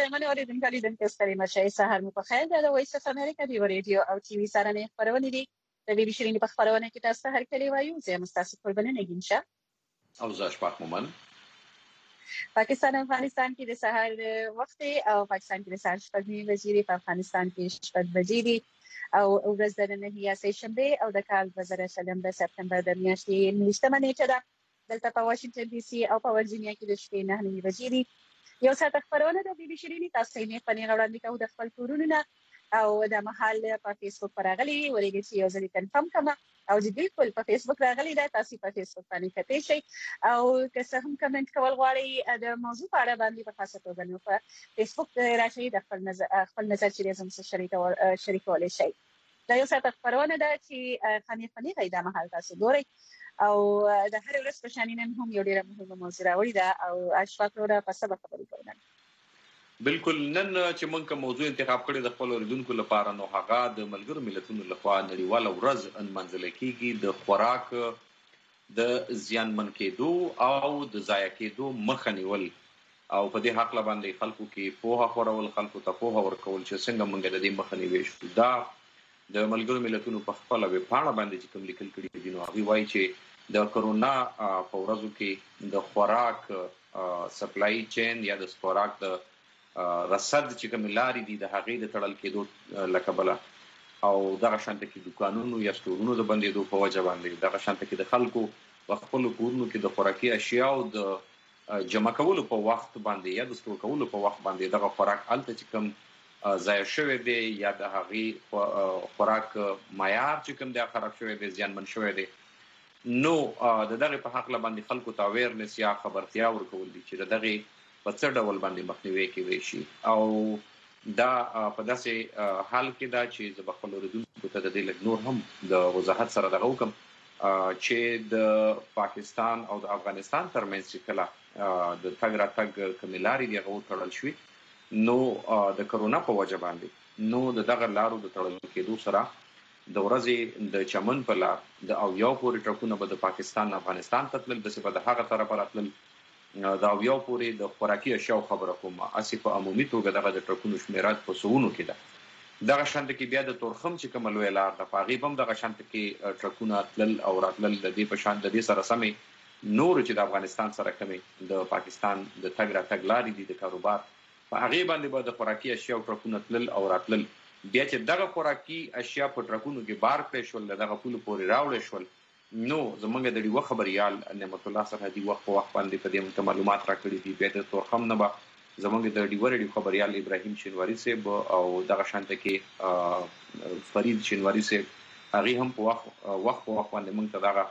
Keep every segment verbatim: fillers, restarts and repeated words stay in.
ارجمن اوریدونکو لیدونکو ستړي مشئ سهار مو په خیر ده د وایس اف امریکا دی ریډیو او ټي وي سره نه خبرونه دي د بي بي شيرین په خبرونه کې تاسو ته هر کلی وایو زه مستاسو قربانه نگینشه او زه اشفاق مومن. پاکستان او افغانستان کې د سهار وخت او پاکستان کې د سهار شپږ نیمې بجې په افغانستان کې شپږ بجې دي او ورځ د نن هي سه شنبه او د کال دوه زره شلم د سپتمبر د میاشتې نوشتمه نیټه ده. دلته په واشنگټن ډي سي او په ورجینیا کې د شپې نه نیمې بجې دي. یو ساعت خبرونه د بي بي شيرین تاسو یې په نه وړاندې کوو د خپل کورونو نه او د محل په فیسبوک پر راغلي ورېږي چې یو ځل کنفرم کما او چې بالکل په فیسبوک راغلي دا تاسو په فیسبوک باندې کتئ شئ او که څه هم کمنټ کول غواړئ د موضوع په اړه باندې په خاصه توګه نو په فیسبوک راشئ د خپل نظر خپل نظر چې زموږ سره شریک شریکولای شئ. دا یو ساعت خبرونه ده چې خاني خاني غیدا محل تاسو ګورئ او د هر ورځ په شان نن هم یو ډیره مهمه موضوع راوړی ده او اشفاق وروره په سبا خبرې کوو. بالکل نن چې موږ کوم موضوع انتخاب کړی د خپل اوریدونکو لپاره نو هغه د ملګرو ملتونو لخوا نړیواله ورځ انمنځل کیږي د خوراک د زیانمن کېدو او د ضایع کېدو مخه نیول او په دې حق باندې خلکو کې پوهه خورول خلکو ته پوهه ورکول چې څنګه موږ د دې مخه نیوي شو. دا د ملګرو ملتونو په خپل ویب پاڼه باندې چې کوم لیکل کړي دي نو هغه وایي چې د کرونا په ورځو کې د خوراک سپلای چین یا د خوراک د رصد چې کوم لارې دي د هغې د تړل کېدو لکبله او دغه شانته کې دکانونو یا سټورونو د بندېدو په وجه باندې دغه شانته کې د خلکو په خپلو کورونو کې د خوراکي اشیاو د جمع کولو په وخت باندې یا د سټور کولو په وخت باندې دغه خوراک هلته چې کوم ضایع شوی دی یا د هغې خوراک معیار چې کوم دی خراب شوی دی زیانمن شوی دی نو د دغه په حق باندې خلکو ته اویرنس یا خبرتیا ورکول دي چې د دغه په څه ډول باندې مخنیوي کوي شي او دا په داسې حال کې دا چې د خپل اوریدونکو ته د دې لږ نور هم د وضاحت سره دغه وکم چې د پاکستان او د افغانستان ترمنځ چې کله د تګ راتګ کومې لارې دي هغه وتړل شوي نو د کرونا په وجه باندې نو د دغه لارو د تړل کېدو سره د ورځې د چمن په لار د اویاو پورې ټرکونه به د پاکستان افغانستان ته تلل داسې به د هغه طرفه راتلل د اویاو پورې د خوراکي اشیاو خبره کوم اسې په عمومي توګه دغه د ټرکونو شمیرات په سوونو کې ده. دغه شانته کې بیا د تورخم چې کومه لویه لار ده په هغې به هم دغه شانته کې ټرکونه تلل او راتلل د دې په شان د دې سره سمې نور چې د افغانستان سره کومې د پاکستان د تګ راتګ لارې دي د کاروبار په هغې باندې به د خوراکي اشیاو ټرکونه تلل او راتلل. بیا چې دغه خوراکي اشیا په ټرکونو کې بار کړی شول د دغه پولو پورې راوړی شول نو زموږ د ډیوه خبریال نعمت الله سرحدي وخت په وخت باندې په دې معلومات راکړي دي. بیا د تورخم نه به زموږ د ډیوه ریډیو خبریال ابراهیم شینواري صاحب او دغه شانته کې فرید شینواري صاحب هغې هم په وخت وخت په وخت باندې موږ ته دغه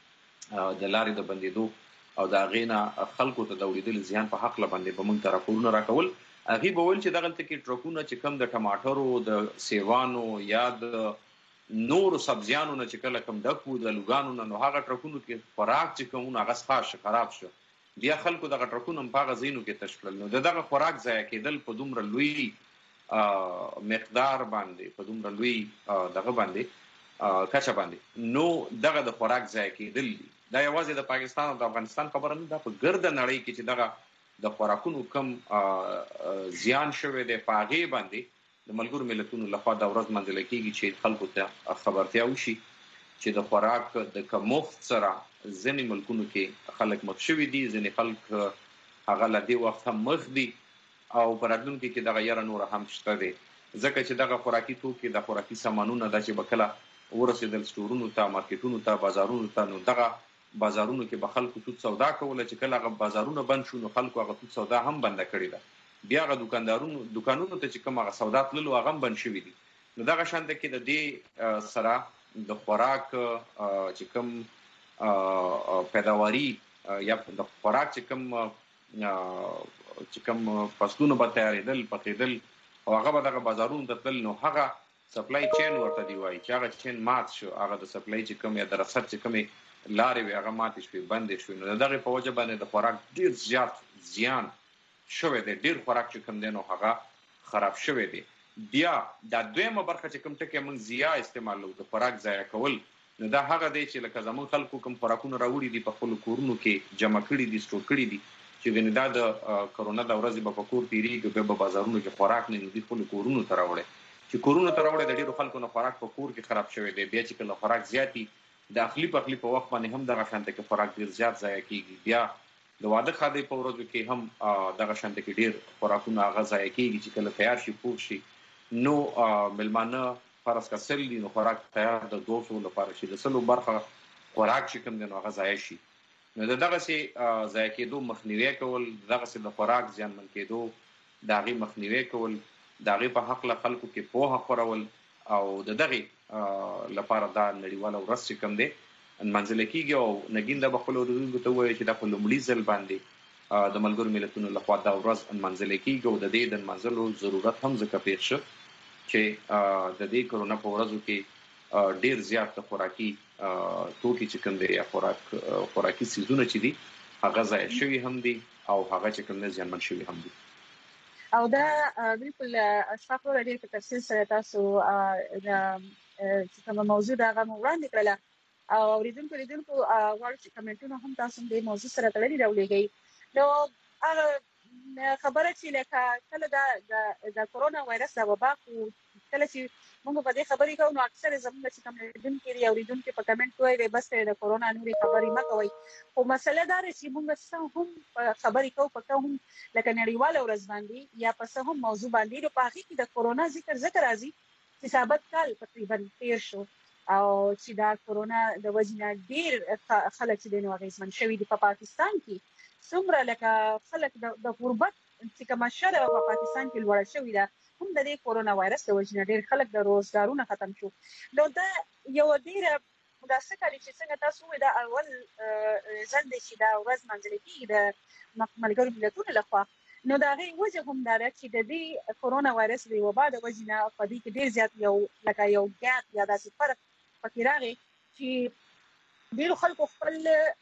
د لارې د بندېدو او د هغې نه خلکو ته د اورېدلي زیان په حق باندې به موږ ته راپورونه راکول. هغې به ویل چې دغلته کې ټرکونه چې کوم د ټماټرو د سیوانو یا د نورو سبزیانو نه چې کله کوم ډک وو د لوګانو نه نو هغه ټرکونو کې خوراک چې کوم هغه څښاک شو خراب شو بیا خلکو دغه ټرکونه هم په هغه ځایونو کې تش کړل نو د دغه خوراک ضایع کېدل په دومره لوی مقدار باندې په دومره لوی دغه باندې کچه باندې نو دغه د خوراک ضایع کېدل دي. دا یوازې د پاکستان او د افغانستان خبره نه ده په ګرده نړۍ کې چې دغه د خوراکونو کم زیان شوی دی په هغې باندې د ملګرو ملتونو لخوا دا ورځ منځله کېږي چې خلکو ته خبرتیا وشي چې د خوراک د کمښت سره ځینې ملکونو کې خلک مخ شوي دي ځینې خلک هغه له دې وخت هم مخ دي او په راتلونکي کې دغه یاره نوره هم شته دی ځکه چې دغه خوراکي توکي د خوراکي سامانونه دا چې به کله ورسېدل سټورونو ته مارکیټونو ته بازارونو ته نو دغه بازارونو کې به خلکو توت سودا کوله چې کله هغه بازارونه بند شو نو خلکو هغه توت سودا هم بنده کړې ده بیا هغه دوکاندارونو دوکانونو ته چې کوم هغه سودا تللو هغه هم بند شوي دي نو دغه شانته کې د دې سره د خوراک چې کوم پیداواري یا د خوراک چې کوم چې کوم فصلونه به تیارېدل پخېدل او هغه به دغه بازارونو ته تلل نو هغه سپلای چین ورته دی وایي چې هغه چین مات شو هغه د سپلای چې کوم یا د رصد چې کومې لارې وي هغه ماتې شوې بندې شوې نو د دغې په وجه باندې د خوراک ډېر زیات زیان شوی دی ډېر خوراک چې کوم دی نو هغه خراب شوی دی. بیا دا دویمه برخه چې کوم ټکي موږ ضیاع استعمالوو د خوراک ضایع کول نو دا هغه دی چې لکه زموږ خلکو کوم خوراکونه راوړي دي په خپلو کورونو کې جمع کړي دي سټور کړي دي چې ګنې دا د کرونا د ورځې به په کور تېرېږي بیا به بازارونو کې خوراک نه وي دوی خپلو کورونو ته راوړی چې کورونو ته راوړی د ډېرو خلکو نه خوراک په کور کې خراب شوی دی بیا چې کله خوراک زیات وي د اخلي پخلي په وخت باندې هم دغه شانته کې خوراک ډېر زیات ضایع کېږي بیا د واده ښادۍ په ورځو کې هم دغه شانته کې ډېر خوراکونه هغه ضایع کېږي چې کله تیار شي پوه شي نو میلمانه فرض که سل دي نو خوراک تیار د دوه سوو لپاره شي د سلو برخه خوراک چې کوم دی نو هغه ضایع شي نو د دغسې ضایع کېدو مخنیوی کول دغسې د خوراک زیانمن کېدو د هغې مخنیوی کول د هغې په هکله خلکو کې پوهه خپرول او د دغې لپاره دا نړیواله ورځ چې کوم دی نمانځلی کېږي او نګین دا به خپلو اورېدونکو ته ووایي چې دا په لومړي ځل باندې د ملګرو ملتونو لخوا دا ورځ نمانځلی کېږي او د دې د نمانځلو ضرورت هم ځکه پېښ شه چې د دې کرونا په ورځو کې ډېر زیات د خوراکي توکي چې کوم دی یا خوراک خوراکي څیزونه چې دي هغه ضایع شوي هم دي او هغه چې کوم دی زیانمن شوي هم دي او دا بالکل اشفاق وروره ډېر په تفصیل سره تاسو د چې کومه موضوع ده هغه مو وړاندې کړله او اورېدونکو لیدونکو غواړو چې کمنټونه هم تاسو دې موضوع سره تړلي راولېږئ نو هغه خبره چې لکه کله دا د کرونا وایرس د وبا خو کله چې موږ په دې خبرې کوو نو اکثر زموږ چې کوم لیدونکي دي اورېدونکي په کمنټ کې وایي بس د کرونا نورې خبرې مه کوئ خو مسله دا ده چې موږ څه هم خبرې کوو په کوم لکه نړیواله ورځ باندې یا په څه هم موضوع باندې نو په هغې کې د کرونا ذکر ذکر راځي چې ثابت کال تقریبا تېر شو او چې دا کرونا د وجې نه ډېر خلک چې دی نو اغېزمن شوي دي په پاکستان کې څومره لکه خلک د غربت چې کومه شره په پاکستان کې لوړه شوې ده هم د دې کرونا وایرس د وجې نه ډېر خلک د روزګارونه ختم شو نو دا یو ډېره مداسه کړي چې څنګه تاسو ووایئ دا اول ځل دی چې دا ورځ نمانځلې کېږي د ملګرو ملتونو لخوا نو د هغې وجه هم دا ده چې د دې کرونا وایرس د وبا د وجې نه په دې کې ډېر زیات یو لکه یو ګیپ یا داسې فرق پکې راغی چې ډېرو خلکو خپل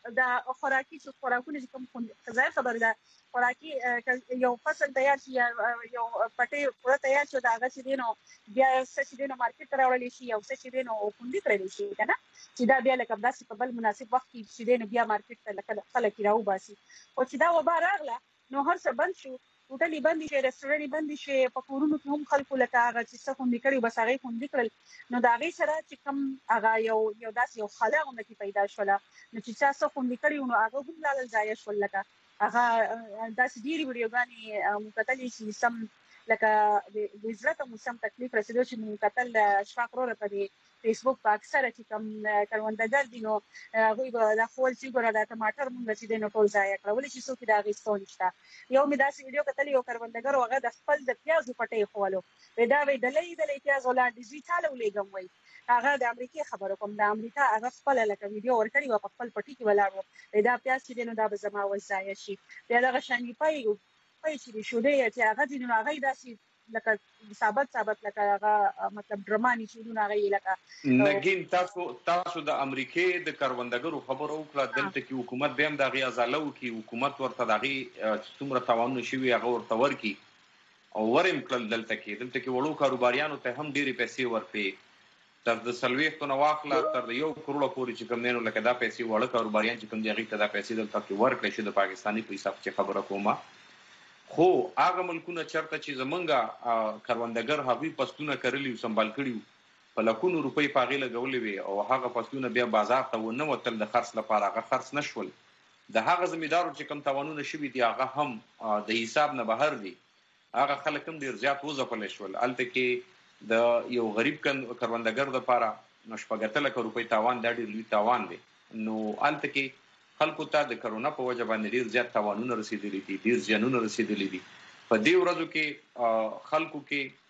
د خوراکي چې خوراکونه چې کوم ظاهر خبره ده خوراکي یو فصل تیار شي یا یو پټۍ پوره تیار شي د هغه چې دی نو بیا څه چې دی نو مارکېټ ته راوړلی شي او څه چې دی نو خوندي کړلی شي که نه چې دا بیا لکه داسې په بل مناسب وخت کې چې دی نو بیا مارکېټ ته لکه خلک یې راوباسي خو چې دا وبا راغله نو هر څه بند شو هوټلې بندې شوې رسټورنټې بندې شوې په کورونو کې هم خلکو لکه هغه چې څه خوندي کړي بس هغې خوندي کړل نو د هغې سره چې کوم هغه یو یو داسې یو خلا غونډه کې پیدا شوله نو چې چا څه خوندي کړي نو هغه هم لاړل ضایع شول لکه هغه داسې ډېرې ویډیوګانې مو کتلې چې سم لکه د زړه ته مو سم تکلیف رسېدو چې مو کتل اشفاق وروره په دې فیسبوک په اکثره چې کوم کروندګر دي نو هغوی به دا ښول چې ګوره دا ټماټر مونږ چې دی نو ټول ضایع کړه ولې چې څوک یې د هغې څه نشته یو مې داسې ویډیو کتلې یو کروندګر و هغه د خپل د پیازو پټۍ یې ښولو وایي دا وایي ډلۍ ډلۍ پیاز ولاړ دي زوی چاله ولېږم وایي هغه د امریکې خبره کوم د امریکا هغه خپله لکه ویډیو ورکړې وه په خپل پټي کې ولاړ و وایي دا پیاز چې دی نو دا به زما اوس ضایع شي بیا دغه شان پی پی چې د شودۍ چې هغه دي نو هغه یې داسې لکه ثابت ثابت لکه هغه مطلب ډرماني شیدونه هغه یې لکه نګین تاسو تاسو د امریکې د کروندګرو خبره وکړه دلته کې حکومت بیا هم د هغې ازاله وکړي حکومت ورته د هغې څومره تاوانونه شوي هغه ورته ورکړي او ور یې کړل دلته کې دلته کې وړو کاروباریانو ته هم ډېرې پیسې ورکړې تر د څلوېښتو نه واخله تر د یو کروړه پورې چې کوم دی نو لکه دا پیسې واړه کاروباریان چې کوم دي هغې ته دا پیسې دلته کې ورکړی شي د پاکستاني په حساب چې خبره کومه خو هغه ملکونه چېرته چې زمونږ کروندګر هغوی فصلونه کرلي وو سنبال کړي وو په لکونو روپۍ په هغې لګولې وې او هغه فصلونه بیا بازار ته ونه وتل د خرڅ لپاره هغه خرڅ نه شول د هغه زمیندارو چې کوم تاوانونه شوي دي هغه هم د حساب نه بهر دي هغه خلک هم ډېر زیات وځپلی شول هلته کې د یو غریب کروندګر دپاره شپږ اتلس لکه روپۍ تاوان دا ډېر لوی تاوان دی نو هلته کې خلکو ته د کرونا په وجه باندې ډېر زیات تاوانونه رسېدلي دي ډېر زیانونه رسېدلي دي په دې ورځو کې خلکو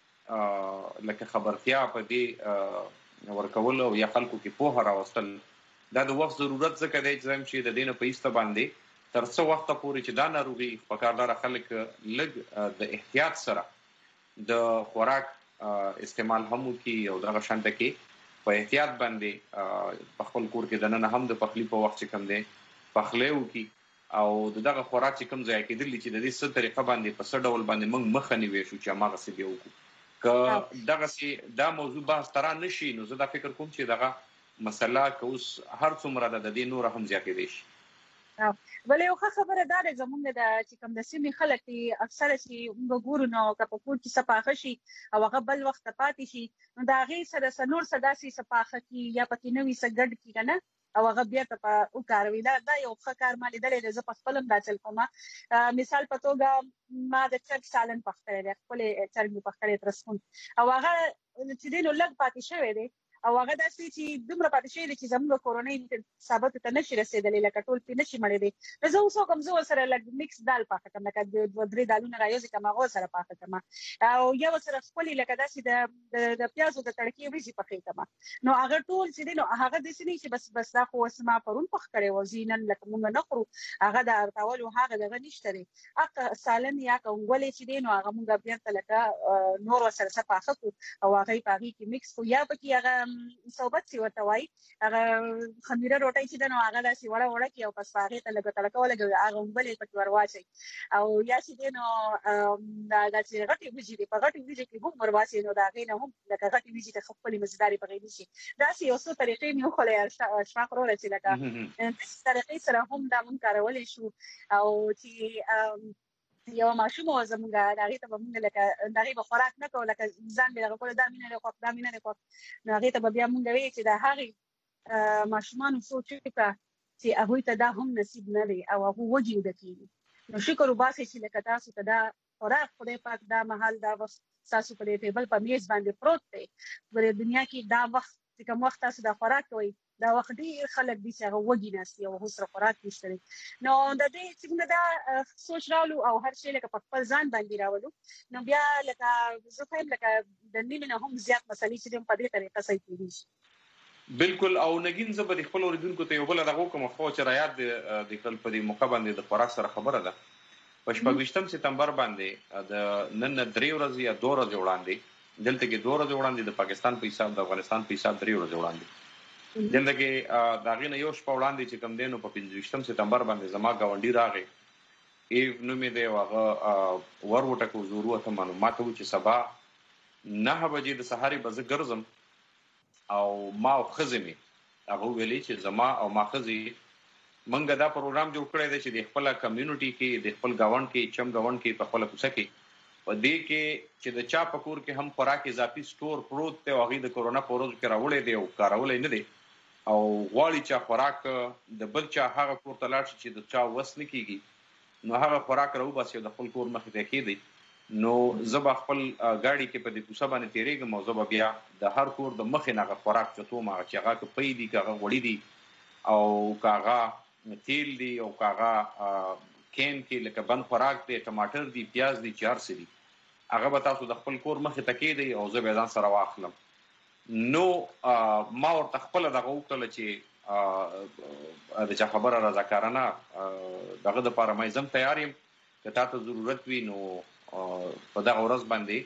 کې لکه خبرتیا په دې ورکول او یا خلکو کې پوهه راوستل دا د وخت ضرورت ځکه دی چې د دې نه په ایسته باندې تر څه وخته پورې چې دا ناروغي پکار داره خلک لږ د احتیاط سره د خوراک استعمال هم وکړي او دغه شانته کې په احتیاط باندې په خپل کور کې دننه هم د پخلي په وخت چې کوم دی پخلی وکړي او د دغه خوراک چې کوم ضایع کېدلي چې د دې څه طریقه باندې په څه ډول باندې موږ مخه نیوی شو چې هماغسې بیا وکړو که دغسې دا موضوع بحث ته را نه شي نو زه دا فکر کوم چې دغه مسله که اوس هر څومره ده د دې نوره هم زیاتېدی شي ولې یو ښه خبره دا ده زمونږ د چې کوم د سیمې خلک دي اکثره چې موږ ګورو نو که په کور کې صفاخه شي او هغه بل وخت پاتې شي نو د هغې سره څه نور څه داسې صفاخه کي یا پکې نوي څه ګډ کي که نه او هغه بیرته په وکاروي دا دا یو ښه کار ما لیدلی دی زه په خپل هم دا چل کومه مثال په توګه ما د چرګ سالن پخ کړی دی خپلې چرګ مې پخ کړی ترسکون او هغه چې دی نو لږ پاتې شوی دی او هغه داسې چې دومره پاتې شوی دی چې زموږ کورنۍ ثابتو ته نشي رسېدلی لکه ټول پرې نشي مړېدی نو زه اوس وکړم زه ورسره لږ میکس دال پاخه کړم لکه دوه درې دالونه رایوځې کړم هغه ورسره پاخه کړم او یا ورسره ښکلې لکه داسې د د پیازو د تړکې وریجې پخې کړم نو هغه ټول چې دی نو هغه داسې نه چې بس بس دا خو اوس ما پرون پخ کړی و زه نن لکه موږ نه خورو هغه د ارتولو هغه دغه نشته دی هغه سالن یا کنګولې چې دی نو هغه موږ بیرته لکه نور ورسره څه پاخه کړو او هغه یې په هغې کې میکس کړو یا پکې هغه صوبت چې ورته وایي هغه خمیره روټۍ چې ده نو هغه داسې وړه وړه کړي او پس په هغې ته لږه تړکه ولګوي هغه اوبه یې پکې ور واچوي او یا چې دی نو دا چې غټې وریجې دي په غټې وریجې کې هم ور واچوي نو د هغې نه هم لکه غټې وریجې ته ښه ښکلې مزیدارې پکې نیسي داسې یو څو طریقې مې وښودی اشفاق وروره چې لکه داسې طریقې سره هم دا مونږ کارولی شو او چې یو ماشوم و زموږ د هغې ته به مونږ لکه د هغې به خوراک نه کوو لکه ځان مې دغه کولو دا مینه دی خوښ دا مینه دی خوښ نو هغې ته به بیا مونږ وایي چې د هغې ماشومانو سوچ وکړه چې هغوی ته دا هم نصیب نه دی او هغوی وږي اوده کېږي نو شکر وباسئ چې لکه تاسو ته دا خوراک خدای پاک دا مهال دا وخت ستاسو په دې ټیبل په میز باندې پروت دی په دنیا کې دا وخت چې کوم وخت تاسو دا خوراک کوئ دا وخت ډېر خلک دي چې هغه وږي ناست دي او هغوی سره خوراک نشته دی نو د دې چې موږ دا سوچ راولو او هر شی لکه په خپل ځان باندې راولو نو بیا لکه زه ښیم لکه د نیمې نه هم زیات مسلې چې دي په دې طریقه صحیح کېدی شي بالکل او نګین زه به د خپل اوریدونکو ته یو بله دغه وکړم خو چې رایاد د کل په دې موقع باندې د خوراک سره خبره ده په شپږویشتم سپتمبر باندې د نن درې ورځې یا دوه ورځې وړاندې دلته کې دوه ورځې وړاندې د پاکستان په حساب د افغانستان په حساب درې ورځې وړاندې دلته کې د هغې نه یو شپه وړاندې چې کوم دی نو په پنځه سپتمبر باندې زما ګاونډي راغی ایو نوم یې دی او هغه ور وټکو زه وروتم نو ما ته و چې سبا نهه بجې د سهارې به زه ګرځم او ما او ښځې مې هغه وویلې چې زما او ما ښځې موږ دا پروګرام جوړ کړی دی چې د خپله کمیونټي کې د خپل ګاونډ کې چم ګاونډ کې په خپله کوڅه کې په دې کې چې د چا په کور کې هم خوراک اضافي سټور پروت دی او هغې د کورونا په ورځو کې راوړی دی او کارولی نه دی او غواړي چې خوراک د بل چا هغه کور ته لاړ شي چې د چا وس نه کېږي نو هغه خوراک راوباسي او د خپل کور مخې ته کېږدي نو زه به خپل ګاډي کې په دې کوڅه باندې تېرېږم او زه به بیا د هر کور د مخې نه هغه خوراک چتوم هغه چې هغه که پی دي که هغه غوړي دي او که هغه تیل دي او که هغه کین کې لکه بند خوراک دی ټماټر دي پیاز دي چې هر څه دي هغه به تاسو د خپل کور مخې ته کېږدئ او زه به یې ځان سره واخلم نو ما ورته خپله دغه وکړله چې د چا خبره رضاکارانه دغه دپاره ما زه هم تیار یم که تا ته ضرورت وي نو په دغه ورځ باندې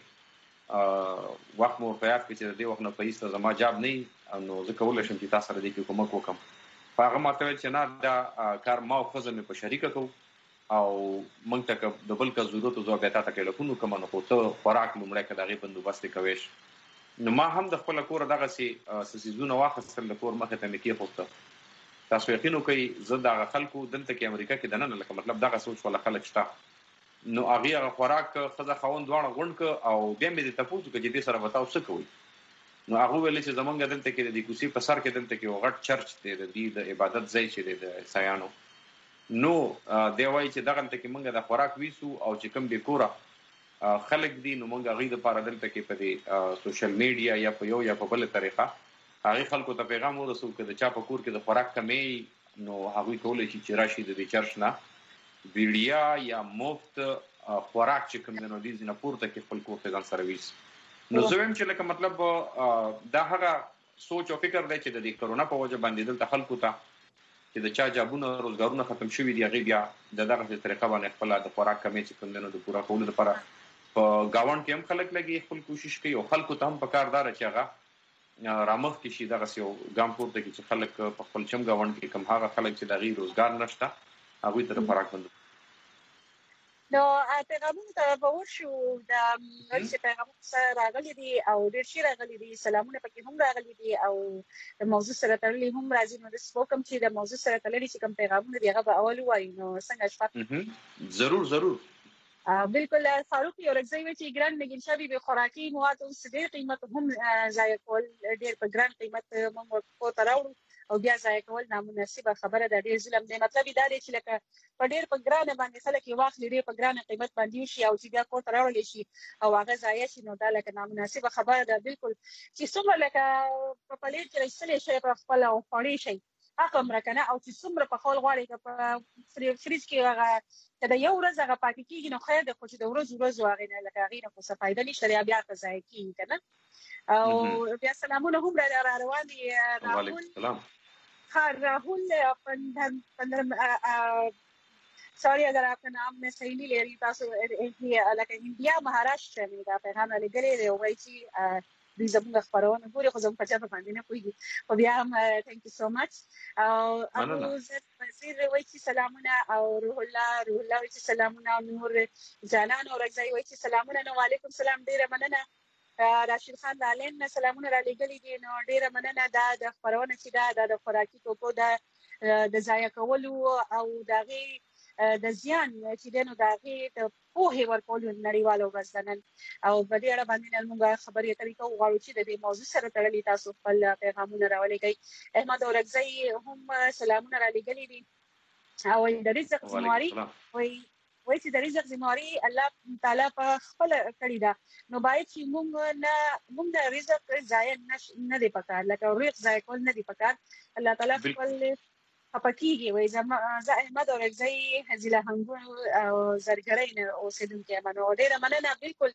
وخت مو ورته یاد کړي چې د دې وخت نه په ایسته زما جاب نه وي نو زه کولی شم چې تا سره دې کې کومک وکړم په هغه ما ته ویل چې نه دا کار ما او ښځه مې په شریکه کوو او موږ ته که د بل که ضرورت و زه بیا تا ته ټیلیفون وکړم نو خو ته خوراک لومړی که د هغې بندوبست یې کوی شي نو ما هم د خپله کوره دغسې څه څیزونه واخیستل د کور مخې ته مې کېښوده تاسو یقین وکړئ زه د هغه خلکو دلته کې امریکا کې دننه لکه مطلب دغه سوچ والا خلک شته نو هغې هغه خوراک ښځه خاوند دواړه غونډ کړه او بیا مې دې تپوس وکړه چې دې سره به تاسو څه کوئ نو هغه وویلې چې زمونږ دلته کې د دې کوڅې په سر کې دلته کې یو غټ چرچ دی د دې د عبادت ځای چې دی د عیسایانو نو دی وایي چې دغلته کې موږ د خوراک ویسو او چې کوم بې کوره خلک دي نو موږ هغوی دپاره دلته کې په دې سوشل میډیا یا په یو یا په بله طریقه هغې خلکو ته پیغام ورسوو که د چا په کور کې د خوراک کمی نو هغوی کولی شي چې راشي د دې چرچ نه ویډیا یا مفت خوراک چې کوم دی نو دې ځینه پورته کې خپل کور ته ځان سره ویسي نو زه وایم چې لکه مطلب دا هغه سوچ او فکر دی چې د دې کرونا په وجه باندې دلته خلکو ته چې د چا جابونه روزګارونه ختم شوي دي هغې بیا د دغسې طریقه باندې خپله د خوراک کمی چې کوم دی نو د پوره کولو لپاره په ګاونډ کې هم خلک لګي خپل کوشش کوي او خلکو ته هم پکار دا ده چې هغه رامخکې شي دغسې یو ګام پورته کړي چې خلک په خپل چم ګاونډ کې کوم هغه خلک چې د هغې روزګار نشته هغوی ته د خوراک بندوبست نو پیغامونه ته به ورشو د چې پیغامونه سره راغلي دي او ډېر شي راغلي دي، سلامونه پکې هم راغلي دي او د موضوع سره تړلي هم راځي. نو د سپوکم چې د موضوع سره تړلي چې کوم پیغامونه دي هغه به اول وایو. نو څنګه شپه؟ ضرور ضرور بالکل. فاروق یورکزی وی چې ګران نګین شوی به خوراکي مواد اوس ډېر قیمت هم ضایع کول ډېر په ګران قیمت موږ کو تراوړو او بیا ضایع کول نامناسبه خبره ده، ډېر ظلم دی. مطلب دا دی چې لکه په ډېر په ګرانه باندې خلک یې واخلي، ډېر په ګرانه قیمت باندې شي او چې بیا کور ته راوړل شي او هغه ضایع شي، نو دا لکه نامناسبه خبره ده. بالکل چې څومره لکه په پلیټ کې ایستلی شي په خپل او خوړی شي هغه مرکنه، او چې څومره په خپل غواړي په فریج کې هغه د یو ورځ هغه پاتې کېږي نو خیر ده، خو چې د ورځ ورځ هغې نه لکه هغې نه خو څه فایده نشته، بیا که ضایع کېږي که نه. او بیا سلامونه هم را روان دي. راهول हाँ राहुल पंधन पंधन सॉरी अगर आपका नाम मैं सही नहीं ले रही तासो لکه انډیا مهاراشټر مې دا پیغام را لګلې دی وایي چې دوی زموږ خبرونه ګوري خو زموږ په چا باندې نه پوهېږي. خو بیا هم ثانک یو سو مچ. او ابو زید وزیر وایي چې سلامونه، او روح الله روح الله وایي چې سلامونه، او نور جانان اورکزی وایي چې سلامونه. نو وعلیکم سلام، ډېره مننه. راشد خان رالین سلامونه را لګلې دي. نو ډېره مننه. دا د خبرونه چې دا د خوراکي توکو د ضایع کولو او د هغې د زیان چې دی نو د هغې د پوهې ورکولو نړیواله ورځ ده نن، او په دې اړه باندې نن موږ خبرې اترې کوو. غواړو چې د دې موضوع سره تړلي تاسو خپل پیغامونه راولېږئ. احمد اورکزی هم سلامونه را لګلې دي او د رزق ذمواري وایي وایي چې د رزق ذمواري الله تعالی په خپله کړې ده، نو باید چې موږ نه موږ د رزق ضایع نه دی پکار، لکه رزق ضایع کول نه دی پکار. الله تعالی خپل خفه کېږي. وایي زه احمد اورکزی هزیله هنګون او زرګرۍ نه اوسېدونکی یم. نو ډېره مننه. بالکل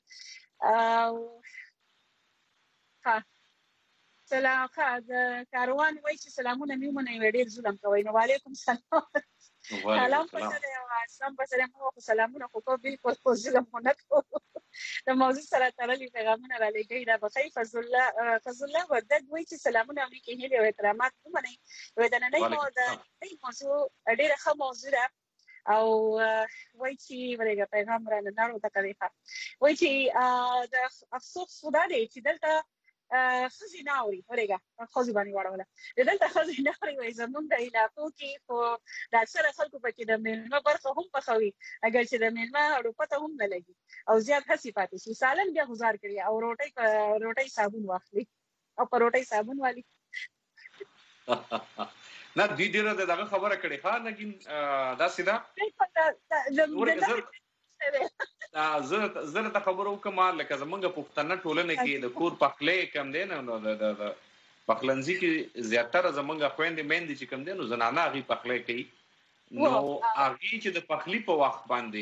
ښه سلام. ښه د کاروان وایي چې سلامونه مې ومنئ، ډېر ظلم کوئ. نو وعلیکم سلام. سلام پسه دی او اسلام پسه دی، موږ خو سلامونه خو کوو، بالکل خو ظلم خو نه کوو. د موضوع سره تړلي پیغامونه را لېږئ. دا بخۍ فضل الله فضل الله وردګ وایي چې سلامونه او نیکې هیلې او احترامات ومنئ. وایي د نننۍ موضوع ډېره ښه موضوع ده او وایي چې ولېږه پیغام را نناړو ته کوي. وایي چې د افسوس خو دا دی چې دلته ښځې نه اوري. ولېږه ښځو باندې واړوله دلته ښځې نه اوري. وایي زموږ د علاقو کې خو د اکثره خلکو پکې د میلمه برخه هم پخوي، اگر چې د میلمه روپه ته هم نه لګي او زیات هسې پاتې شي. سالن بیا گزار کړي او روټۍ په روټۍ صابون واخلي او په روټۍ صابون والي. نه دوی ډېره د دغه خبره کړې ښه نګین داسې ده. زه ته خبره وکړم لکه زمونږ پښتنه ټولنه کې د کور پخلی کم دی نه، نو د پخلنځي کې زیاتره زمونږ خویندې میندې چې کم دی نو زنانه هغې پخلی کوي. نو هغې چې د پخلي په وخت باندې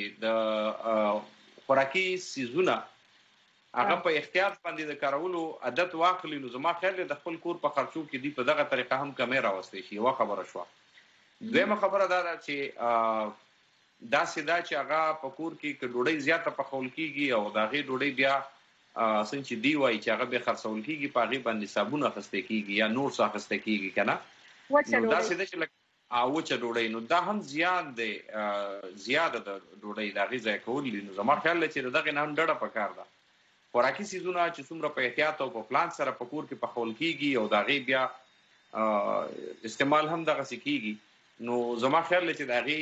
د خوراکي څیزونه هغه په احتیاط باندې د کارولو عادت واخلي، نو زما خیال دی د خپل کور په خرچو کې دوی په دغه طریقه هم کمی راوستی شي. یوه خبره شوه. دویمه خبره دا ده چې داسې ده چې هغه په کور کې که ډوډۍ زیاته پخول کېږي او د هغې ډوډۍ بیا څنګه چې دوی وایي چې هغه بیا خرڅول کېږي، په هغې باندې صابون اخیستی کېږي یا نور څه اخیستی کېږي که نه، نو داسې ده چې لکه وچه ډوډۍ، نو دا هم زیان دی، زیاده ده ډوډۍ د هغې ضایع کول دي. نو زما خیال دی چې د دغې نه هم ډډه پکار ده. خوراکي څیزونه چې څومره په احتیاط او په پلان سره په کور کې پخول کېږي او د هغې بیا استعمال هم دغسې کېږي، نو زما خیال دی چې د هغې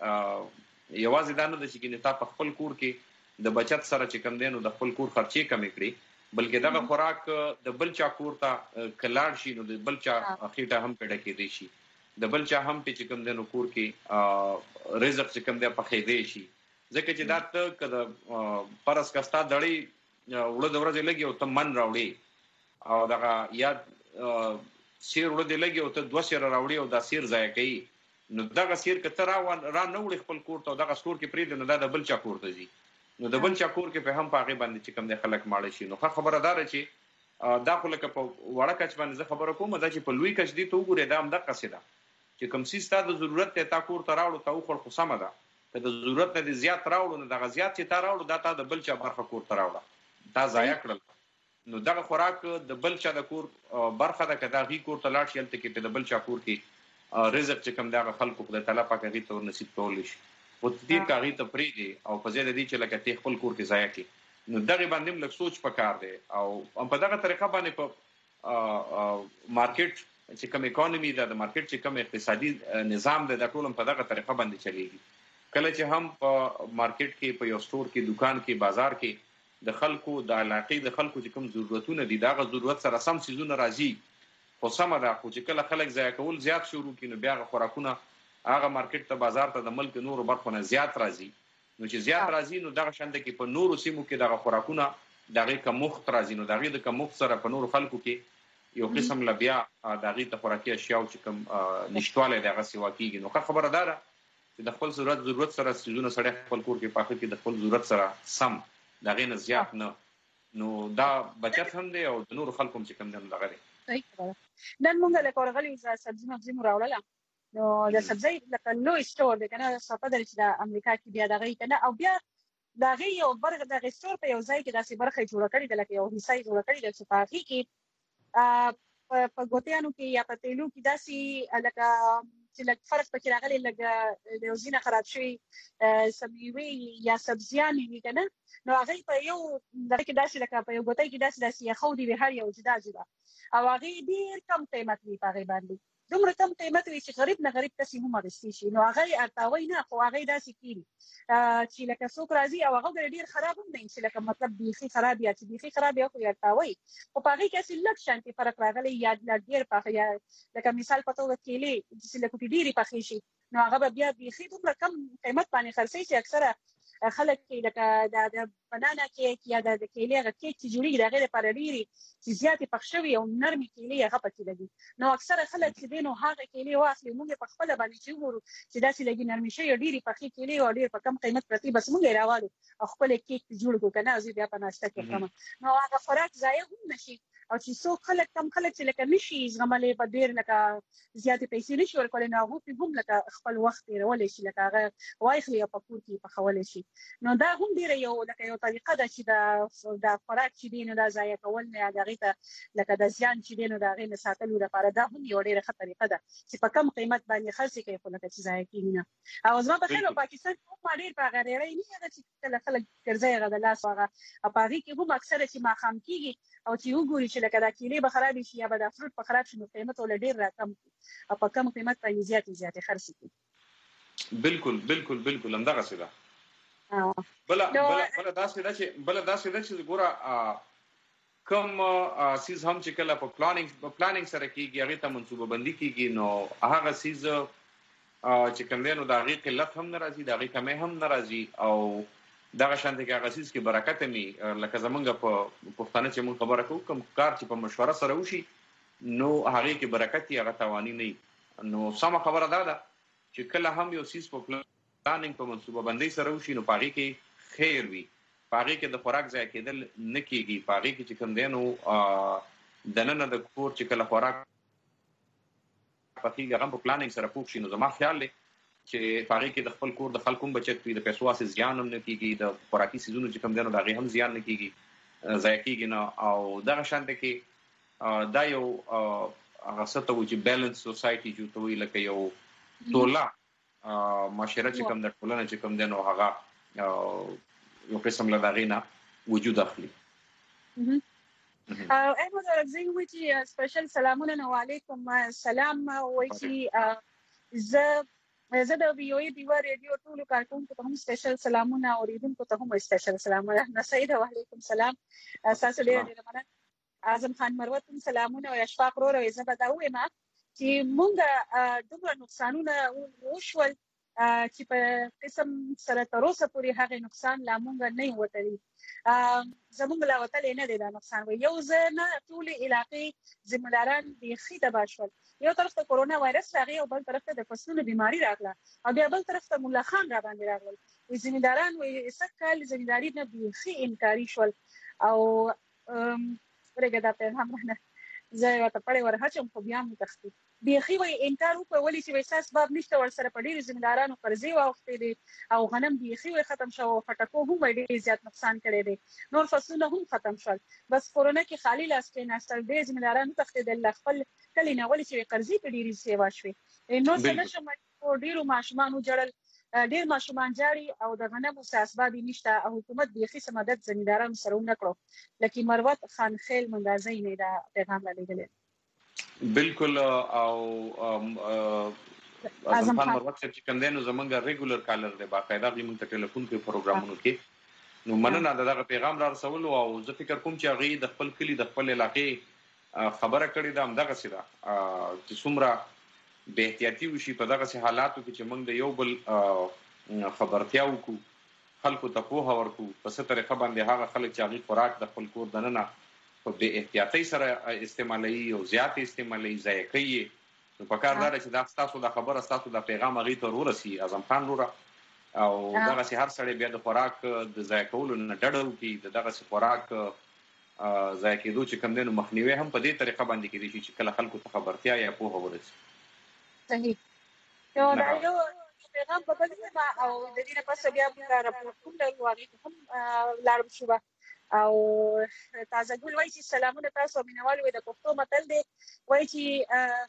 یوازې دا نه ده چې ګینې تا په خپل کور کې د بچت سره چې کوم دی نو د خپل کور خرچې کمې کړي، بلکې دغه خوراک د بل چا کور ته که لاړ شي نو د بل چا خېټه هم پیډه کېدی شي، د بل چا هم پې چې کوم دی نو کور کې رزق چې کوم دی پخېدی شي. ځکه چې دا ته که د فرض که ستا دړۍ وړه د ورځې لګي او ته من راوړې او دغه یا سیر وړه دې لګي او ته دوه سیره راوړې او دا سیر ضایع کوي، نو دغه سیر که ته را نه وړې خپل کور ته او دغه سټور کې پرېږدې نو دا د بل چا کور ته ځي، نو د بل چا کور کې په هم په هغې باندې چې کوم دی خلک ماړه شي. نو ښه خبره دا ده چې دا خو لکه په وړه کچ باندې زه خبره کوم، دا چې په لوی کچ دې ته وګورې دا همدقسې ده چې کوم څیز تا د ضرورت دی تا کور ته راوړو تا وخوړ خو سمه ده، که د ضرورت نه دې زیات راوړو نو دغه زیات چې تا راوړو دا تا د بل چا برخه کور ته راوړه، دا ضایع کړل. نو دغه خوراک د بل چا د کور برخه ده، که د هغې کور ته لاړ شي هلته کې د بل چا کور کې رزق چې کوم دی هغه خلکو خدای تعالی پاک هغې ته ورنصیب کولی شي. او تیر کاغی ته پریږي او په ځای د دې چې لکه ته خپل کور کې ضایع کړي نو دغه باندې لږ سوچ پکار دی او په دغه طریقه باندې په مارکیټ چې کوم اکانومي ده د مارکیټ چې کوم اقتصادي نظام ده د ټول په دغه طریقه باندې چلیږي کله چې هم په مارکیټ کې په یو سٹور کې دکان کې بازار کې د خلکو د علاقې د خلکو چې کوم ضرورتونه دي دغه ضرورت سره سم سيزونه راځي خو سم ده خو چې کله خلک ضایع کول زیات شروع کړي نو بیا خوراکونه هغه مارکیټ ته بازار ته د ملک نورو برخو نه زیات راځي نو چې زیات راځي نو دغه شند کې په نورو سیمو کې دغه خوراکونه دغه کمښت راځي نو دغه د کمښت سره په نورو خلکو کې یو قسم لبیا دغه د خوراکي اشیاء چې کوم نشټواله دغه سیوا کیږي نو خبره ده چې د خپل ضرورت ضرورت سره سيزونه سره خپل کور کې پاخه کې د خپل ضرورت سره سم دغه نه زیات نه نو دا بچت هم دی او د نور خلکو چې کوم نه لغړي صحیح خبره نن مونږ له کورغلي ز سبزي مغزي مراوړل نو د سبزي لکه لوی سٹور دی کنه صفه درې چې د امریکا کې بیا دغه کنه او بیا دغه یو برغه د سٹور په یو ځای کې داسې برخه جوړ کړی د لکه یو حصہ جوړ کړی د صفاقي کې په ګوتیانو کې یا په تیلو کې داسې لکه چې لکه فرق پکې راغلی لکه د وزینه خراب شوی سبزي یا سبزيان وي کنه نو هغه په یو دغه کې داسې لکه په یو ګوتای کې داسې داسې خو دی هر یو جدا جدا او هغه ډیر کم قیمت وي په هغه باندې دومره کم قیمت وي چې غریب نه غریب کسي هم غوښتي شي نو هغه ارتاوي نه خو هغه داسې کیږي چې لکه څوک راځي او هغه ډیر خراب هم نه چې لکه مطلب بيخي خراب یا چې بيخي خراب یا خو ارتاوي او په هغه کې چې لږ شانتي فرق راغلی یا ډیر په یا لکه مثال پتو وکیلې چې لکه ډیری پخې شي نو هغه بیا بيخي دومره کم قیمت باندې خرڅي چې اکثره خلک کې لکه د بنانا کیک یا د کیلې هغه کیک چې جوړیږي د غیر پرډيري چې زیاتې پخښوي او نرمي کیلې هغه پکې لګي نو اکثره خلک چې دینو هغه کیلې واخلي موږ په خپل باندې چې وګورو چې داسې لګي نرمي شي ډيري پخې کیلې او ډیر په کم قیمت پرتی بس موږ راوړو خپل کیک جوړ کو کنه ازي بیا په ناشته کې کوم نو هغه خوراک ضایع هم نشي او چې څو خلک کم خلک چې لکه نشي زغملې په ډیر لکه زیاتې پیسې نشي ورکول نو هغه په هم لکه خپل وخت تیرول شي لکه هغه وایخلي په کور کې په خول شي نو دا هم ډیر یو لکه یو طریقه ده چې دا د خوراک چې دینه دا ضایع کول نه دغه ته لکه د ځان چې دینه دا غي ساتلو لپاره دا هم یو ډیره ښه طریقه ده چې په کم قیمت باندې خرڅ کوي خو لکه چې ضایع کیږي نه او زما په خیال پاکستان هم ډیر په غریري نه هغه چې خلک ګرځي غو د لاس واغه او په هغه کې هم اکثره چې ما خام کیږي او چې وګوري چې لکه دا کیلې به خراب شي یا به د فروټ په خراب شي نو قیمت ول ډیر راکم او په کم قیمت باندې زیات زیات خرڅ کوي بالکل بالکل بالکل همدغه څه ده بل بل بل داسې ده چې بل داسې ده چې ګوره کوم سیز هم چې کله په پلانینګ په پلانینګ سره کیږي هغه ته منصوبه بندي کیږي نو هغه سیز چې کوم نو د هغه قلت هم ناراضي د هغه کمه هم ناراضي او دغه شانته کې هغه سیز کې برکت می لکه زمونږ په پښتانه چې مون خبره کوو کوم کار چې په مشوره سره وشي نو هغه کې برکت یې هغه توانی نه نو سم خبره ده چې کله هم یو سیز په پلانینګ په منصوبه بندي سره وشي نو پاره کې خیر وي پاره کې د خوراک ځای کېدل نه کیږي پاره کې چې کوم دینو دننه د کور چې کله خوراک پخې هغه په پلانینګ سره پوښ شي نو زما خیال دی چې پاره کې د خپل کور د خلکو بچت وي د پیسو اساس زیان هم نه کیږي د خوراکي سيزونو چې کوم دینو دغه هم زیان نه کیږي ضایع کیږي نه او دغه شانته کې دا یو هغه څه ته چې بیلانس سوسايټي جوړوي لکه یو ټوله معاشره چې کوم د ټولنه چې کوم دینو هغه یو قسم له دغه نه وجود اخلي احمد ورغزي وی چې سپیشل سلامونه علیکم سلام وی چې ز زه د وی او ای دیوا ریډیو ټول کارکونکو ته هم سپیشل سلامونه اوریدونکو ته هم سپیشل سلامونه نسید وعلیکم سلام تاسو ډیر ډیر مننه اعظم خان مروت هم سلامونه او اشفاق رو او زه به دا وایم چې مونږ دومره نقصانونه وشول چې په قسم سره تر اوسه پورې هغه نقصان لا مونږ نه وتلی زمونږ لا وتلی نه دی دا نقصان و یو ځنه ټول علاقې ذمہداران بيخي تباه شول یو طرف ته کورونا وایرس راغی او بل طرف ته د فصلونو بیماری راغله او بیا بل طرف ته مولا خان را باندې راغل وي ذمہداران وي سکل ذمہداري نه بيخي انکاري شول او ورګه دا په هم نه زه ورته پړې ورهچم خو بیا مو تختی بيخي وي انکار وکړ ولې چې وساس باب نشته ور سره په ډیر ذمہدارانو قرضې واوښتې دي او غنم بيخي وي ختم شو فټکو هم ډیر زیات نقصان کړي دي نور فصلونه هم ختم شول بس کورونا کې خالی لاس کې ناستل ډیر ذمہدارانو تختیدل خپل کلی نه ولې چې قرضې په ډیر سیوا شوي نو څه نشم ډیرو ماشومان جوړل ډېر ماشومان جاړي او د غنمو اسبابي نشته او حکومت بیخي سمادت زمیندارانو سره ونکړو لکه مروت خان خیل منګازی نه دا پیغام لګیدل بالکل او اعظم خان مروت چې کوم دینو زمونږ ریګولر کالر دی باقاعده غي مونږ ته ټلیفون کې پروګرامونو کې نو مننه دغه پیغام را رسول او زه فکر کوم چې هغه د خپل کلی د خپل علاقې خبره کړې ده هم دغه سره چې څومره به احتیاطي وشي په دغه حالاتو کې چې موږ د یو بل خبرتیا وکړو خلکو ته پوهه ورکړو په څه طریقه باندې هغه خلک چې هغه خوراک د خپل کور دننه په بې احتیاطۍ سره استعمالوي او زیات استعمالوي ضایع کوي نو په کار دا چې دا تاسو د خبره تاسو د پیغام هغه ته ورسي اعظم خان وروره او دغه سي هر سړی بیا د خوراک د ضایع کولو نه ډډه وکړي د دغه سي خوراک ضایع کېدو چې کوم دینو مخنیوي هم په دې طریقه باندې کېږي چې کله خلکو ته خبرتیا یا پوهه ورسي صحیح نو دا یو پیغام په بل ما او د دې نه پس بیا موږ راپورټ کوو هغه هم لاړم شو او تازه ګل وایي چې سلامونه تاسو مینوال وي د پښتو متل دی وایي چې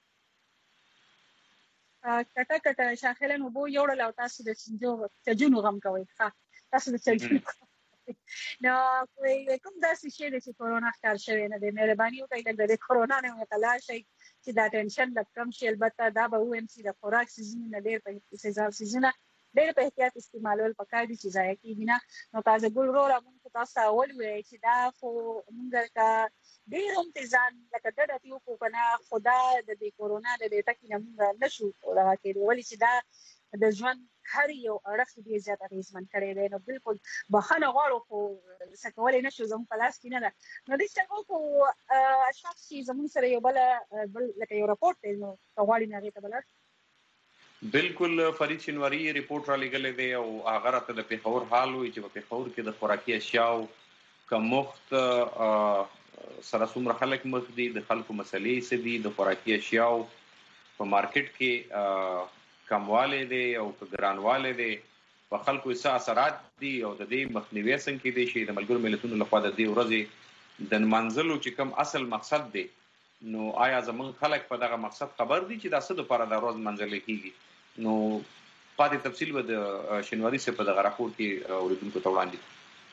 کټه کټه شاخلن وبو یوړل او تاسو د سنجو تجونو غم کوي ها تاسو د تجونو نو کوم داسې شی چې کورونا ښکار شوی نه دی مهرباني وکړئ د کورونا نه تلاشئ چې دا ټینشن لکم شي البته دا به و ام سي د خوراک سیزن نه ډېر په سیزار سیزن ډېر په احتیاط استعمالول پکار دي چې ضایع کیږي نه نو تازه ګل رو موږ تاسو اول وی چې دا خو موږ کا ډېر امتزان لکه د دې یو کنه خدا د دې کورونا د دې تکي نه موږ نشو راغلي ولې چې دا د ژوند هر یو اړخ دې زیات اغیزمن کړي دی نو بالکل بخنه غواړو خو سکولې نشو زموږ په لاس کې نه ده نو د څنګه کو اشخاص چې زموږ سره یو بل لکه یو راپورټ دی نو غواړي نه غیته بل بالکل فرید شینواری ریپورت را لګلې دی او هغه راته د پیښور حال وي چې په پیښور کې د خوراکي اشیاء کمښت سره څومره خلک مخ دي د خلکو مسلې څه دي د خوراکي اشیاء په مارکیټ کې کمواله دي او ګرانواله دي په خلکو څه اثرات دي او د دې مخنیوي څنګه دي شي د ملګرو ملتونو لخوا د دې ورځې د منځلو چې کوم اصل مقصد دی نو آیا زمون خلک په دغه مقصد خبر دي چې دا څه د لپاره د ورځ منځل کیږي نو پاتې تفصیل به د شینواری سے په دغه راپور کې اوریدونکو ته وړاندې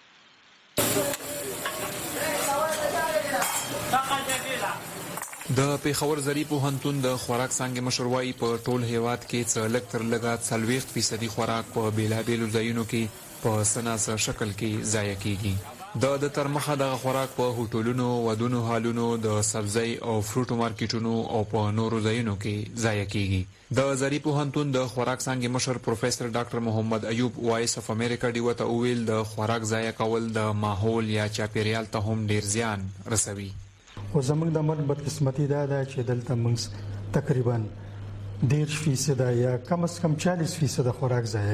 د پیښور زری پوهنتون د خوراک څنګه مشروعي په ټول هیواد کې څلور لک تر لګا څلويخت فیصدي خوراک په بیلابېلو ځایونو کې په سناسه شکل کې ضایع کیږي د د ترمخه د خوراک په هوټلونو ودونو هالونو د سبزی او فروټو مارکیټونو او په نورو ځایونو کې ضایع کیږي د زری پوهنتون د خوراک څنګه مشر پروفیسور ډاکټر محمد ایوب وایس اف امریکا دی وته ویل د خوراک ضایع کول د ماحول یا چاپیریال ته هم ډیر زیان رسوي او زمونږ د ملک بدقسمتي دا ده چې دلته موږ تقریبا ډیر فیصد یا کم از کم چالیس فیصد خوراک ضایع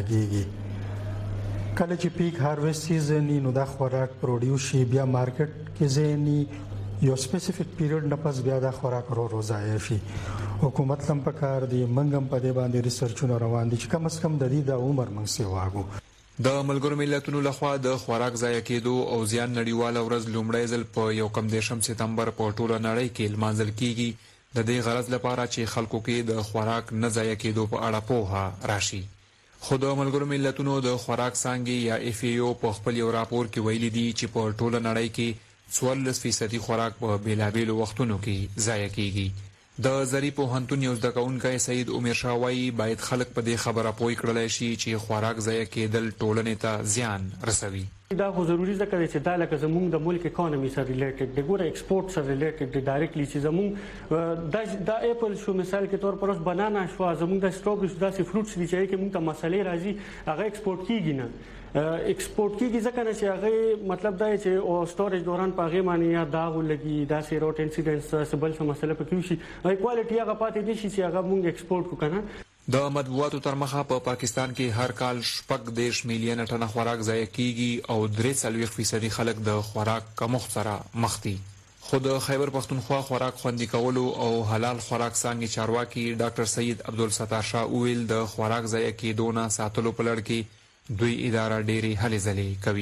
کیږي کله چې پیک هارویسټ سیزن نو دا خوراک پروډیوس شي بیا مارکیټ کې ځینی یو سپیسیفیک پیریډ نه پس بیا دا خوراک ورو ورو ضایع شي حکومت هم په کار دی منګم په دې باندې ریسرچونه روان دي چې کم از کم د دې د عمر موږ سی واغو د ملګرو ملتونو لخوا د خوراک ضایع کېدو او زیان نړیواله ورځ لومړی ځل په یو کم دیشم سپتمبر په ټوله نړۍ کې لمانځل کیږي د دې غرض لپاره چې خلکو کې د خوراک نه ضایع کېدو په اړه پوهه راشي خو د ملګرو ملتونو د خوراک څنګه یا اف ای او په خپل یو راپور کې ویلي دي چې په ټوله نړۍ کې څوارلس فیصدي خوراک په بیلابېلو وختونو کې ضایع کیږي د زری پوهنتون یو زده کوونکی سید عمر شاه وایي باید خلک په دې خبره پوه کړلی شي چې خوراک ضایع کېدل ټولنې ته زیان رسوي دا خو ضروري ځکه دی چې دا لکه زموږ د ملک اکانومي سره ریلیټډ دی ګوره ایکسپورټ سره ریلیټډ دی ډایرکټلی چې زموږ دا دا اپل شو مثال کې تور پر اوس بنانا شو زموږ د سټروبري شو داسې فروټس دي چې موږ ته مسلې راځي هغه ایکسپورټ کیږي نه ایکسپورټ کیږي ځکه نه چې هغه مطلب دا چې او سټوریج دوران په هغه باندې یا داغ لګي داسې روټ انسیډنټس سبل څه مسله پکې شي هغه کوالټي هغه پاتې دي چې هغه موږ ایکسپورټ وکړو د مطبوعاتو تر مخه په پا پاکستان کې هر کال شپږ دیش میلیون ټنه خوراک ضایع کیږي او درې څلوېښت فیصدي خلک د خوراک کمښت سره مخ دي خو د خیبر پښتونخوا خوراک خوندي کولو او حلال خوراک څنګه چارواکي ډاکټر سید عبدالستار شاه ویل د خوراک ضایع کېدو نه ساتلو په لړ کې دوی اداره ډېری هلې ځلې کوي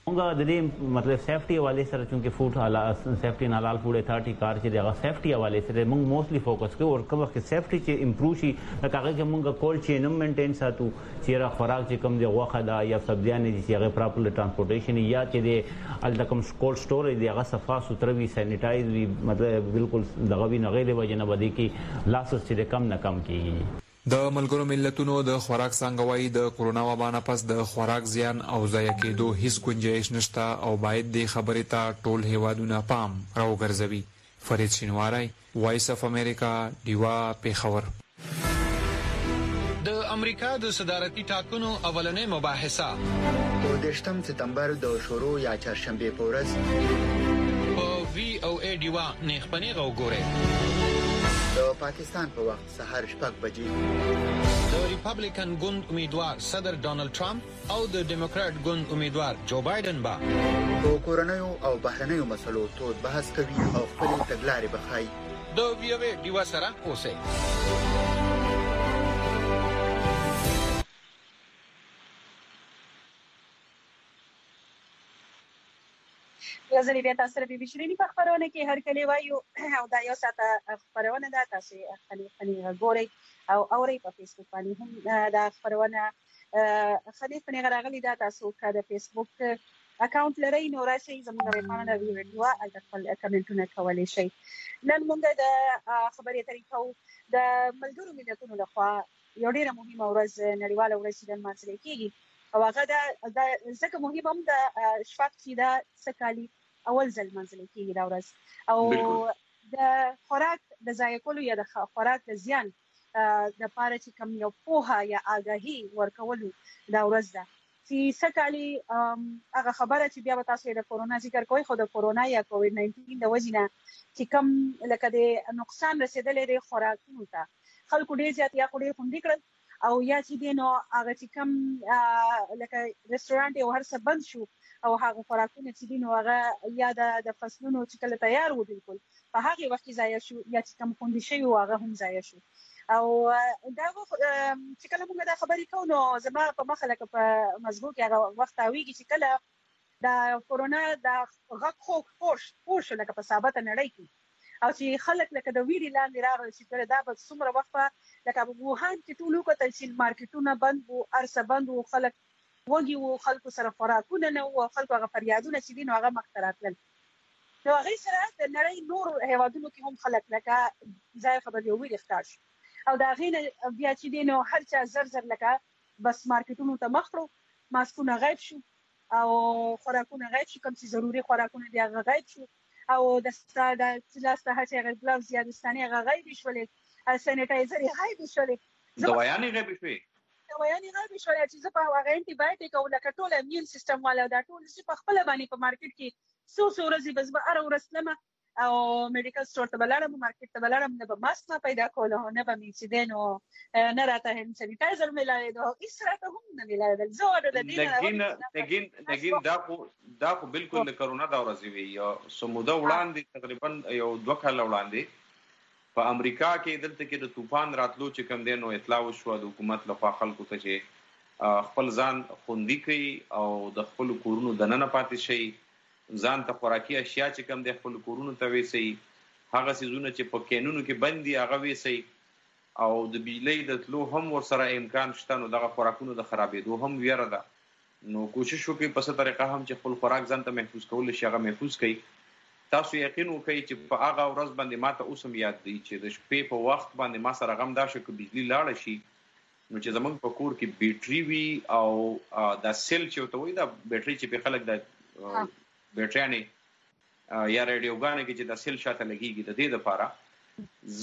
مونږ د دې مطلب سیفټي حوالې سره چونکې فوډ حلال سیفټي ان حلال فوډ اتھارټي کار چې دغه سیفټي حوالې سره مونږ موستلی فوکس کوو او کوم وخت سیفټي چې امپروو شي لکه هغه کې مونږ کولډ چین هم مینټین ساتو چې را خوراک چې کوم دی غوښه ده یا سبزیان دي چې هغه پراپرلی ټرانسپورټیشن یا چې دی ال کوم کولډ سټورج دی هغه صفا سوتره وي سینیټایز وي مطلب بالکل دغه وی نه غیر وجه نه بدی کې لاسس چې کم نه کم کیږي. د ملګرو ملتونو د خوراک څنګهوي د کورونا وبا نه پس د خوراک زیان او ضایع کېدو هیڅ گنجائش نشته او باید د خبرې ته ټول هیوادونه پام راوګرځوي. فرید شینواری، وایس اف امریکا، ډیوا پیښور. د امریکا د صدارتي ټاکنو اولنې مباحثه په دشتم سپتمبر د شروع یا چهارشنبه په ورځ په وی او ای ډیوا نیخپنی غوګوره د پاکستان په وخت سهار شپږ بجې د ریپبلیکن ګوند امیدوار صدر ډونالد ټرمپ او د ډیموکرات ګوند امیدوار جو بایدن با په کورونیو او بهرنیو مسلو تود بحث کوي او خپل تګلارې بخای. د وی او ای ډیوا سره اوسه غزنی بیا تاسو سره بي شيريني په خبرونه کې هر کلی وایو او دا یو ساته خبرونه ده تاسو خلي خلي غوري او اوري په فیسبوک باندې هم دا خبرونه خلي خلي غراغلي ده تاسو کا د فیسبوک اکاونټ لري نو راشي زموږ په پاڼه د ویډیو او د خپل کمنټونه کولای شي. نن موږ د خبرې طریقو د ملګرو ملتونو لخوا یو ډیره مهمه ورځ نړیواله ورځ د مانځل کېږي او هغه د ځکه مهم هم د شفاق چې دا سکالي اول ځل منځل کېږي دا ورځ او د خوراک د ضایع کولو یا د خوراک د زیان د پاره چې کوم یو پوهه یا آگاهي ورکولو دا ورځ ده چې سکالي هغه خبره چې بیا تاسو د کورونا ذکر کوئ خو د کورونا یا کووډ ناینټین د وجې نه چې کوم لکه د نقصان رسیدلې د خوراکونو ته خلکو ډېر زیات یا ډېر خوندي کړل او یا چې دینو هغه چې کوم لکه رستورانت او هر څه بند شو او هغه خوراکونه چې دینو هغه یا د فصلونو چې کله تیار وو بالکل په هغه وخت ضایع شو یا چې کوم خوندي شي هغه هم ضایع شو او دا چې کله موږ دا خبرې کوو نو زما په مخه لکه په مزګو کې هغه وخت اویږي چې کله د کورونا د غږ خو خوش خوش لکه په ثابت نړۍ کې او چې خلک لکه د ویری لاندې راغلي چې دا به څومره وخت لکه ووهان کې ټول وکړل چې مارکیټونه بند وو ارسه بند وو خلک وږي وو خلکو سره خوراکونه نه وو خلکو هغه فریادونه چې دي نو هغه مخ ته راتلل نو هغې سره د نړۍ نور هیوادونو کې هم خلک لکه ځای خبر یو ویرې ښکار شو او د هغې نه بیا چې دی نو هر چا زر زر لکه بس مارکیټونو ته مخ کړو ماسکونه غیب شو او خوراکونه غیب شو کوم چې ضروري خوراکونه دي هغه غیب شو او د ستا د لاسته هڅې هغه ګلوز یا دستانې هغه غیب شولې سینیټایزر یې غیب شولې دوايانې غیب شوې دوايانې غیب شولې چې زه په هغه انټي بایوټیک او لکه ټول ایمیون سیستم والا دا ټول چې په خپل باندې په مارکیټ کې څو څو ورځې بس به هر ورځ تلمه او میډیکل سٹور ته بلاړم مارکیټ ته بلاړم نه به ماسک نه پیدا کوله نه به مې چې دی نو نه راته هند سینیټایزر میلاوېدو هېڅ راته هم نه میلاوېدل زه د دې لګین لګین دا خو دا خو بالکل د کرونا دا ورځ وي یو سموده وړاندې تقریبا یو دوه کاله وړاندې په امریکا کې دلته کې د طوفان راتلو چې کوم دی نو اطلاع وشوه د حکومت لخوا خلکو ته چې خپل ځان خوندي کړي او د خپلو کورونو دننه پاتې شي ځان ته خوراکي اشیاء چې کوم د خپل کورونو ته ویسي هغه سيزونه چې په کینونو کې بندي هغه ویسي او د بجلی د تلو هم ورسره امکان شته نو دغه خوراکونو د خرابېدو هم ویره ده نو کوشش وکړئ په څه طریقه هم چې خپل خوراک ځان ته محفوظ کول شي هغه محفوظ کړئ تاسو یقین وکړئ چې په هغه ورځ باندې ماته اوس هم یاد دی چې د شپې په وخت باندې ما سره غم دا شو چې بجلی لاړه شي نو چې زمونږ په کور کې بیټري وي او دا سیل چې ورته وایي دا بیټري چې په خلک د بیټریانې یا ریډیوګانې کې چې د سیل شاته لګېږي د دې دپاره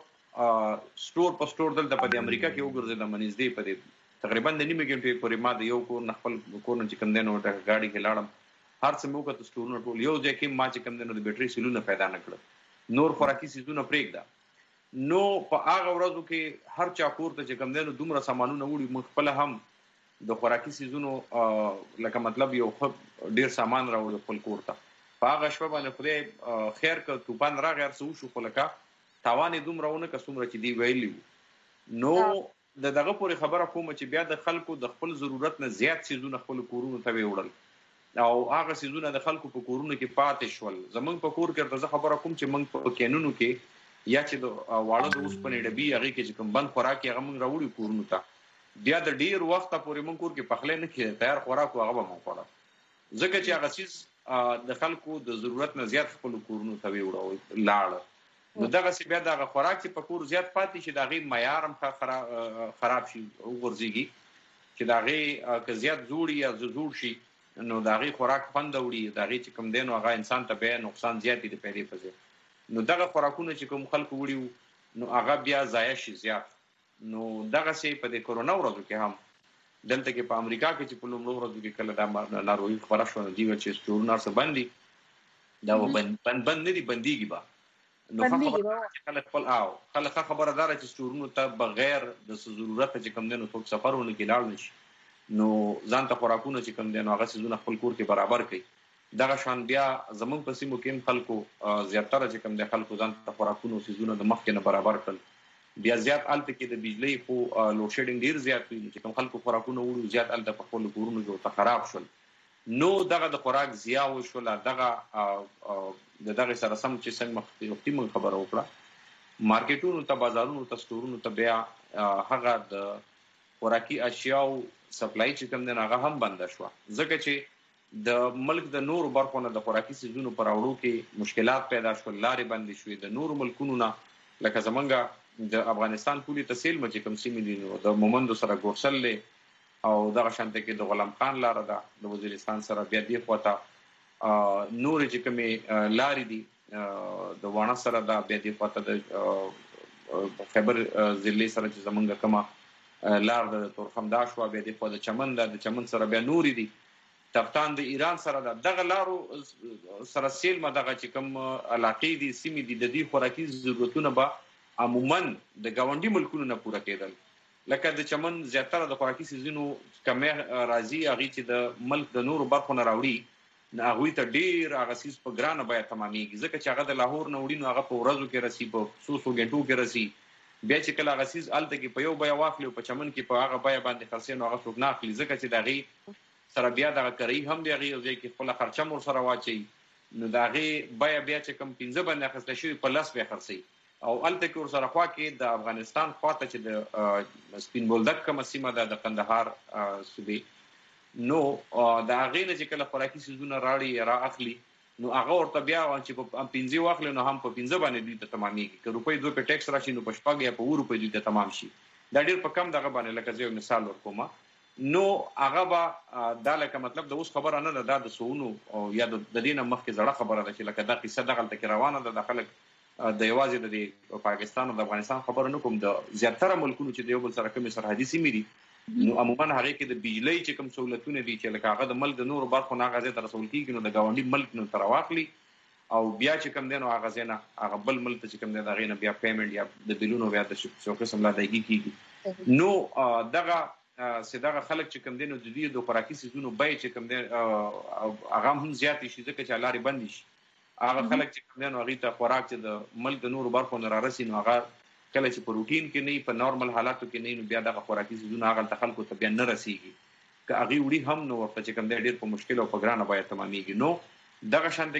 زه سټور په سټور دلته په دې امریکا کې وګرځېدم نږدې په دې تقریبا د نیمې ګنټې پورې ما د یو کور نه خپل کور نه چې کوم دی نو ګاډي کې لاړم هر څه مې وکړه سټورونه ټول یو ځای کې ما چې کوم دی نو د بیټري سیلونه پیدا نه کړل نور خوراکي څیزونه پرېږده نو په هغه ورځو کې هر چا کور ته چې کوم دی نو دومره سامانونه وړي موږ خپله هم د خوراکي سيزونو لکه مطلب یو ډیر سامان راوړل خپل کور ته په هغه شپه باندې خدای خیر ک طوفان راغی هر څه وشو خو لکه تاوان یې دومره ونه که څومره چې دی ویلي نو د دغه پورې خبره کوم چې بیا د خلکو د خپل ضرورت نه زیات سيزونه خپل کورونو ته وړل او هغه سيزونه د خلکو په کورونو کې پاتې شول. زمونږ په کور کې د خبره کوم چې موږ په کینونو کې یا چې د واړه د اوسپنې ډبي هغه کې چې کوم بند خوراک هغه موږ راوړي کورونو ته بیا د ډیر وخت پورې موږ کور کې پخلې نه کړي تیار خوراک هغه به موږ خوړل ځکه چې هغه چیز د خلکو د ضرورت نه زیات خپل کورونو ته ویوړو لاړ نو دغه سی بیا د خوراک چې په کور زیات پاتې شي دغه معیار هم خراب شي او ورزيږي چې دغه که زیات جوړي یا جوړ شي نو دغه خوراک خوند وړي دغه چې کوم دین هغه انسان ته به نقصان زیات دي پیدا پځي نو دغه خوراکونه چې کوم خلکو وړي نو هغه بیا ضایع شي زیات نو دغه سي په د کورونا ورځو کې هم دلته کې په امریکا کې چې په لومړو ورځو کې کله دا ناروغي خبره شو دی چې سټورونه سره باندې دا بند بند نه دي بنديږي با نو خبره خلک خپل او خلک خبردار چې سټورونو ته بغیر د ضرورت چې کوم دینو څوک سفرونه کې لاړ نشي نو ځان ته خوراکونه چې کوم دینو هغه سيزونه خپل کور کې برابر کړي دغه شان بیا زمونږ په سیمو کې خلکو زیاتره چې کوم د خلکو ځان ته خوراکونه سيزونه د مخ کې نه برابر کړل بیا زیات الته کې د بجلی خو لوډ شیډینګ ډیر زیات وي چې کوم خلکو خوراکونه وړو زیات الته په خپل کورونو کې ته خراب شول نو دغه د خوراک زیاو شول دغه د دغه سره سم چې څنګه مختي من خبره وکړه مارکیټونو ته بازارونو ته سټورونو ته بیا هغه د خوراکي اشیاء سپلای چې کوم نه هغه هم بند شو ځکه چې د ملک د نور برخو نه د خوراکي سيزونو پر اورو کې مشکلات پیدا شول لارې بند شوې د نور ملکونو نه لکه زمونږ د افغانستان پولی تحصیل مچ کوم سیمې دي د مومندو سره ګورسل له او دغه شانته کې د غلام خان لار ده د وزیرستان سره بیا دی خواته نور چې کومې لارې دي د وانه سره دا بیا دی خواته د خبر ضلع سره چې زمونږ کما لار د تورخمدا شو بیا دی خواته چمن د چمن سره بیا نور دي تفتان د ایران سره ده دغه لارو سره سیل ما دغه چې کوم علاقې دي سیمې دي د دې خوراکي ضرورتونه به عموما د گاونډي ملکونو نه پوره کېدل لکه د چمن زیاتره د خوراکي سيزونو کمه راځي هغه چې د ملک د نورو برخو نه راوړي نه هغه ته ډیر هغه سیس په ګرانه بیا تمامېږي ځکه چې هغه د لاهور نه وړي نو هغه په ورځو کې رسی په څو څو غنټو کې رسی بیا چې کله هغه سیس الته کې په یو بیا واخلي په چمن کې په هغه بیا باندې خرڅې نو هغه څوک نه اخلي ځکه چې دغه سره بیا دغه کوي هم دی هغه ځای کې خپل خرچه مور سره واچي نو دغه بیا بیا چې کم پنځه باندې اخیستل شوی په لاس بیا خرڅي او الته کې ور سره خوا کې د افغانستان خواته چې د سپین بولدک کوم سیمه ده د قندهار صوبې نو د هغه نه چې کله خوراکي سيزونه راړي را اخلي نو هغه ورته بیا چې په پنځه واخلي نو هم په پنځه باندې دوی ته تمامېږي که روپۍ دوه په ټیکس راشي نو په شپږ یا په روپۍ دوی ته تمام شي دا ډیر په کم دغه باندې لکه زه مثال ورکوم نو هغه به دا لکه مطلب د اوس خبره نه ده د سونو او یا د دینه مخکې زړه خبره ده چې لکه دا قصه دغه تل روانه ده د خلک د یوازې د پاکستان او د افغانستان خبره نه کوم د زیاتره ملکونو چې د یو بل سره کوم سرحدي سیمې دي نو عموما هغه کې د بجلی چې کوم سہولتونه دي چې لکه هغه د ملک د نور برخو نه غزه تر رسول کیږي نو د گاونډي ملک نو تر واخلي او بیا چې کوم دینو هغه زنه هغه بل ملک چې کوم دغه نه بیا پیمنٹ یا د بلونو بیا د څو قسم لا دایږي کیږي نو دغه سیدغه خلک چې کوم دینو د دې د خوراکي سيزونو بای چې کوم دین هغه هم زیات شي ځکه چې لارې بند شي هغه خلک چې کوم دین هغه ته خوراک چې د ملک د نور برخو نه رارسي نو هغه کله چې په روټین کې نه په نارمل حالاتو کې نه نو بیا دغه خوراکي سيزونه هغه ته خلکو ته بیا نه رسیږي که هغه وړي هم نو ورته چې کوم ډیر په مشکل او په ګرانه بیا تمامېږي نو دغه شاند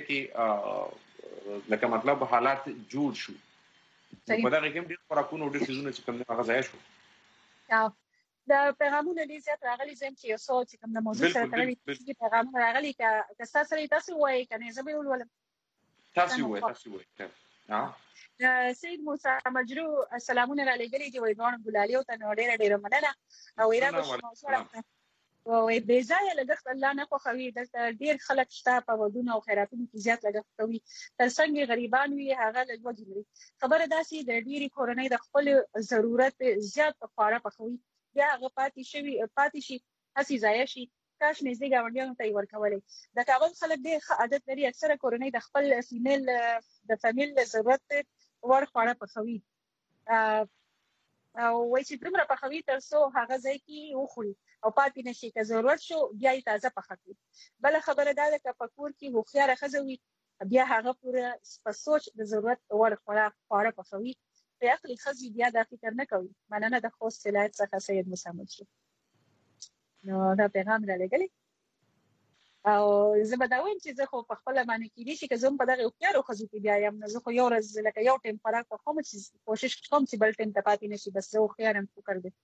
کې لکه مطلب حالات جوړ شو په دغه کې ډیر خوراکونه ډیر سيزونه چې کوم هغه ځای شو د پیغامونو دې زیات راغلي زم چې یو څو چې کوم د موضوع سره تړلي چې پیغام راغلي که تاسو سره تاسو وایي کنه زه به ولولم تاسو وایي تاسو وایي ها سید موسی مجرو سلامونه را لګلي دي وای ګون ګلالي او ته ډېر ډېر مننه او ایران موضوع او به ځای لګښت الله نه خو خوي د ډېر خلک شته په ودونو او خیراتونو کې زیات لګښت کوي تر څنګه غریبان وي هغه لږ وږي خبره داسي د ډېری کورنۍ د خپل ضرورت زیات په خاطر پخوي بیا هغه پاتې شي پاتې شي هسي ضایع شي کاش نږدې گاونډیانو ته ورکولې د کابل خلک ډېر عادت لري اکثره کورنۍ د خپل فیمیل د فامیل ضرورت ور خواړه پخوي او وایي چې دومره پخوي تر څو هغه ځای کې وخوري او پاتې نشي که ضرورت شو بیا یې تازه پخوي بل خبره دا ده چې په کور کې هوښیار ښځه وي بیا هغه پوره په سوچ د ضرورت ور خواړه پخوي په عقل خزي بیا دا فکر نه کوي مننه د خوست ولایت څخه سید موسی مجرو نو دا پیغام را لګلی او زه به دا وایم چې زه خو په خپل باندې کېدی شي که زه هم په دغه هوښیارو ښځو کې بیا یم نو زه خو یو ورځ لکه یو ټیم خوراک پخوم چې کوشش کوم چې بل ټیم ته پاتې نشي بس زه هوښیار یم فکر دی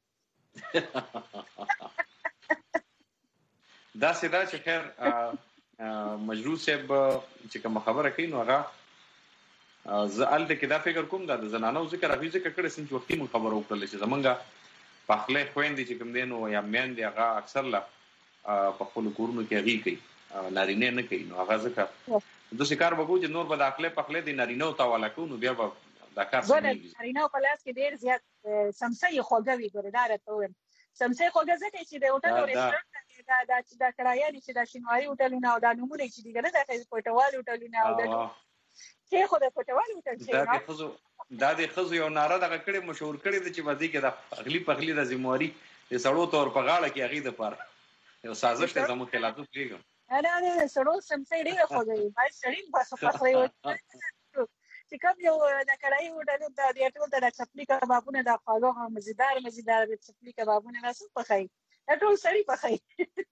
داسې دا چې خیر مجروح صاحب چې کوم خبره کوي نو هغه زه الته کې دا فکر کوم دا د زنانو ذکر هغه ذکر کړی سم چې وختي مون خبره وکړل چې زمونږه په خپل خويندې چې کوم دین او یا مین دی هغه اکثر لا په خپل کورونو کې هغه کوي نارینه نه کوي نو هغه ځکه د شکار وګو چې نور به داخله په خپل دي نارینه او تاواله کو نو بیا به دا کار سمېږي نارینه په لاس کې ډیر زیات سمسي خوګوي ګوردار ته ویم سمسي خوګه ځکه چې د هوټل او رستورانت دا دا چې دا کرایا دي چې دا شینواري هوټلونه او دا نمونه چې دي ګره د پټوال هوټلونه او د چې خو د پټوال هوټل چې دا د خزو دا د خزو یو ناره دغه کړي مشهور کړي د چې وځي کې د اغلی پغلی د زمواري د سړو تور په غاړه کې هغه د پاره یو سازش ته زموږ خلافو کېږم انا نه سړو سمسي ډیر خو دی بای سړی په خپل یو چې کوم یو د کړای وډل د دې ټول د چپلی کبابونه د خواږه مزیدار مزیدار د چپلی کبابونه ناسو په خای دا ټول سړی په خای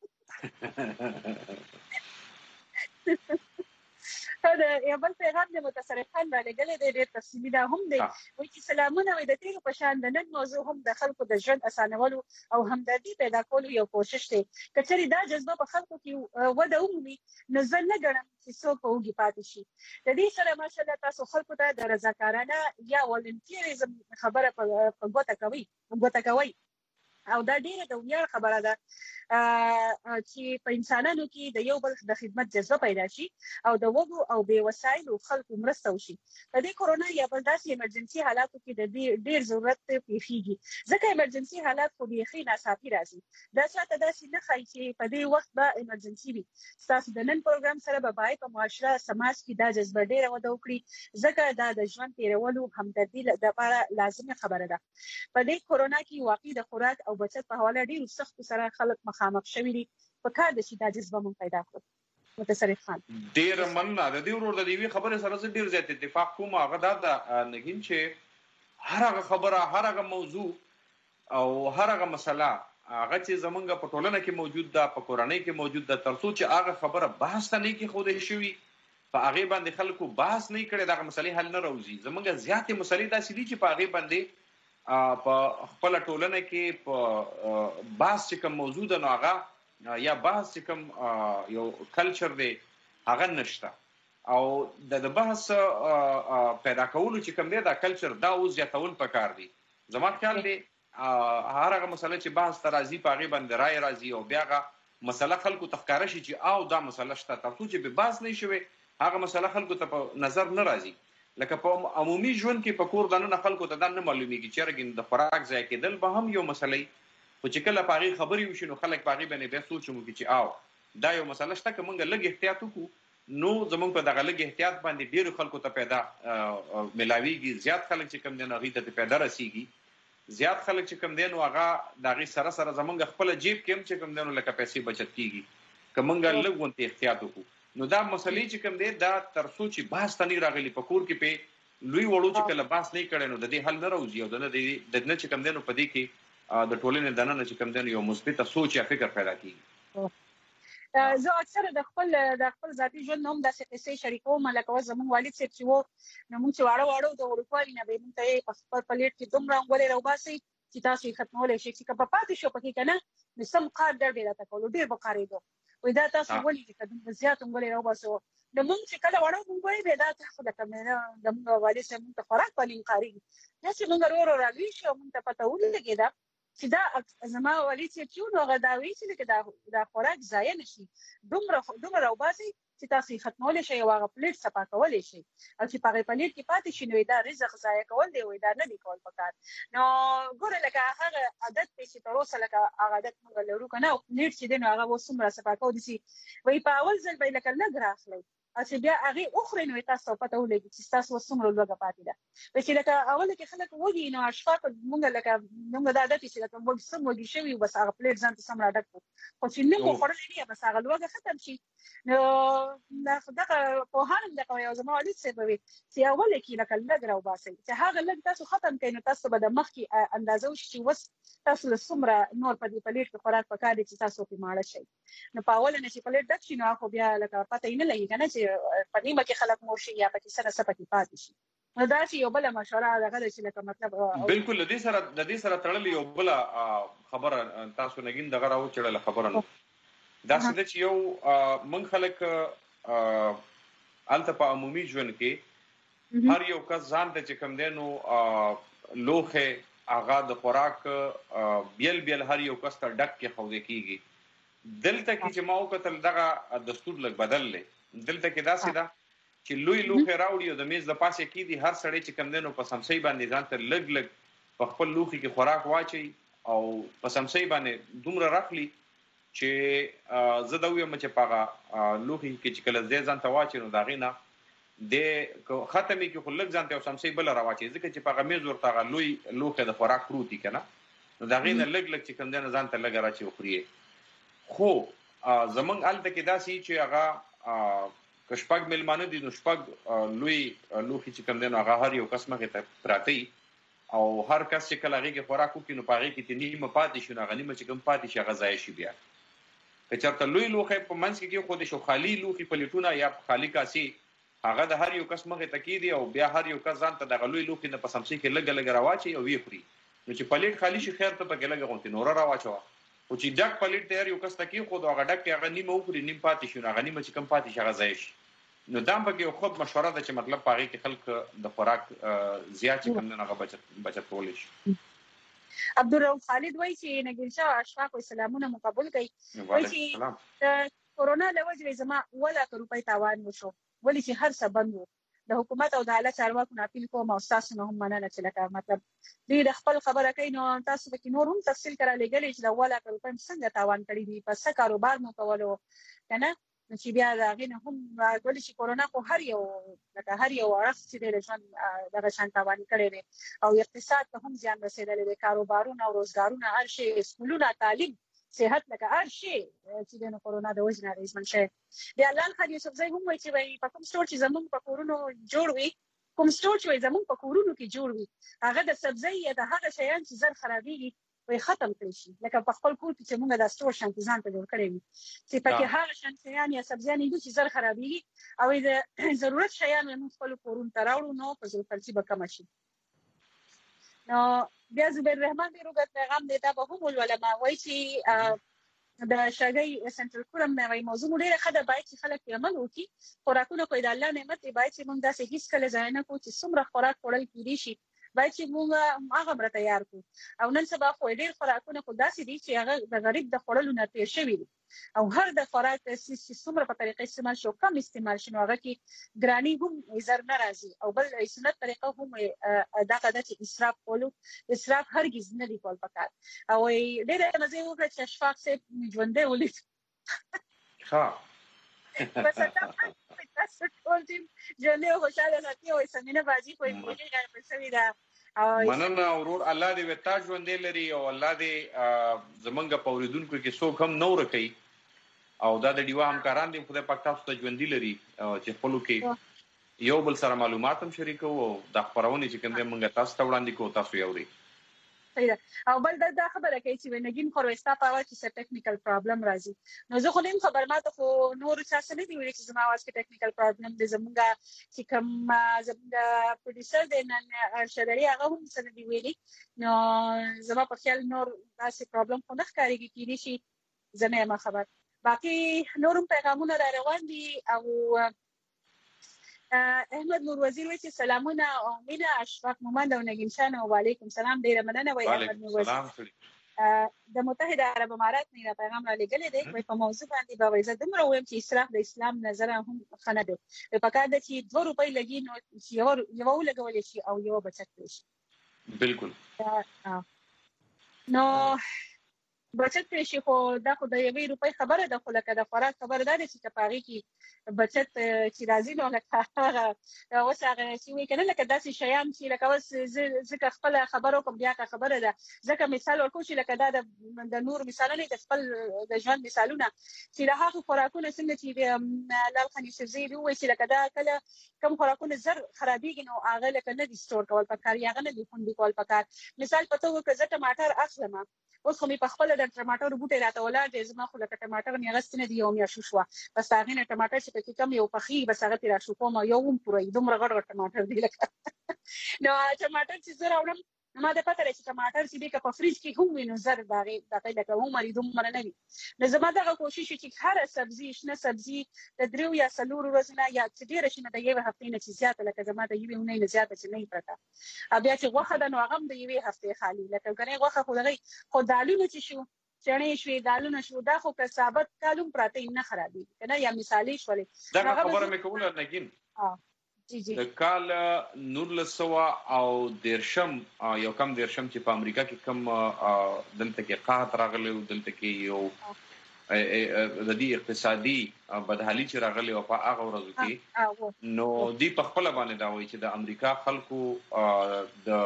دا یو بل پیغام د متصرف خان باندې غلې د ډېر تفصیلي دا هم دی وایي چې سلامونه وي د تیرو په شان د نن موضوع هم د خلکو د ژوند اسانولو او همدردي پیدا کولو یو کوشش دی کچري دا جذبه په خلکو کې وده ومومي نو زه نه ګڼم چې څوک په وږي پاتې شي د دې سره ماشاءالله تاسو خلکو ته د رضاکارانه یا والنټیریزم خبره په ګوته کوي ګوته کوي او دا ډیره د ویاړ خبره ده چې په انسانانو کې د یو بل د خدمت جذبه پیدا شي او د وګړو او بې وسایلو خلکو مرسته وشي په دې کورونا یا بل داسې ایمرجنسي حالاتو کې د ډیر ضرورت پیښیږي ځکه ایمرجنسي حالات خو بيخي ناڅاپي راځي دا څه داسې نه ښایي چې په دې وخت به ایمرجنسي وي تاسو د نن پروګرام سره به باید په معاشره سماج کې دا جذبه ډیره وده وکړي ځکه دا د ژوند تیرولو همدردي لپاره لازمي خبره ده په دې کورونا کې واقعي د خوراک او بچت په حواله ډیر سخت سره خلک مخامخ شوي دي په کار د شي د جذبه مون پیدا کړو متصرف خان ډیر مننه د دې ورور د دې خبره سره ډیر زیات اتفاق کوم هغه دا نګین چې هر هغه خبره هر هغه موضوع او هر هغه مسله هغه چې زمونږ په ټولنه کې موجود ده په کورنۍ کې موجود ده ترڅو چې هغه خبره بحث ته نه کې خوده شوی په هغه باندې خلکو بحث نه کړي دا مسلې حل نه راوځي زمونږ زیاتې مسلې داسې دي چې په هغه باندې په خپل ټولنه کې په بحث چې کوم موضوع ده نو هغه یا بحث چې کوم یو کلچر دی هغه نشته او د بحث پیدا کولو چې کوم دی دا کلچر دا اوس زیاتول پکار دی زما خیال دی هر هغه مسله چې بحث ته راځي په هغه باندې رائے راځي او بیا هغه مسله خلکو تخکاره شي چې او دا مسله شته تاسو چې به بحث نه شوي هغه مسله خلکو ته په نظر نه راځي لکه په عمومي ژوند کې په کور دنه خلکو ته دا نه معلومیږي چې رګین د خوراک ځای کېدل به هم یو مسلې خو چې کله پاغي خبري وشي نو خلک پاغي باندې بیا سوچ مو چې او دا یو مسله شته که موږ لږ احتیاط وکړو نو زموږ په دغه لږ احتیاط باندې ډیرو خلکو ته پیدا ملاويږي زیات خلک چې کم دي نو غي ته پیدا رسیږي زیات خلک چې کم دي نو هغه دغه سره سره زموږ خپل جیب کې هم چې کم دي نو لکه پیسې بچت کیږي که موږ لږ ونته احتیاط وکړو نو دا مسلې چې کم دي دا ترڅو چې بحث تني راغلي په کور کې په لوی وړو چې کله بحث نه کړي نو د دې حل نه راوځي او د نه د نه چې کم دي نو په دې کې د ټولنې د نه چې کم دي یو مثبت سوچ یا فکر پیدا کیږي زه اکثر د خپل د خپل ذاتی ژوند هم د څه شریکوم لکه زموږ والد صاحب چې وو نو موږ چې واړه واړو د اروپا نه به موږ ته په خپل پلیټ کې دومره غولې راوباسي چې تاسو یې ختمولای شئ چې په پاتې شو پکې کنه نو سم قار در ډیر تا کولو ډیر بقاریدو وای دا تاسو ولې چې د زیات غولې راوباسو نو موږ چې کله واړو موږ وای به دا تاسو د کمنه د موږ والد صاحب ته خوراک پالین قاری دا چې موږ ورو ورو راوي شو موږ ته پته ولګی دا چې دا زما والد چې نو غداوي چې دا دا خوراک ضایع نشي دومره دومره راوباسي چې تاسو ختمول شي او هغه پلیټ صفا کول شي او چې په پلیټ کې پاتې شي نو دا رزق ضایع کول دی وای دا نه دی کول پکار نو ګوره لکه هغه عادت چې تر اوسه لکه هغه عادت موږ لرو کنه او پلیټ چې دی نو هغه وسمره صفا کول دي وای په اول ځل به لکه نه غراخلی چې بیا هغه اخرى نو تاسو پته ولګي چې تاسو وسمره لوګه پاتې ده چې لکه اول کې خلک وږي نو اشفاق مونږ لکه مونږ دا عادت چې لکه موږ سم وږي شوی بس هغه پلیټ ځان ته سم راډک خو چې نه مو خورلې نه بس هغه لوګه ختم شي نو دا په هر د یو زما علي څه به چې اول کې لکه لګ راو باسي چې هغه لګ تاسو ختم کینو تاسو به د مخ کې اندازو شي وس تاسو له سمره نور په دې پلیټ کې خوراک پکاره چې تاسو په ماړه شي نو په اول نه چې پلیټ ډک شي نو خو بیا لکه پته یې نه لګي کنه چې په نیمه کې خلک مور شي یا په کې سره سپکی پاتې شي نو دا چې یو بل مشوره دغه چې لکه مطلب بالکل د دې سره د دې سره تړلې یو بل خبره تاسو نګین دغه راو چړل خبره نو دا څه چې یو من خلک الته په عمومي ژوند کې هر یو کس ځان ته چې کم دینو لوخه اغا د خوراک بیل بیل هر یو کس ته ډک کې خوځي کیږي دلته کې چې ما وکتل دغه دستور لګ بدل لې دلته کې دا سیده چې لوی لوخه راوړي او د میز د پاسه کې دي هر سړی چې کم دینو په سمسي باندې ځان ته لګ لګ په خپل لوخي کې خوراک واچي او په سمسي باندې دومره راخلي چې زه دا وایم چې پاغه لوخي کې چې کله ځې ځان ته واچي نو دا غینا د ختمي کې خلک ځان ته سمسي بل راواچي ځکه چې پاغه میز ورته لوی لوخه د خوراک پروتي کنه نو دا غینا لګ لګ چې کم دینو ځان ته لګ راچي خوري خو زمنګ الته کې دا سي چې هغه کشپګ ملمانه دي نو شپګ لوی لوخي چې کم دینو هغه هر یو کس مخه ته پراتی او هر کس چې کله هغه خوراک وکړي نو پاغه کې تنیمه پاتې شو نه غنیمه چې کم پاتې شي هغه ځای شي بیا که چېرته لوی لوخه په منځ کې خو د شو خالی لوخي پلیټونه یا خالی کاسي هغه د هر یو کس مخه تکې دي او بیا هر یو کس ځان ته د غلوی لوخي نه په سمسي کې لګ لګ راواچي او وی خوري نو چې پلیټ خالی شي خیر ته په کې لګ غونتی نور راواچو او چې ډک پلیټ ته هر یو کس تکې خو دا غډک هغه نیمه وخوري نیم پاتې شي هغه نیمه چې کم پاتې شي هغه ځای شي نو دا به یو خود مشوره ده چې مطلب پاره کې خلک د خوراک زیات کم نه هغه بچت بچت کول شي عبدالرؤف خالد وایي چې نګین شاه اشفاق او سلامونه مقبول کړي وایي چې کورونا له وجې زما ولا روپۍ تاوان وشو ولې چې هر څه بند وو د حکومت او د اعلی چارواکو اپیل کوم او تاسو نه هم مننه چې لکه مطلب دې د خپل خبره کوي نو تاسو به نور هم تفصیل کړه لګلې چې د ولا روپۍ څنګه تاوان کړی دي پس کاروبار مو کولو کنه چې بیا دا غینه هم ولې چې کورونا خو هر یو لکه هر یو ورځ چې د ژوند دغه شان تاوان کړی دی او اقتصاد ته هم زیان رسیدلی دی کاروبارونه او روزګارونه هر شی سکولونه تعلیم صحت لکه هر شی چې د کورونا د وجې نه ریزمن شي بیا لاله خالد یوسف زئی هم وایي چې وایي په کوم سټور چې زموږ په کورونو جوړ وي کوم سټور چې زموږ په کورونو کې جوړ وي هغه د سبزی یا د هغه شیان چې زر خرابېږي وي ختم کړي شي لکه په خپل کور کې چې موږ د سټور شانتي ځان ته جوړ کړی وي چې پکې هغه شیان یا سبزیان دي چې زر خرابېږي او د ضرورت شیان موږ خپل کورونو ته راوړو نو په ځل خرچي به کم شي نو بیا زبیر رحمان بیروګت پیغام دیتا به هم علماء وایي چې د شګي سنټرل کورم نه وایي موضوع ډیره خده باید چې خلک عمل وکړي خوراکونه کوي د الله نعمت دی باید چې موږ داسې هیڅ کله ځای نه کوو چې څومره خوراک وړل کېدی شي باید چې موږ هغه مر تیار کړو او نن سبا خو ډیر خوراکونه خو داسې دي چې هغه د غریب د خوړلو نه تیر شوي دي او هر د خوراک چې څومره په طریقې استعمال شو کم استعمال شنو هغه کې ګرانی هم زر ناراضي او بل سنت طریقه هم دغه د اسراف کولو اسراف هرگز نه دی کول پکار او ډېر مزه وکړه چې اشفاق سه ژوندې ولید ها بس دا تاسو ټول دې ژوندې خوشاله ساتي او سمینه بازی کوئی کوئی غیر پسوي دا مننه اورور الله دې وتا ژوندې لري او الله دې زمونږ په اوریدونکو کې څوک هم نور کوي او دا د دیوا همکاران دې خدای پاک تاسو ته ژوندې لري چې خپل کې یو بل سره معلومات هم شریکو او د خبرونه چې کوم دې مونږ تاسو ته وړاندې کوو تاسو یو دی او بل دا خبره کوي چې نګین خروستا پاوه چې څه ټیکنیکل پرابلم راځي نو زه خو نیم خبر ما ته خو نور څه څه نه دی ویل چې زما واس کې ټیکنیکل پرابلم د زمونږه چې کوم زمونږ پروډوسر دی نن شدري هغه هم څه دی ویلي نو زما په خیال نور تاسو پرابلم خو نه ښکارېږي کېدی شي زه نه یم خبر باقي نورم پیغامونه را روان دي او احمد نور وزیر وایي چې سلامونه او مینه اشفاق مومند او نګین شاه او علیکم سلام ډیره مننه وایي احمد نور وزیر د متحده عرب امارات نه پیغام را لګلې دی وایي په موضوع باندې به وایي زه دومره وایم چې اسراف د اسلام نظر هم ښه نه دی په کار ده چې دوه روپۍ لګي نو یو یو لګولی شي او یو بچت کړی شي بالکل نو بچت کړی شي. خو دا خو د یوې روپۍ خبره ده، خو لکه د خوراک خبره ده چې په هغې کې بچت چې راځي نو لکه هغه اوس هغه چې وایي که نه لکه داسې شیان چې لکه اوس زه ځکه خپله خبره وکړم بیا که خبره ده ځکه مثال ورکوم چې لکه دا د نور مثالونه د خپل د ژوند مثالونه چې د هغه خوراکونه څنګه چې لال خان یوسفزي وایي چې لکه دا کله کوم خوراکونه زر خرابېږي نو هغه لکه نه دي سټور کول پکار یا هغه نه دي خوندي کول پکار. مثال په توګه که زه ټماټر اخلم اوس خو مې په خپله د ټماټر بوټی راته ولاړ دی، زما خو لکه ټماټر مې اخیستی نه دي یو میاشت وشوه، بس د هغې نه ټماټر چې پکې کم یو پخېږي بس هغه پرې راشوکوم یو هم پوره دومره غټ غټ ټماټر دی لکه نو ټماټر چې زه راوړم ما د پته دی چې ټماټر چې دی که په فریج کې هم وي نو زر د هغې دغه لکه عمر یې دومره نه وي. نو زما دغه کوشش چې هره سبزي شنه سبزي د دریو یا څلورو ورځو نه یا چې ډېره شي نو د یوې هفتې نه چې زیاته لکه زما د یوې اونۍ نه زیاته چې نه وي پرته. او بیا چې غوښه ده نو هغه هم د یوې هفتې خالي لکه کنې غوښه خو دغې خو دالونه چې شو چڼې شوې دالونه شو دا خو که ثابت کالوم پراته نه خرابېږي که نه یا مثالي شولې. دغه خبره مې کوله نګین جی جی د کال نولس سوه او دیرشم یو کم دیرشم چې په امریکا کې کم دلته کې قحط راغلی و، دلته کې یو د دې اقتصادي بدحالي چې راغلی و په هغه ورځو کې نو دوی په خپله باندې دا وایي چې د امریکا خلکو د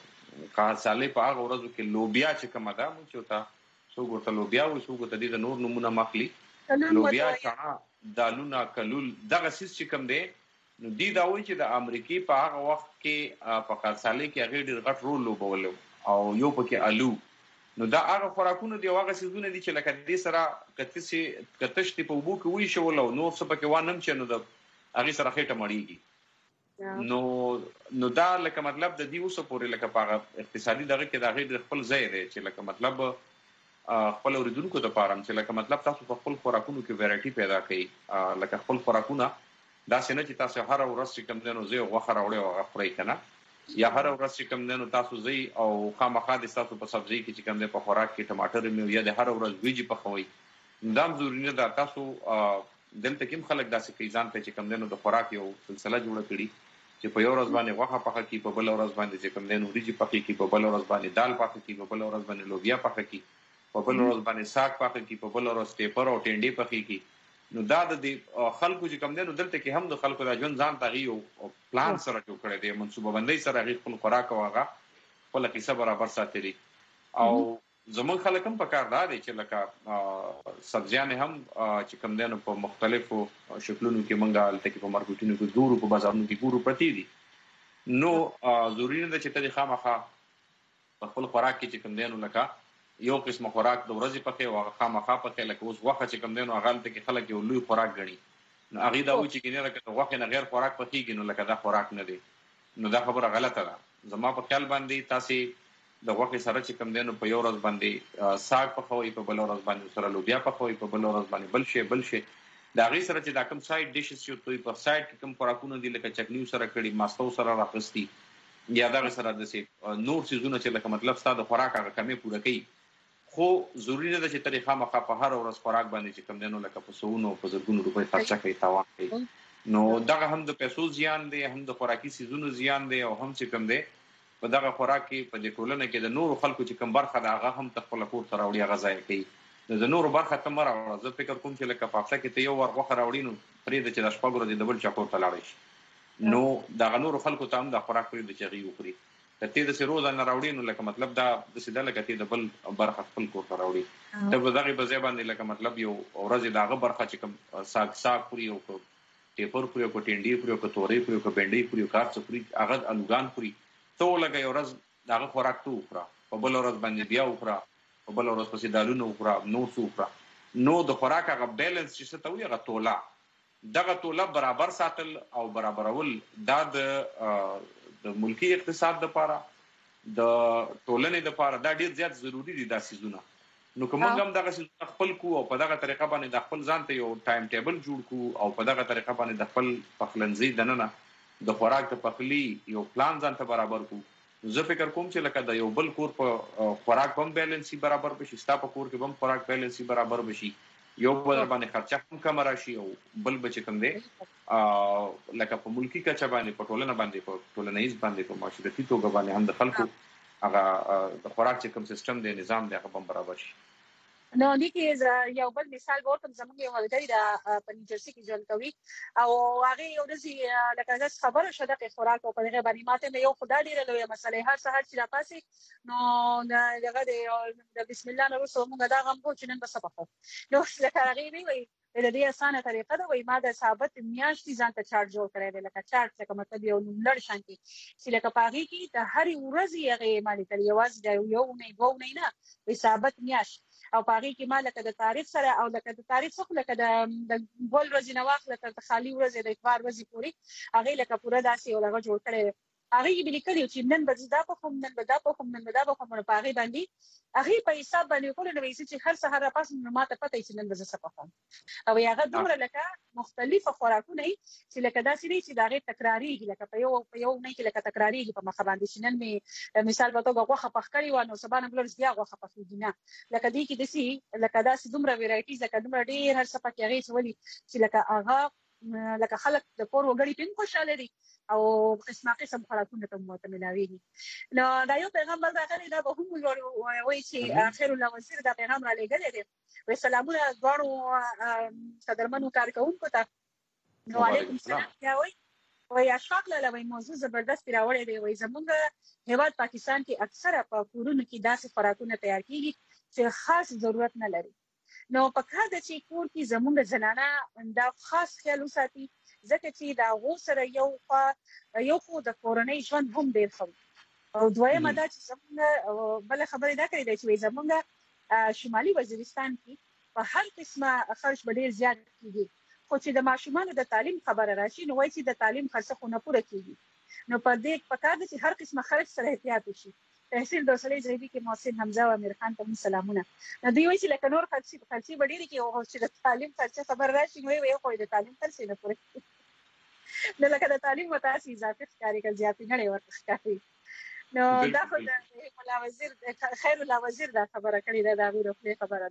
قحط سالۍ په هغه ورځو کې لوبیا چې کومه ده موږ چې ورته څوک ورته لوبیا وایي څوک ورته دې د نور نومونه ماخلي لوبیا چڼه دالونه کلول دغه څیز چې کوم دی نو دی دا وایي چې د امریکې په هغه وخت کې په قحط سالۍ کې هغې ډېر غټ رول لوبولی او یو پکې الو. نو دا هغه خوراکونه دي او هغه څیزونه دي چې لکه دې سره که تاسې که تش دې په اوبو کې وایشول او نور څه پکې وانم چې نو د هغې سره خېټه مړېږي. نو نو دا لکه مطلب د دې اوسه پورې لکه په هغه اقتصادي دغه کې د هغې ډېر خپل ځای دی چې لکه مطلب خپل اورېدونکو دپاره چې لکه مطلب تاسو په خپل خوراکونو کې ویرایټي پیدا کوئ لکه خپل خوراکونه داسې نه چې تاسو هره ورځ چې کوم دی نو زه غوښه راوړئ او هغه خورئ که نه یا هره ورځ چې کوم دی نو تاسو ځئ او خامخا د ستاسو په سبزۍ کې چې کوم دی په خوراک کې ټماټر مې یا د هره ورځ وریجې پخوئ دا هم ضروري نه ده. تاسو دلته کې هم خلک داسې کوي ځان ته چې کوم دی نو د خوراک یو سلسله جوړه کړي چې په یو ورځ باندې غوښه پخه کړي، په بله ورځ باندې چې کوم دی نو وریجې پخې کړي، په بله ورځ باندې دال پخه کړي، په بله ورځ باندې لوبیا پخه کړي، په بله ورځ باندې ساګ پخه کړي، په بله ورځ ټیپر او ټینډې پخې کړي. نو دا د خلکو چې کوم دی نو دلته کې هم د خلکو دا ژوند ځان ته هغې یو پلان سره جوړ کړی دی، منصوبه بندۍ سره هغې خپل خوراک او هغه خپله قیصه برابر ساتلي. او زموږ خلک هم په کار دا دی چې لکه سبزیانې هم چې کوم دی نو په مختلفو شکلونو کې موږ هلته کې په مارکیټونو کې ګورو، په بازارونو کې ګورو پرتې دي. نو ضروري نه ده چې ته دې خامخا په خپل خوراک کې چې کوم دی نو لکه یو قسمه خوراک د ورځې پخې او هغه خامخا پخې لکه اوس غوښه چې کوم دی نو هغه هلته کې خلک یو لوی خوراک ګڼي نو هغې دا وایي چې ګینې لکه د غوښې نه غیر خوراک پخېږي نو لکه دا خوراک نه دی. نو دا خبره غلطه ده. زما په خیال باندې تاسې د غوښې سره چې کوم دی نو په یو ورځ باندې ساګ پخوئ، په بله ورځ باندې سره لوبیا پخوئ، په بله ورځ باندې بل شی بل شی د هغې سره چې دا کوم سایډ ډیشز چې دوی په سایډ کې کوم خوراکونه دي لکه چکنیو سره کړي، ماستو سره راخستي یا دغه سره داسې نور څیزونه چې لکه مطلب ستا د خوراک هغه کمې پوره کوي. خو ضروري نه ده چې ته دې خامخا په هره ورځ خوراک باندې چې کوم دی نو لکه په سوونو په زرګونو روپۍ خرچه کوي، تاوان کوي. نو دغه هم د پیسو زیان دی، هم د خوراکي څیزونو زیان دی او هم چې کوم دی په دغه خوراک کې په دې ټولنه کې د نورو خلکو چې کوم برخه ده هغه هم ته خپله کور ته راوړي، هغه ضایع کوي. نو د نورو برخه ته مه راوړه. زه فکر کوم چې لکه په هفته کې ته یو وار غوښه راوړي نو پرېږده چې دا شپږ ورځې د بل چا کور ته لاړی شي. نو دغه نورو خلکو ته هم دا خوراک پرېږده چې هغوی وخوري. که ته داسې روزانه راوړي نو لکه مطلب دا داسې ده لکه ته د بل برخه خپل کور ته راوړي. ته به دغې په ځای باندې لکه مطلب یو ورځې د هغه برخه چې کوم ساګ ساګ خوري او که ټیپر خوري او که ټینډې خوري او که تورۍ خوري او که بینډۍ خوري او که هر څه خوري هغه الوګان خوري، ته ولګه یو ورځ د هغه خوراک ته وخوره، په بله ورځ باندې بیا وخوره، په بله ورځ پسې دالونه وخوره، نور څه وخوره. نو د خوراک هغه بیلنس چې څه ته وایي هغه توله دغه توله برابر ساتل او برابرول دا د د ملکي اقتصاد دپاره د ټولنې دپاره دا ډېر زیات ضروري دي دا څیزونه. نو که موږ هم دغه څیزونه خپل کړو او په دغه طریقه باندې د خپل ځان ته یو ټایم ټیبل جوړ کړو او په دغه طریقه باندې د خپل پخلنځي دننه د خوراک د پخلي یو پلان ځان ته برابر کړو، زه فکر کوم چې لکه د یو بل کور په خوراک به هم بیلنسي برابر بشي، ستا په کور کې به هم خوراک بیلنسي برابر بشي، یو بل باندې خرچه هم کمه راشي او بل به چې کوم دی لکه په ملکي کچه باندې په ټولنه باندې په ټولنیز باندې په معاشرتي توګه باندې هم د خلکو هغه د خوراک چې کوم سیستم دی نظام دی هغه به هم برابر شي. نو دغه یو بل مثال ورته زموږ یو ملګری د پنځرسي کې ژوند کوي او هغه یو ورځ لکه زه خبره شوه د خوراک په اړه باندې ماته مې یو خدای ډیره لوی مسله هر سهار چې راپاسي نو دغه د بسم الله نو سو موږ دا غم کو چې نن بس په نو لکه هغه وی د دې اسانه طریقه ده وای ما د ثابت میاشتې ځان ته چارج جوړ کړی دی لکه چارج څه مطلب یو لړ شانتي چې لکه پاغي کې د هر ورځ یې مالي تل یواز د یو نه وو نه نه وي ثابت میاشت او پاغي کې مال لکه د تاریخ سره او لکه د تاریخ څخه لکه د بول ورځ نه واخله تر خالی ورځ د اتوار ورځ پوری هغه لکه پوره داسې یو لغه جوړ کړی هغه یې بلیکلی چې نن به دا په کوم نن به دا په کوم نن به دا په کوم په هغه باندې هغه په حساب باندې کول نو چې هر سهار را پاس نو ماته پته چې نن به څه پخوم او هغه دومره لکه مختلفه خوراکونه چې لکه داسې دي چې داغه تکراری لکه په یو په یو نه کې لکه تکراری په مخ باندې چې نن می مثال په توګه غوخه پخ کړی و نو سبا نه بلرز بیا غوخه پخېږي نه لکه دې کې دسي لکه داسې دومره ویرایټیز لکه دومره ډیر هر څه پکې هغه ولي چې لکه هغه لکه خلک د کور وګړي پین خوشاله دي او قسمه قسم خوراکونه ته متمناويږي نو دا یو پیغام راغلی دا به هم وایي چې خیر الله وزیر دا پیغام را لګل دي و سلامونه غواړو قدرمنو کارکونکو ته نو علیکم السلام یا وای وای اشفاق لاله وای موضوع زبردست راوړی دی وای زمونږ هیواد پاکستان کې اکثره په کورونو کې داسې خوراکونه تیار کیږي چې خاص ضرورت نه لري نو په کار د چې کور کې زمونږ زنانه دا خاص خیال وساتي ځکه چې دا غو سره یو یو خو د کورنۍ ژوند هم ډیر خو او دویمه دا چې زمونږ بل خبره دا کړې ده چې زمونږ شمالي وزیرستان کې په هر قسمه خرج ډیر زیات کیږي خو چې د ماشومان د تعلیم خبره راشي نو وایي چې د تعلیم خرڅ خو نه پوره کیږي نو په دې په کار د چې هر قسمه خرج سره احتیاط وشي تحصیل د وسلې ځای کې محسن حمزه او امیر خان ته سلامونه نو دوی وایي چې لکه نور خرڅي خرڅي ډیره کې او چې د تعلیم خرڅ خبر راشي نو وایي خو د تعلیم خرڅ نه پوره نو لکه د تعلیم متاسي اضافه کاری کول زیات نه لري ورته ښکاري نو دا خو د مولا وزیر خیر الله وزیر دا خبره کړې ده دا غوړو خبره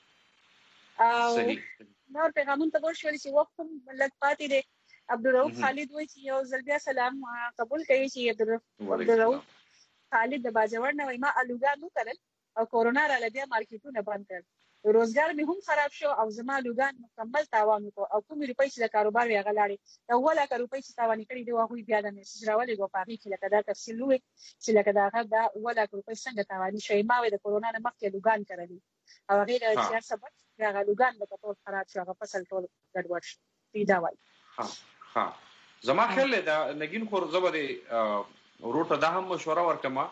ده او نور پیغامون ته ورشول چې وخت لږ پاتې دي عبدالرؤف خالد وایي چې یو ځل بیا سلام قبول کوي چې عبدالرؤف خالد د باجوړ نه وای ما الوګان نو کړل او کورونا را لبیا مارکیټونه بند کړ روزګار می هم خراب شو او زما الوګان مکمل تاوان وکړ او کوم روپۍ چې د کاروبار یې غلاړي او ولا کا روپۍ چې تاوان کړی دی واغوي بیا د میسج راولې غو پاږي چې لکه دا تفصیل وي چې لکه دا غا دا ولا کا روپۍ څنګه تاوان شي ما وې د کورونا نه مخکې الوګان کړل او غیر چې سبب هغه الوګان د ټول خراب شو هغه فصل ټول ګډوډ شو پیدا وای ها ها زما خل دا نګین خور زبر وروته دا هم مشوره ورکما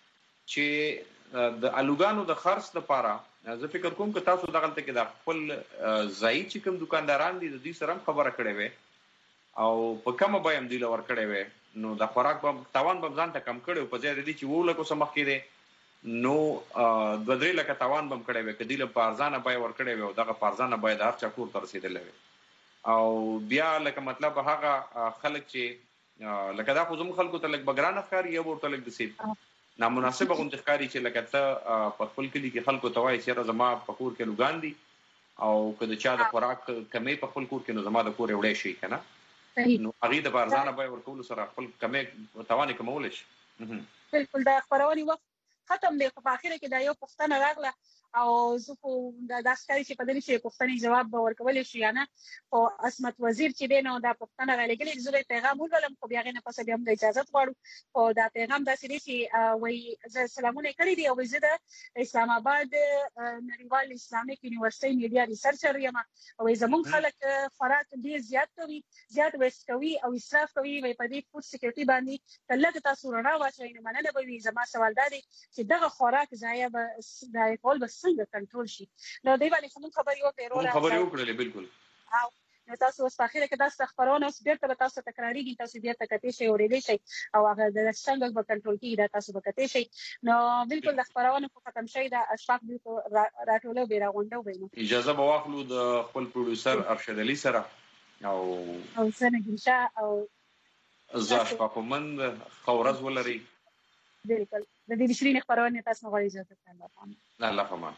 چې د الوګانو د خرڅ لپاره زه فکر کوم چې تاسو دغه ته کې د خپل ځای چې کوم دکانداران دي د دې سره خبره کړې وي او په کومه به هم دی لور کړې وي نو د خوراک په توان به ځان ته کم کړو په ځای د دې چې وو لکه سم مخکې دي نو د درې لکه توان بم کړې وي کدی له پارزانه به ور کړې وي او دغه پارزانه به د هر چا کور تر رسیدلې وي او بیا لکه مطلب هغه خلک چې لکه دا خو زموږ خلکو ته لکه بګرانه ښکاري یو ورته لکه د سیب نامناسبه غونډه ښکاري چې لکه ته په خپل کلي کې خلکو ته وایي چې زما په کور کې لوګان دي او که د چا د خوراک کمې په خپل کور کې نو زما د کور وړې شي کنه نو هغه د بارزانه به ورکول سره خپل کمې توان کمول شي بالکل دا خبرونی وخت ختم دی په اخر کې دا یو پښتنه راغله او زه خو د داسکاري چې په دې چې پښتني جواب به ورکول شي یا نه او عصمت وزیر چې دینو دا پښتنه غلګلې زوی پیغام ولولم خو بیا غنه پس بیا هم د اجازه غواړو او دا پیغام داسې دی چې وای زه سلامونه کړی دی او زه د اسلام آباد نړیوال اسلامیک یونیورسيټي میډیا ریسرچر یم او زمون خلک خوراک ډیر زیات کوي زیات ویسټ کوي او اسراف کوي وای په دې فود سکیورټي باندې کله تاسو رڼا واچوي نه مننه به وي زما سوال دا دی چې دغه خوراک ضایع به دا کول به څنګه کنټرول شي نو دی باندې کوم خبري او پیرول خبري وکړلې بالکل او نو تاسو اوس په اخر کې تاسو خبرونه اوس بیرته تاسو تکراریږي تاسو بیرته کته شي اورېدې شي او هغه د څنګه به کنټرول کیږي دا تاسو به کته شي نو بالکل د خبرونه په ختم شي دا اشفاق بالکل راټولو بیره غونډه وینو اجازه به واخلو د خپل پروډوسر ارشد علي سره او او سنه ګنشا او زاش په من خورز ولري بالکل د دې شرین خبرونه تاسو غواړئ اجازه الله فمان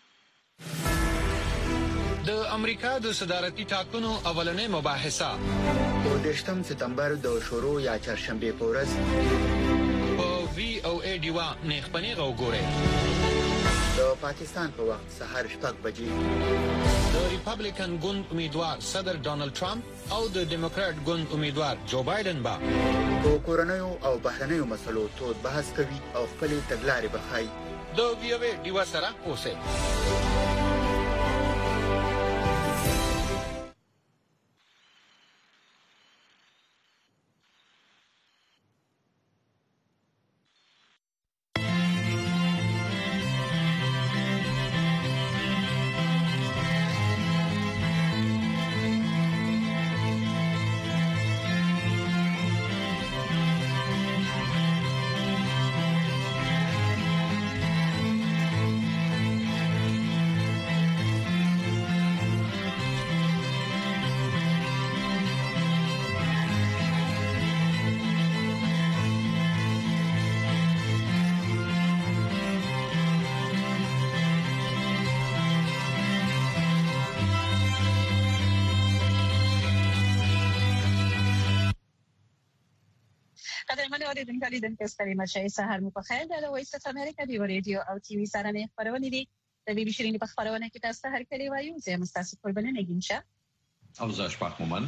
د امریکا د صدارتي ټاکنو اولنې مباحثه په دشتم سپتمبر د شروع یا چهارشنبه په ورځ په وی او ای ډیوا نه خپنه غوړې د پاکستان په وخت سهار شپږ بجې د ریپبلیکن ګوند امیدوار صدر ډونالد ټرمپ او د ډیموکرات ګوند امیدوار جو بایدن با په کورنیو او بهرنیو مسلو تود بحث کوي او خپل تګلارې بخای د وی او ای ډیوا سره اوسه قدرمن اوریدونکو لیدونکو ستړي مشه سهار مو په خیر د وایس اف امریکا دی ریډیو او ټي وي سره نه خبرونه دي د بي بي شيرين په خبرونه کې تاسو هر کلی وایو زه مستاسو قربانه نگینشه او زاش پاک مومن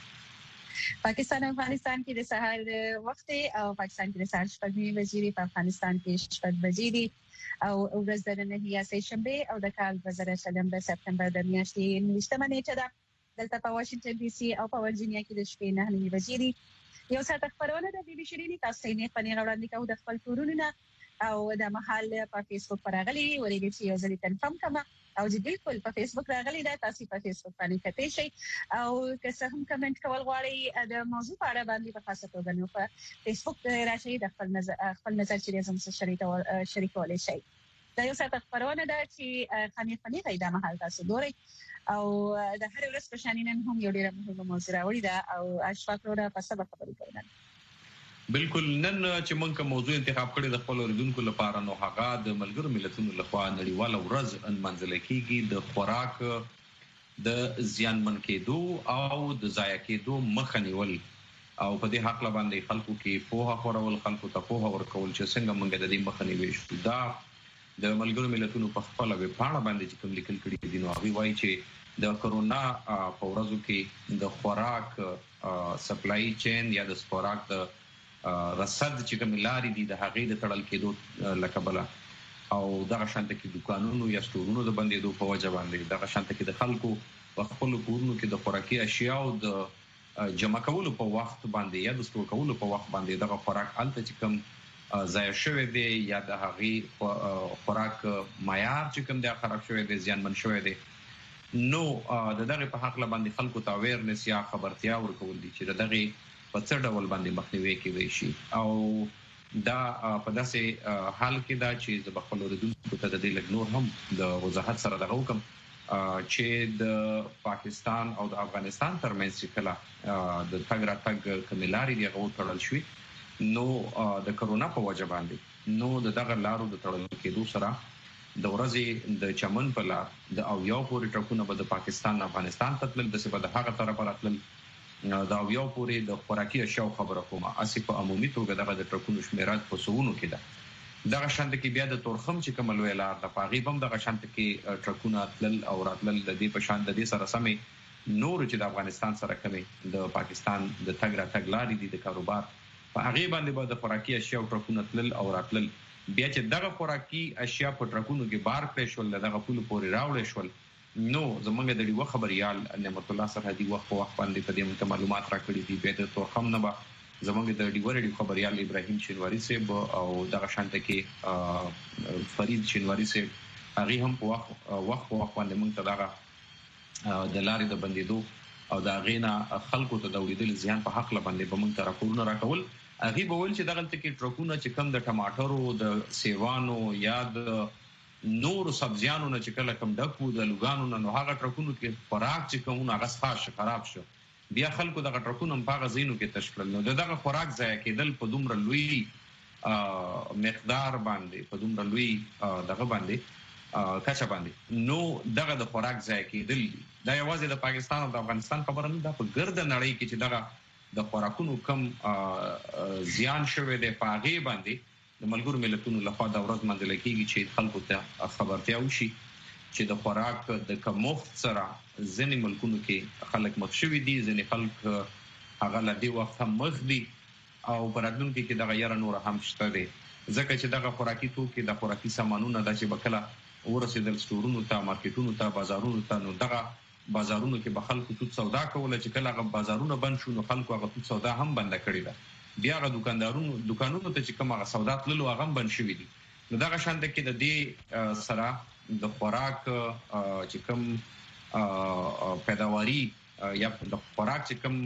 پاکستان او افغانستان کې د سهار وخت او پاکستان کې د سهار شپږ بجې په افغانستان کې شپږ بجې دي او ورځ د نهه یا سه شنبه او د کال دوه زره شلم د سپتمبر د میاشتې نوشتمه نیټه ده دلته په واشنگټن ډي سي او په ورجینیا کې د شپې نه بجې دي یو ساعت خبرونه د بي بي شيرين تاسو نه پنیر وړاندې کوو د خپل کورونه او د محل په فیسبوک راغلي ورېږي چې یو ځل کنفرم کما او چې بالکل په فیسبوک راغلي دا تاسو په فیسبوک باندې کتئ شئ او که څه هم کمنټ کول غواړئ د موضوع په اړه باندې په خاصه توګه نو په فیسبوک راشئ د خپل نظر خپل نظر چې زموږ سره شریکولای شئ دا یو ساعت خبرونه ده چې خني خني غیدا محل تاسو ګورئ او د هر ورځ په شان نن هم یو ډیره مهمه موضوع راوړی ده او اشفاق وروره په سبا خبرې کوي بالکل نن چې موږ کوم موضوع انتخاب کړی د خپل اوریدونکو لپاره نو هغه د ملګرو ملتونو لخوا نړیواله ورځ انمنځل کیږي د خوراک د زیانمن کېدو او د ضایع کېدو مخه نیول او په دې حق باندې خلکو کې پوهه خورول خلکو ته پوهه ورکول چې څنګه موږ د دې مخه نیول شو دا د ملګرو ملتونو په خپل ویب پاڼه باندې چې کوم لیکل کړي دي نو هغه وایي چې د کرونا په ورځو کې د خوراک سپلای چین یا د خوراک د رصد چې کوم لاري دي د هغې د تړل کېدو لکبله او دغه شانته کې دکانونو یا سټورونو د بندېدو په وجه باندې دغه شانته کې د خلکو په خپل کورونو کې د خوراکي اشیاء او د جمع کولو په وخت باندې یا د سټور کولو په وخت باندې دغه خوراک الته چې کوم ضایع شوی دی یا د هغې خوراک معیار چې کوم دی خراب شوی دی زیانمن شوی دی نو د دغه په حق باندې خلکو ته اویرنس یا خبرتیا ورکول دي چې دغه په څه ډول باندې مخنیوي کوي شي او دا په داسې حال کې دا چې د خپل اوریدونکو ته د دې لږ نور هم د وضاحت سره دغه وکم چې د پاکستان او د افغانستان ترمنځ چې کله د تګ راتګ کملاري دی غو تړل شوی نو د کرونا په وجه باندې نو د دغه لارو د تړل کېدو سره د ورځې د چمن په لار د او یو پورې ټرکونه به د پاکستان افغانستان ته تلل د څه به د هغه طرف راتلل دا او یو پورې د خوراکي اشیاء خبره کومه اسی په عمومي توګه دغه د ټرکونو شمیرات په سوونو کې ده دغه شانت کې بیا د تورخم چې کوم لوی لار د پاغي بم دغه شانت کې ټرکونه تلل او راتلل د دې په شان د دې سره سمې نور چې د افغانستان سره کوي د پاکستان د تګ راتګ لارې دي د کاروبار په هغه باندې به د خوراکي اشیاء ټرکونه تلل او راتلل بیا چې دغه خوراکي اشیاء په ټرکونو کې بار کړې شول دغه پول پورې راوړې شول نو زمونږ د ډیوه خبريال نعمت الله سرحدي وخت په وخت باندې په دې معلومات راکړي دي به د توخم نه به زمونږ د ډیوه ډیو خبريال ابراهيم شینواری صاحب او دغه شانته کې فرید شینواری صاحب هغه هم په وخت وخت په وخت باندې موږ ته دغه د لارې د بندیدو او د غینا خلکو ته د وړیدل زیان په حق باندې به موږ ته راپورونه راکول هغه به ول چې دغه تکي ټرکونه چې کم د ټماټرو د سیوانو یا د نور سبزیانو نه چې کله کم ډکو د لوګانو نه هغه ټرکونو کې خوراک چې کوم هغه ښه خراب شو بیا خلکو دغه ټرکونه په هغه زینو کې تشکیل نو دغه خوراک ضایع کېدل په دومره لوی مقدار باندې په دومره لوی دغه باندې کچا باندې نو دغه د خوراک ضایع کېدل دا یوازې د پاکستان او د افغانستان خبره نه ده په ګرد نړۍ کې چې دغه د خوراکونو کم زیان شوه د پاغي باندې د ملګرو ملتونو لخوا د ورځ منځل کېږي چې خلکو ته خبرتیا وشي چې د خوراک د کمښت سره ځینې ملکونو کې خلک مخ شوي دي، ځینې خلک هغه له دې وخت هم مخ دي او په راتلونکي کې دغه یاره نور هم شته دی، ځکه چې دغه خوراکي توکي د خوراکي سامانونه دا چې به کله ورسېدل سټورونو ته، مارکیټونو ته، بازارونو ته، نو دغه بازارونو کې به خلکو توت سودا کوله، چې کله هغه بازارونه بند شو نو خلکو هغه توت سودا هم بنده کړې ده، بیا هغه دکاندارونو دکانونو ته چې کوم هغه سودا تللو هغه هم بند شوي دي. نو دغه شان کې د دې سره د خوراک چې کوم پیداواري یا د خوراک چې کوم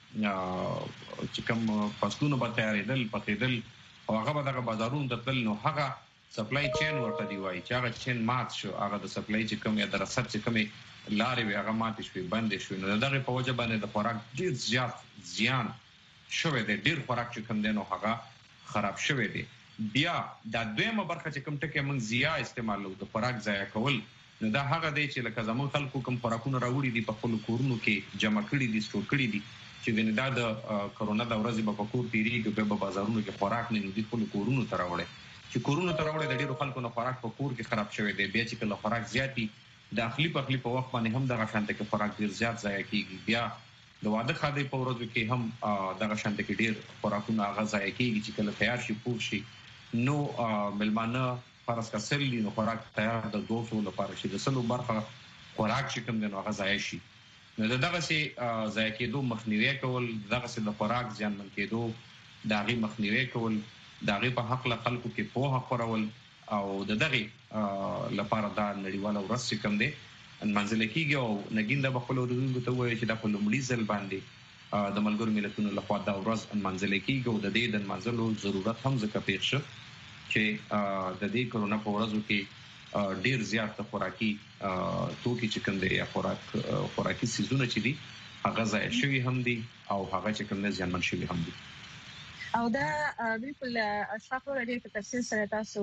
چې کوم فصلونه به تیارېدل پخېدل او هغه به دغه بازارونو ته تلل، نو هغه سپلای چین ورته دی وایي چې هغه چین مات شو، هغه د سپلای چې کوم یا د رسد چې کومې لارې وي هغه ماتې شوې، بندې شوې، نو د دغې په وجه باندې د خوراک ډېر زیات زیان شوی دی، ډېر خوراک چې کوم دی نو هغه خراب شوی دی. بیا دا دویمه برخه چې کوم ټکی موږ ضیا استعمالو د خوراک ضایع کول، نو دا هغه دی چې لکه زموږ خلکو کوم خوراکونه راوړي دي په خپلو کورونو کې جمع کړي دي، سټور کړي دي، چې ګنې دا د کرونا د ورځې به په کور تېرېږي، بیا به بازارونو کې خوراک نه، نو دوی خپلو کورونو ته راوړی، چې کورونو ته راوړی د ډېرو خلکو نه خوراک په کور کې خراب شوی دی. بیا چې کله خوراک زیات وي د اخلي پخلي په وخت باندې هم دغه شانته کې خوراک ډېر زیات ضایع کېږي، بیا د واده خادۍ په ورځو کې هم دغه شانته کې ډېر خوراکونه هغه ضایع کېږي، چې کله تیار شي پوه شي نو ملمانه فرض کا سل دي، نو خوراک تیار د دوه سو لپاره شي، د سلو برخه خوراک چې کوم دی نو هغه ضایع شي. نو دغسې ضایع کېدو مخنیوی کول، دغسې د خوراک زیانمن کېدو د هغې مخنیوی کول، د هغې په هکله خلکو کې پوهه خپرول او د دغې لپاره دا نړیواله ورځ چې کوم دی نمانځل کېږي. او نګین دا به خپلو اورېدونکو ته ووایي چې دا په لومړي ځل باندې د ملګرو ملتونو لخوا دا ورځ نمانځل کېږي او د دې د نمانځلو ضرورت هم ځکه پېښ شو چې د دې کرونا په ورځو کې ډېر زیات خوراکي توکي چې کوم دی یا خوراک خوراکي څیزونه چې دي هغه ضایع شوي هم دي او هغه چې کوم دی زیانمن شوي هم دي. او دا بالکل اشرف ور ډېر په تفصیل سره تاسو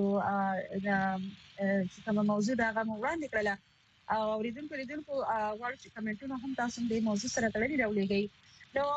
چې کوم موضوع دا غو وړاندې کړله او اوریدونکو لیدونکو غواړي چې کمنټونه هم تاسو د موضوع سره تړلي راولېږئ. نو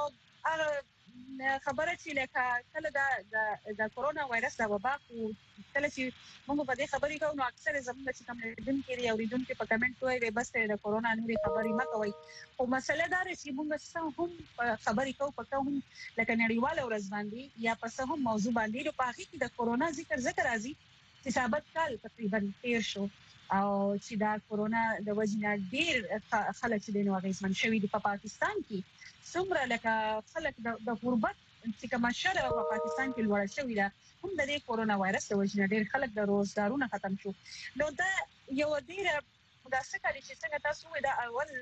هغه خبره چې لکه کله دا د کرونا وایرس د وبا کو کله چې موږ په دې خبرې کوو نو اکثر زموږ چې کوم لیدونکو لري اوریدونکو په کمنټ وایي بس د کرونا نوري خبرې ما کوي، او مسله دا چې موږ څه هم خبرې کوو په کوم لکه نړیواله ورځ باندې یا په څه هم موضوع باندې، نو په هغه کې د کرونا ذکر ذکر راځي چې ثابت کال تقریبا تیر شو او چې دا کرونا د وجنه ډیر خلک چې د نوغیزمن شوی دی په پاکستان کې څومره لکه خلک د غربت چې کوم شر په پاکستان کې لوړ شوی دا هم د دې کرونا وایرس د وجنه ډیر خلک د روزګارونه ختم شو. نو دا یو ډیر دا څه کوي چې څنګه تاسو دا اول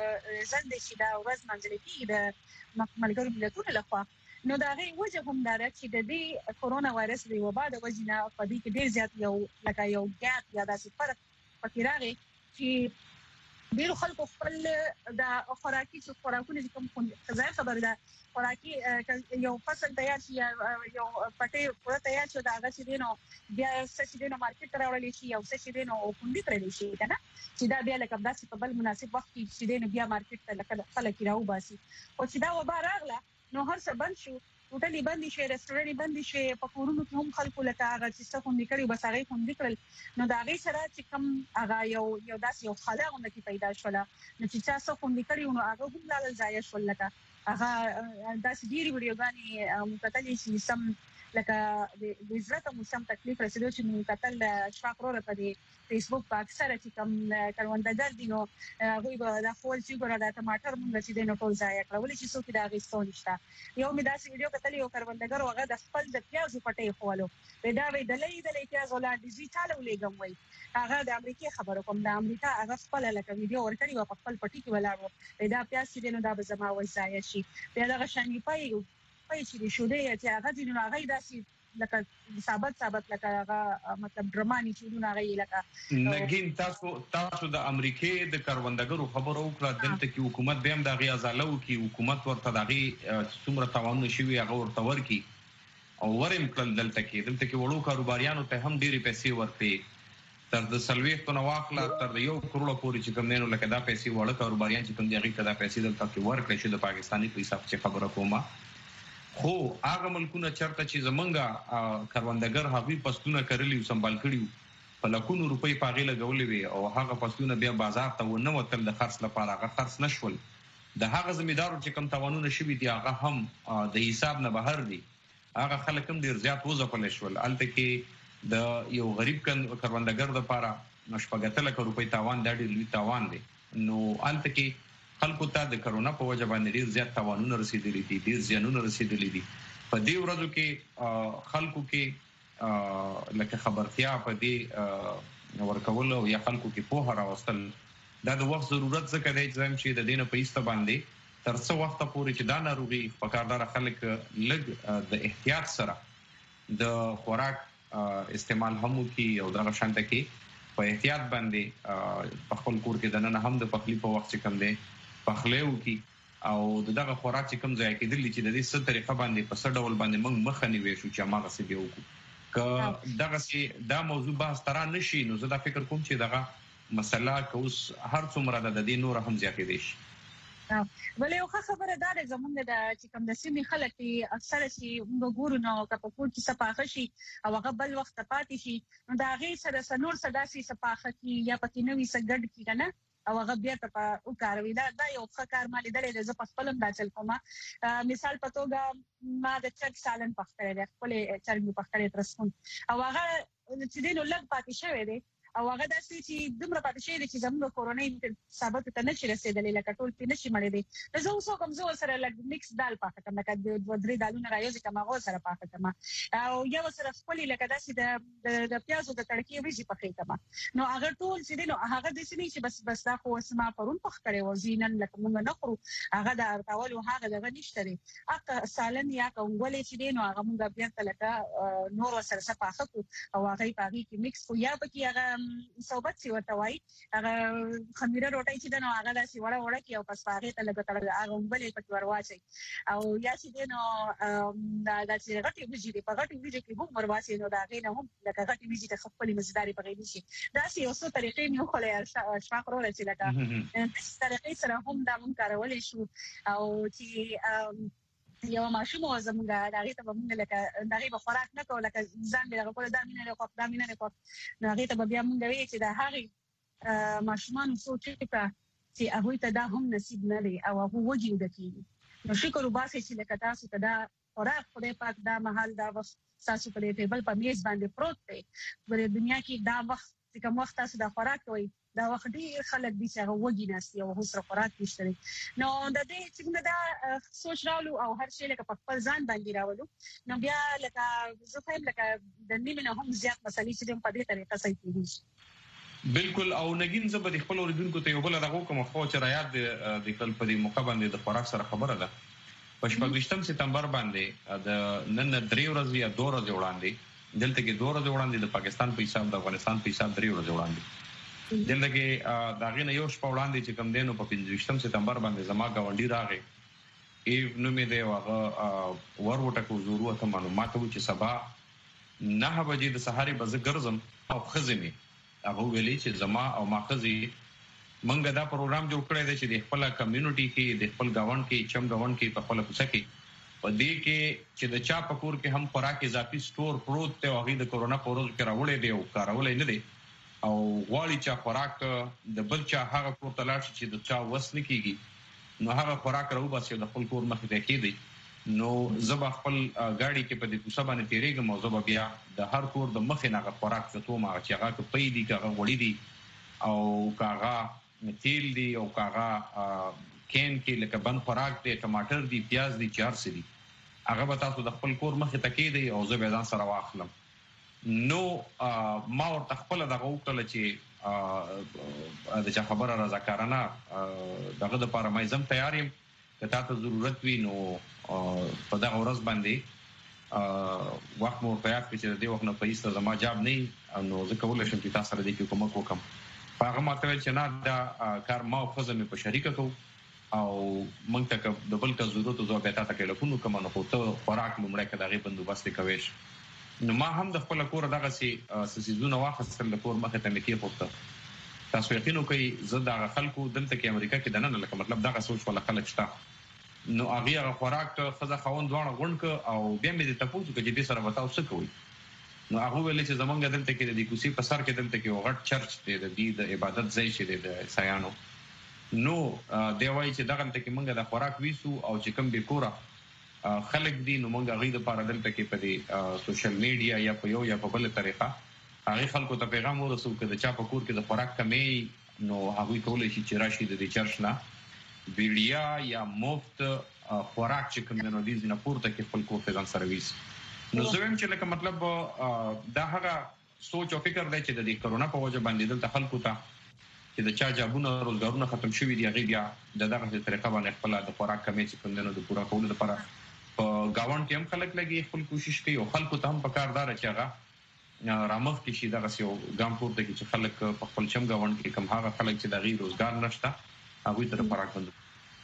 ځل د شي دا ورځ منځل کېږي د ملګرو ملتونو لخوا، نو دا غي وجه هم دا چې د دې کرونا وایرس د وبا د وجنه په دې کې ډیر زیات یو لکه یو ګاپ یا داسې فرق پکې راغی چې ډیرو خلکو خپل د خوراکي څو خوراکونه کوم ځای خبر ده خوراکي یو فصل تیار شي یو پټي پوره تیار شي دا هغه چې دینو بیا څه دینو مارکیټ ته راوړل شي او څه دینو کوندي کړل شي کنه چې دا بیا لکه داسې په بل مناسب وخت کې چې دینو بیا مارکیټ ته لکه خلک راو باسي، او چې دا وبا راغله نو هر څه بند شو، هوټلې بند شي، رستورانټ بند شي، په کورونو کې هم خلکو لکه هغه چې څه خوندې کړي بس هغه خوندې کړل، نو دا غي سره چې کوم هغه یو یو داسې یو خلاغونه کې پیدا شوله، نو چې څه څه خوندې کړي نو هغه هم لاله ځای شول، لکه هغه داسې ډېری ویډیوګانې مکتلې چې سم لکه د عزت او سم تکلیف رسیدو چې مکتل اشفاق وروره په دې فیسبوک په اکثره چې کوم کروندګر دي نو هغوی به دا خپل چې ګوره دا ټماټر مونږ چې دینو ټول ځای کړل ولې چې څوک دا غیستو نشته. یو مې داسې ویډیو کتلې یو کروندګر هغه د خپل د پیازو پټې خولو دا وی دلې دلې پیاز ولا ډیجیټل ولېګم وای هغه د امریکای خبرو کوم د امریکا هغه خپل لکه ویډیو ورکړی و په خپل پټي کې ولاړو دا پیاز چې دینو دا به زما وای ځای شي بیا دا شانګي پای پای چې شو دی چې هغه دینو هغه داسې لکه ثابت ثابت لکه هغه مطلب درمانی چې دونه هغه لکه نګین تاسو تاسو د امریکای د کاروندګرو خبرو وکړه دلته کې حکومت به هم د غي ازالو کې حکومت ورته دغه څومره توان شي هغه ورته ورکی او ورم کړل دلته کې دلته کې وړو کاروباریانو ته هم ډېری پیسې ورته تر د سلويختو نو واخلا تر یو کروڑ پورې چې کوم نه لکه دا پیسې وړو کاروباریان چې کوم دغه کدا پیسې دلته کې ورکړي شو د پاکستاني په حساب چې خبره کومه خو هغه ملکونه چرته چې زمونږه کروندګر هغوی فصلونه کرلي او سمبال کړي په لکونو روپۍ په هغې لګولې وي او هغه فصلونه بیا بازار ته ونه وتل د خرڅ لپاره هغه خرڅ نه شول د هغه زمیندارو چې کوم تاوانونه شوي دي هغه هم د حساب نه بهر دي هغه خلک هم ډېر زیات وځپلی شول هلته کې د یو غریب کروندګر دپاره شپږ اتیا لکه روپۍ تاوان دا ډېر لوی تاوان دی نو هلته کې خلکو ته د کرونا په وجه باندې ډېر زیات تاوانونه رسېدلي دي ډېر زیانونه رسېدلي دي په دې ورځو کې خلکو کې لکه خبرتیا په دې ورکول او یا خلکو کې پوهه راوستل دا د وخت ضرورت ځکه دی چې د دې نه په ایسته باندې تر څه وخته پورې چې دا ناروغي پکارداره خلک لږ د احتیاط سره د خوراک استعمال هم وکړي او دغه شانته کې په احتیاط باندې په خپل کور کې دننه هم د پخلي په وخت چې کوم دی پخلی وکړي او دغه خوراک چې کوم ځای کېدلي چې د دې څه طریقه باندې په څه ډول باندې موږ مخه نیوی شو چې هماغسې بیا وکړو که دغسې دا موضوع بحث ته را نشي نو زه دا فکر کوم چې دغه مسله که اوس هر څومره ده د دې نوره هم زیاتېدی شي بل یو ښه خبره دا ده زموږ د چې کوم د سیمې خلک دي اکثره چې موږ ګورو نو که په کور کې څه پاخه شي او هغه بل وخت ته پاتې شي نو د هغې سره څه نور څه داسې څه پاخه کړي یا پکې نوي څه ګډ کړي که نه او هغه بیا ته په وکاروي دا دا یو ښه کار ما لیدلی دی زه په خپل هم دا چل کوم مثال په توګه ما د چرګ سالن پخ کړی دی خپلې چرګ مې پخ کړی ترسکون او هغه چې دی نو لږ پاتې شوی دی او هغه داسې چې دومره پاتې شوی دی چې زموږ کورنۍ ثابتو ته نشي رسېدلی لکه ټول پرې نشي مړېدی نو زه اوس وکړم زه ورسره لږ مکس دال پاخه کړم لکه دوه درې دالونه رایوځې کړم هغه ورسره پاخه کړم او یا ورسره خپلې لکه داسې د پیازو د تړکې وریجې پخې کړم نو هغه ټول چې دی نو هغه داسې نه چې بس بس دا خو اوس ما پرون پخ کړی و زه نن لکه موږ نه خورو هغه د ارتولو هغه دغه نشته دی هغه سالن یا کنګولې چې دی نو هغه موږ بېرته لکه نور ورسره څه پاخه کړو او هغه یې په هغې کې مکس کړو یا پکې هغه صوبت چې ورته وایي هغه خمیره روټۍ چې ده نو هغه داسې وړه وړه کړي او پس په هغې ته لږ هغه اوبلې پکې ور واچوي او یا چې دی نو داسې غټې وریجې دي په غټې وریجې کې هم ور واچوي نو د هغې نه هم لکه غټې وریجې ته خپلې مزیدارې پکې نیسي داسې یو څو طریقې مې وښودې اشفاق وروره چې لکه داسې طریقې سره هم دا مونږ کارولی شو او چې یو ماشوم و زموږ د هغې ته به مونږ لکه د هغې به خوراک نه کوو لکه ځان مې دغه کولو دا مینه دې خوښ دا مینه دې خوښ نو هغې ته به بیا مونږ وایي چې د هغې ماشومانو سوچ وکړه چې هغوی ته دا هم نصیب نه دی او هغوی وږي وده کېږي نو شکر وباسئ چې لکه تاسو ته دا خوراک خدای پاک دا مهال دا وخت ستاسو په دې ټیبل په میز باندې پروت دی په دنیا کې دا وخت چې کوم وخت تاسو دا خوراک کوئ دا وخت ډېر خلک دي چې هغه وږي ناست دي او هغوی سره خوراک نشته دی نو د دې چې موږ دا سوچ راولو او هر شی لکه په خپل ځان باندې راولو نو بیا لکه زه فهم لکه د نیمې نه هم زیات مسلې چې دي په دې طریقه صحیح کېدی شي بالکل او نګین زه به د خپل اوریدونکو ته یو بله دغه وکړم خو چې رایاد د کل په دې موقع باندې د خوراک سره خبره ده په شپږویشتم سپتمبر باندې د نن درې ورځې یا دوه ورځې وړاندې دلته کې دوه ورځې وړاندې د پاکستان په حساب د افغانستان په حساب درې ورځې وړاندې دلته کې د هغې نه یو شپه وړاندې چې کوم دی نو په پنځویشتم سپتمبر باندې زما ګاونډي راغی ایو نوم یې دی او هغه ور وټکو زه وروتم نو ما ته و چې سبا نهه بجې د سهارې به زه ګرځم او ښځې مې هغه وویلې چې زما او ما ښځې موږ دا پروګرام جوړ کړی دی چې د خپله کمیونټي کې د خپل ګاونډ کې چم ګاونډ کې په خپله کوڅه کې په دې کې چې د چا په کور کې هم خوراک اضافي سټور پروت دی او هغې د کورونا په ورځو کې راوړی دی او کارولی نه دی او غواړي چې خوراک د بل چا هغه کور ته لاړ شي چې د چا وس نه کېږي نو هغه خوراک راوباسي او د خپل کور مخې ته کېږدي نو زه به خپل ګاډي کې په دې کوڅه باندې تېرېږم او زه به بیا د هر کور د مخې نه هغه خوراک زتوم هغه چې هغه که پی دي که هغه غوړي دي او که هغه تیل دي او که هغه کین کې لکه بند خوراک دی ټماټر دي پیاز دي چې هر څه دي هغه به تاسو د خپل کور مخې ته کېږدئ او زه به ځان سره واخلم نو ما ورته خپله دغه وکړله چې د چا خبره رضاکارانه دغه دپاره ما زه هم تیار یم که تا ته ضرورت وي نو په دغه ورځ باندې وخت مو ورته یاد کړي چې د دې وخت نه په ایسته زما جاب نه وي نو زه کولی شم چې تا سره دې کې کومک وکړم په هغه ما ته ویل چې نه دا کار ما او ښځه مې په شریکه کوو او موږ ته که د بل که ضرورت و زه بیا تا ته ټیلیفون وکړم نو خو ته خوراک لومړی که د هغې بندوبست یې کوی نو ما هم د خپله کوره دغسې څه څیزونه واخیستل د کور مخې ته مې کېښوده تاسو یقین وکئ زه د هغه خلکو دلته کې امریکا کې دننه لکه مطلب دغه سوچ والا خلک شته نو هغه خوراک خزه خوند دوه غونډ ک او بیا مې د تاسو کې دې سره وتاو څه کوي نو هغه ویل چې زمونږ دلته کې د کوسی په سر کې دلته کې وغټ چرچ دی د دې د عبادت ځای شي د سایانو نو دی وایي چې دغه ته کې مونږ د خوراک ویسو او چې کوم به کورا خلک دي نو مونږ غي د پاره دلته کې په دې سوشل میډیا یا په یو یا په بل طریقه هغه خلکو ته پیغام ورسول کړي چې په کور کې د خوراک کمې نو هغه کولای شي چې راشي د چرچ نه ویډیا یا مفت خوراک چې کوم نو دي نه پورته کې خپل کو فزان سرویس نو زویم چې لکه مطلب دا هغه سوچ او فکر دی چې د دې کرونا په وجه باندې دلته خلکو ته چې د چا جابونه روزګارونه ختم شوي دي هغه بیا د دغه طریقه باندې خپل د خوراک کمې چې کوم نو د پورا کولو لپاره په گاوند کې هم خلک لګي خپل کوشش کوي او خلکو ته هم پکاردار چې هغه رامخ کې شي دغه یو ګام پورته کې چې خلک په خپل چم گاوند کې کم هغه خلک چې د غیر روزګار نشته هغه تر خوراک باندې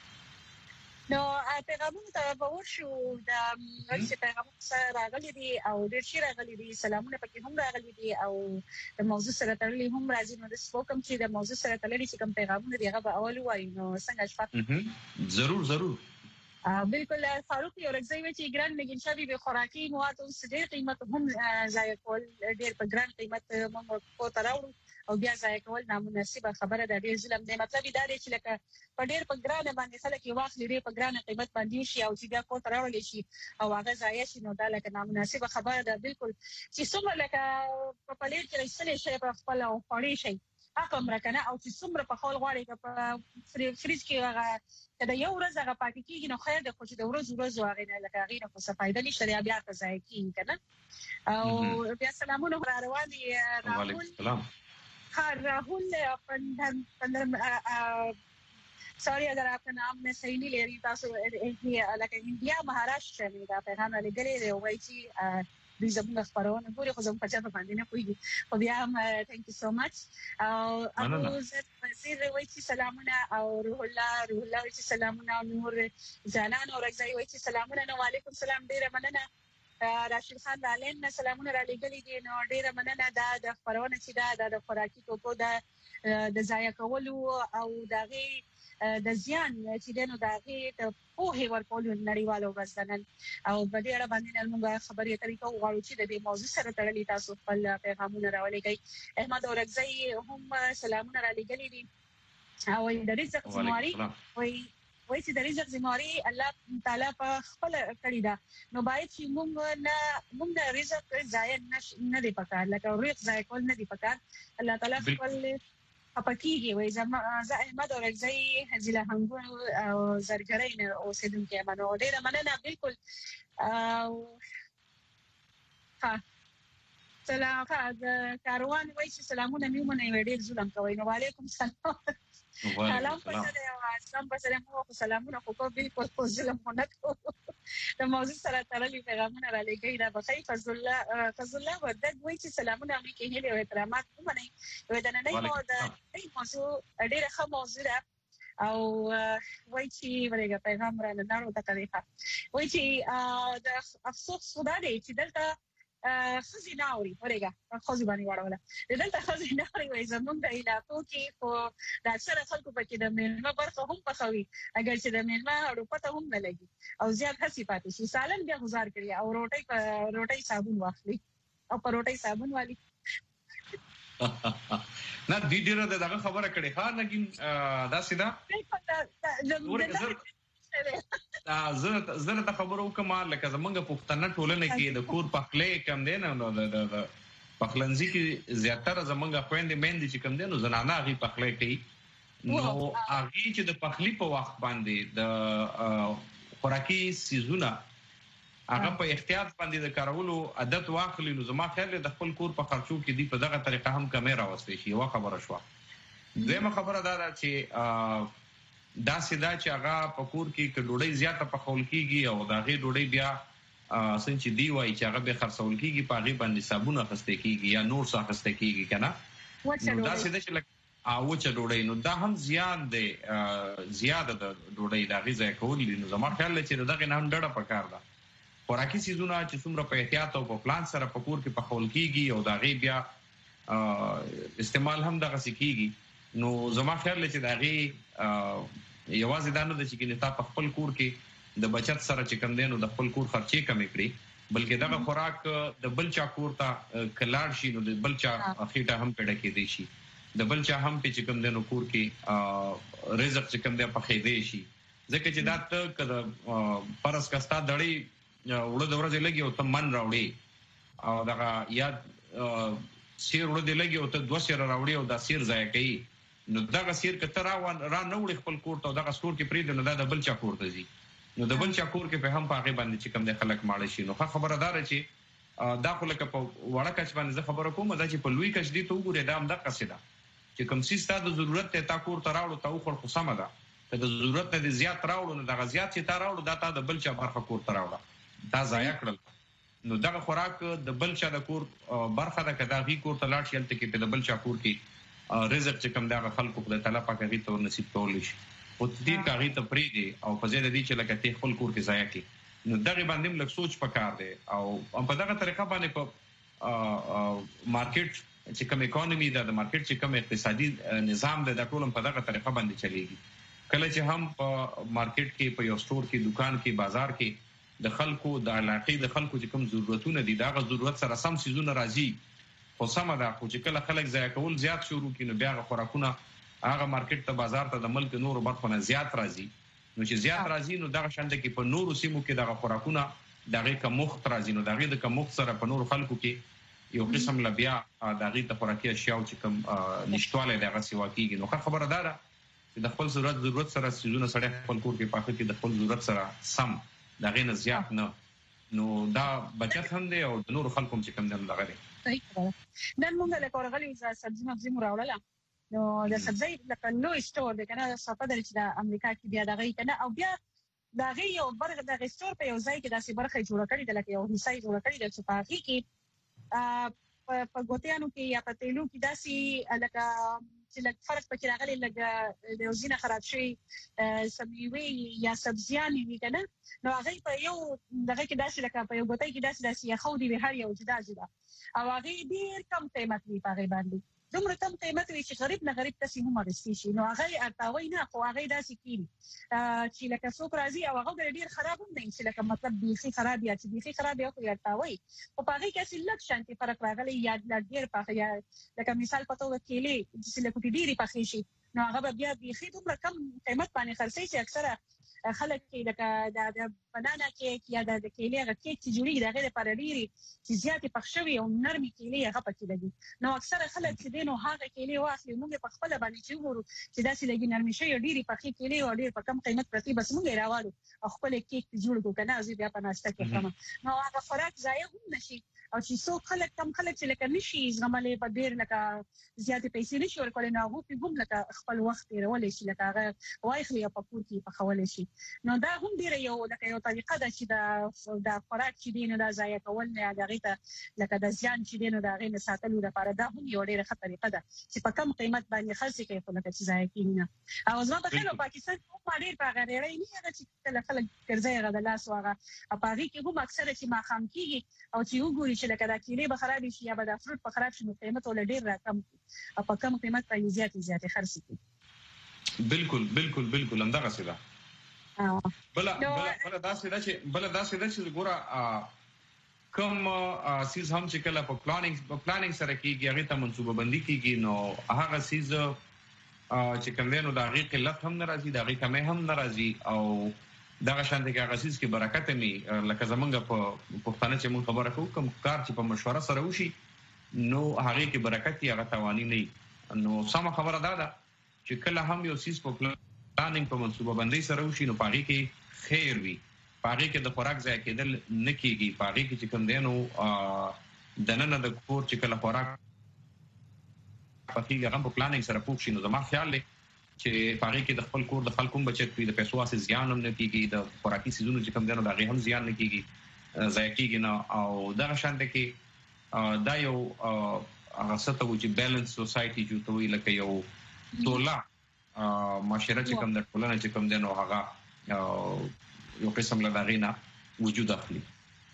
نو پیغامونه ته باور شو د چې پیغامونه سره راغلي دي او ډېر شي راغلي دي سلامونه پکې هم راغلي دي او د موضوع سره تړلي هم راځي نو د سپوکم چې د موضوع سره تړلي چې کوم پیغامونه دی هغه به اول وایي نو څنګه شپه ضرور ضرور بالکل فاروق یو رګزی و چې ګران مګین شابي به خوراکي مواد او ډېر قیمت هم ضایع کول ډېر په ګران قیمت موږ کو تراوړو او بیا ضایع کول نامناسبه خبره ده ډېر ظلم دی مطلب دا دی چې لکه په ډېر په ګرانه باندې خلک یې واخلي ډېر په ګرانه قیمت باندې شي او چې بیا کو تراوړل شي او هغه ضایع شي نو دا لکه نامناسبه خبره ده بالکل چې څومره لکه په پلیټ کې رسېلې شي په خپل او خوري شي هغه مرکنه او چې څومره په خول غواړي په فریج کې هغه کله یو ورځ هغه پاتې کیږي نو خیر ده خو چې د ورځ ورځ هغه نه لکه هغه نه څه فائدہ نشته بیا ته ځای کیږي کنه او بیا سلامونه را روان دي وعلیکم السلام हाँ राहुल पंधन पंधन सॉरी अगर आपका नाम मैं सही नहीं ले रही तासो लगे इंडिया महाराष्ट्र में دا پیغام علی ګلې دی وایي چې دوی زموږ خبرونه ګوري خو زموږ په چا باندې نه کوي خو بیا هم ثانک یو سو مچ او ابو زید وزیر وایي چې سلامونه او روح الله روح الله وایي چې سلامونه نور جانان او رضای وایي چې سلامونه نو وعلیکم السلام ډیره مننه راشد خان رالین سلامونه را لګلې دي نو ډیره مننه دا د خبرونه چې دا د خوراکي توکو د د ضایع کولو او دغه د زیان چې دنو دغه ته په هیور کول نړیوالو ورځنن او په دې اړه باندې موږ خبرې طریقو غواړو چې د دې موضوع سره تړلې تاسو خپل پیغامونه راولېږئ احمد اورګزی هم سلامونه را لګلې دي او د رزق زمواري وای وای چې د رزق زمواري الله تعالی په خپل کړی دا نو باید چې موږ نه موږ د رزق ضایع نه دی پکار لکه رزق ضایع کول نه دی پکار الله تعالی خپل اپکیږي وای زما ز احمد اورګزی حزله هنګو او زرګرین او سیدونکو منو ډیره مننه بالکل او ها سلام کاروان وای چې سلامونه میمونه وړي ظلم کوي نو وعلیکم السلام سلام پسره اسلام پسره مو سلامونه خو کو بالکل خو ظلم نه کو د موضوع سره تړلې پیغامونه را لګي دا بخیر فضل الله فضل الله ورته وایي چې سلامونه مې کې هلي او احترامات ومني وې دا نه نو دا دې موضوع ډېر ښه موضوع ده او وایي چې ورګه پیغام را نه نارو ته کوي وایي چې د افسوس خدا دې چې دلته خزینه اوري ورګه خزي باندې واړوله دلته خزینه اوري وای زمونږ د علاقو کې خو د اکثر خلکو پکې د میلمه برخه هم پخوي اگر چې د میلمه اړو پته هم نه لګي او زیات هسي پاتې شي سالن بیا گزار کړی او روټي په روټي صابون واخلي او په روټي صابون والی نه دې ډیره دغه خبره کړې ها لګین دا سیده زه زه ته خبرو کوم لکه زمونږ پښتنه ټولنه کې د کور پخلې کم دی نه نو د پخلنځي کې زیاتره زمونږ خويندې مېندې چې کم دي نو زنانه غي پخلې کوي نو هغه چې د پخلي په وخت باندې د خوراکي سيزونه هغه په احتیاط باندې د کارولو عادت واخلي نو زما خیال د خپل کور په خرچو کې دی په دغه طریقه هم کیمرا واستي شي یو خبره شو دغه خبره دا ده چې دا سیدا چې هغه په کور کې کډوړې زیاته په خول کېږي او دا غي ډوړې بیا څنګه چې دی وای چې هغه به خرڅول کېږي په غي باندې صابون اخسته کېږي یا نور څه اخسته کېږي کنه نو دا سیدا چې لکه او چې ډوړې نو دا هم زیات دی زیاده د ډوړې دا غي ځای کول دي نو زما خیال چې دغه نه هم ډډه پکار ده خوراکي سيزونه چې څومره په احتیاط او په پلان سره په کور کې په خول کېږي او دا غي بیا استعمال هم دغه سکیږي نو زما خیال چې دا غي یوازې دا نه د چې کنه تا په خپل کور کې د بچت سره چې کم دینو د خپل کور خرچې کم کړي بلکې دغه خوراک د بل چا کور ته کلاړ شي نو د بل چا خېټه هم پیدا کېدی شي د بل چا هم چې کم دینو کور کې رزق چې کم دی په خېدې شي ځکه چې دا ته کله پرس کستا دړي وړو د ورځې لګي او ته من راوړي او دغه یاد سیر وړو د لګي او ته دوه سیر راوړي او دا سیر ځای کوي نو دغه سیر کته را را نه وړي خپل کور ته دغه سور کې پریږدي نو دا د بل چا کور ته ځي نو د بل چا کور کې په هم پاغه باندې چې کم د خلک ماړ شي نو خبردار چې دا خو لکه په وړه کچ باندې زه خبره کوم دا چې په لوی کچ دی ته وګوره دا هم د قصیده چې کوم څه ستاسو ضرورت ته تا کور ته راوړو ته خو خو سم ده ته د ضرورت نه زیات راوړو نو دا زیات چې تا راوړو دا ته د بل چا برخه کور ته راوړه دا ضایع کړل نو دغه خوراک د بل چا د کور برخه د کدا غي کور ته لاړ شي تل کې د بل چا کور کې رزق چې کم دغه خلکو په تعالی پاک غي تور نصیب کول شي او دې کاغي ته پریږي او په ځای د دې چې لکه ته خپل کور کې ضایع کی نو دغه باندې موږ سوچ پکار دی او په دغه طریقه باندې په مارکیټ چې کوم اکانومي دا د مارکیټ چې کوم اقتصادي نظام د ټولم په دغه طریقه باندې چلیږي کله چې هم په مارکیټ کې په یو سٹور کې دکان کې بازار کې د خلکو د علاقې د خلکو چې کوم ضرورتونه دي دا غو ضرورت سره سم سيزونه راځي خو سم ده خو چې کله خلک ځای کول زیات شروع کینو بیا خوراکونه هغه مارکیټ ته بازار ته د ملک نورو برخو نه زیات راځي نو چې زیات راځي نو دغه شاند کې په نورو سیمو کې دغه خوراکونه دغه کوم مخ راځي نو دغه د کوم مخ سره په نورو خلکو کې یو قسم لبیا دغه ته خوراکي اشیاء چې کوم نشټواله دغه سیوا کیږي نو خبردار چې د خپل ضرورت ضرورت سره سيزونه سره خپل کور کې پاکه کې د خپل ضرورت سره سم دغه نه زیات نه نو دا بچت هم دی او د نور خلکو چې کوم دغه لري نن موږ له کورغلي سبزي مبزي مراوله نو د سبزي لکه نو سٹور د کنه صفه د چې د امریکا کې بیا دغه کنه او بیا دا غي یو برغه د سٹور په یو ځای کې داسې برخه جوړ کړی د لکه یو حصہ جوړ کړی د صفاقي کې په ګوتیانو کې یا په تیلو کې داسې لکه چې لکه فرق پکې راغلی لکه د وزینه خراب شي سبزي یا سبزيان وی کنه نو هغه په یو دغه کې داسې لکه په یو ګوتای کې داسې داسې خو دی هر یو جدا جدا او هغه ډیر کم قیمت وی په باندې دومره کم قیمت وی چې غریب نه غریب تاسو هم غوښتي شي نو هغه ارتاوي نه خو هغه داسې کیږي چې لکه څوک راځي او هغه ډیر خراب هم نه چې لکه مطلب بيخي خراب یا چې بيخي خراب یا خو ارتاوي او په هغه کې چې لږ شانتي فرق راغلی یا ډیر په یا لکه مثال پتو وکیلې چې لکه ډیری پخې شي نو هغه بیا بيخي دومره کم قیمت باندې خرڅي چې اکثره خلک کې لکه د بنانا کیک یا د کیلې هغه کیک چې جوړیږي دغه لپاره ډیری چې زیاتې پخښوي او نرمي کیلې هغه پکې لګي نو اکثره خلک چې دینو هغه کیلې واخلي موږ په خپل باندې چې وګورو چې داسې لګي نرمي شي ډیری پخې کیلې او ډیر په کم قیمت پرتی بس موږ راوړو خپل کیک جوړ کو کنه ازي بیا په ناشته کې کوم نو هغه خوراک ضایع هم نشي او چې څو خلک کم خلک چې لکه نشي زغملې په ډیر لکه زیاتې پیسې نشي ورکول نو هغه په ګم لکه خپل وخت تیرول شي لکه هغه وایخلي په کور کې په خول شي نو دا هم ډیر یو لکه یو طریقه ده چې دا د خوراک چې دینه دا ضایع کول نه دغه ته لکه د ځان چې دینه دا غي ساتلو لپاره دا هم یو ډیره ښه طریقه ده چې په کم قیمت باندې خرڅ کوي خو لکه چې ضایع کیږي او زما په خیال پاکستان هم ډیر په غیر نه هغه چې خلک ګرځي غدا لاس واغه په هغه کې هم اکثره چې ما خام کیږي او چې وګوري چې لکه دا کیلې به خراب شي یا به دا فروټ په خراب شي نو قیمت ول ډیر راکم او په کم قیمت باندې زیات زیات خرڅ کوي بالکل بالکل بالکل همدغه څه ده بل بل بل داسې ده چې بل داسې ده چې ګوره کوم سیز هم چې کله په پلانینګ په پلانینګ سره کیږي هغه ته منصوبه بندي کیږي نو هغه سیز چې کوم دینو د هغه قلت هم ناراضي د هغه کمه هم ناراضي او دغه شان دغه غسیز کې برکت می لکه زمونږ په پښتانه چې مون خبره کوو کوم کار چې په مشوره سره وشي نو هغه کې برکت یا غتوانی نه نو سم خبره ده چې کله هم یو سیس په پلانینګ په منصوبه بندي سره وشي نو پاره کې خیر وي پاره کې د خوراک ځای کېدل نه کیږي پاره کې چې کوم دینو دننه د کور چې کله خوراک پکې هغه په پلانینګ سره پوښښ نو زما خیال دی چې پاره کې د خپل کور د خلکو بچت وي د پیسو اساس زیان هم نه کیږي د خوراکي سيزونو چې کوم دنه دغه هم زیان نه کیږي ځای کیږي نه او دغه شان د کې دا یو هغه څه ته چې بیلانس سوسايټي جوړوي لکه یو تولا معاشره چې کوم د ټولنې چې کوم دنه هغه یو قسم له دغینا وجود اخلي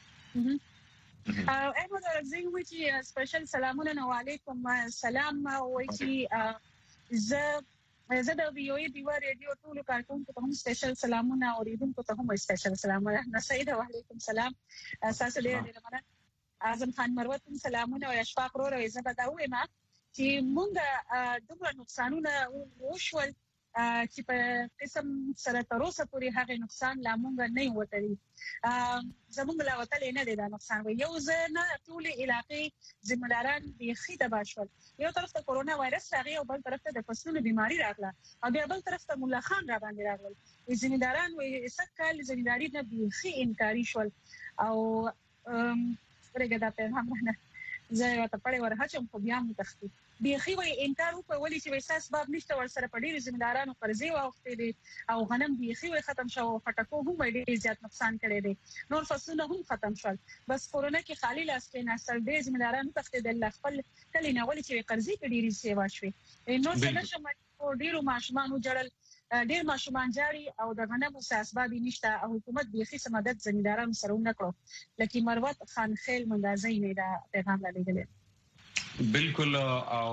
ا احمد راځي چې سپیشل سلامونه علیکم سلام وایي چې ز زه د وی او ای دیوا ریډیو ټول کارکونکو ته هم سپیشل سلامونه او ریډونکو ته هم سپیشل سلامونه. نسید وعلیکم سلام. اساس ډیر ډیر مننه. اعظم خان مروت سلامونه او اشفاق رو روي زه به دا وایم چې مونږ دومره نقصانونه وشول چې په قسم سره تر اوسه پورې هغه نقصان لا مونږ نه وتلی. زمونږ لا وتلی نه دی دا نقصان. یو ځنه ټول علاقې ذمہداران بيخي تباه شول. یو طرف ته کورونا وایرس راغی او بل طرف ته د فصلونو بیماری راغله او بیا بل طرف ته مولا خان را باندې راغل. ذمہداران وایي سکهال ذمہداري نه بيخي انکاري شول او ورګه دا په هم نه زه ته پړې ورهچم خو بیا مو تختی بيخي وایي انکار وکړ ولې چې وساس باب نشته ور سره پډېر ذمہدارانو قرضې واوښتې دي او غنم بيخي وایي ختم شو فټکو هم ډېر زیات نقصان کړی دی. نور فصلونه هم ختم شول. بس کورونا کې خالی لاس کې نسل ډېر ذمہدارانو تختیدل خپل کلی نه ولې چې قرضې په ډېری سیوا شوي. نو څنګه شمه ډېرو ماشومان جوړل ډېر ماشومان جاري او د غنمو اسبابي نشته او حکومت بيخي سمادت ذمہدارانو سره ونکړو. لکه مروت خان خیل مندازي نه دا پیغام لګیدل. بالکل او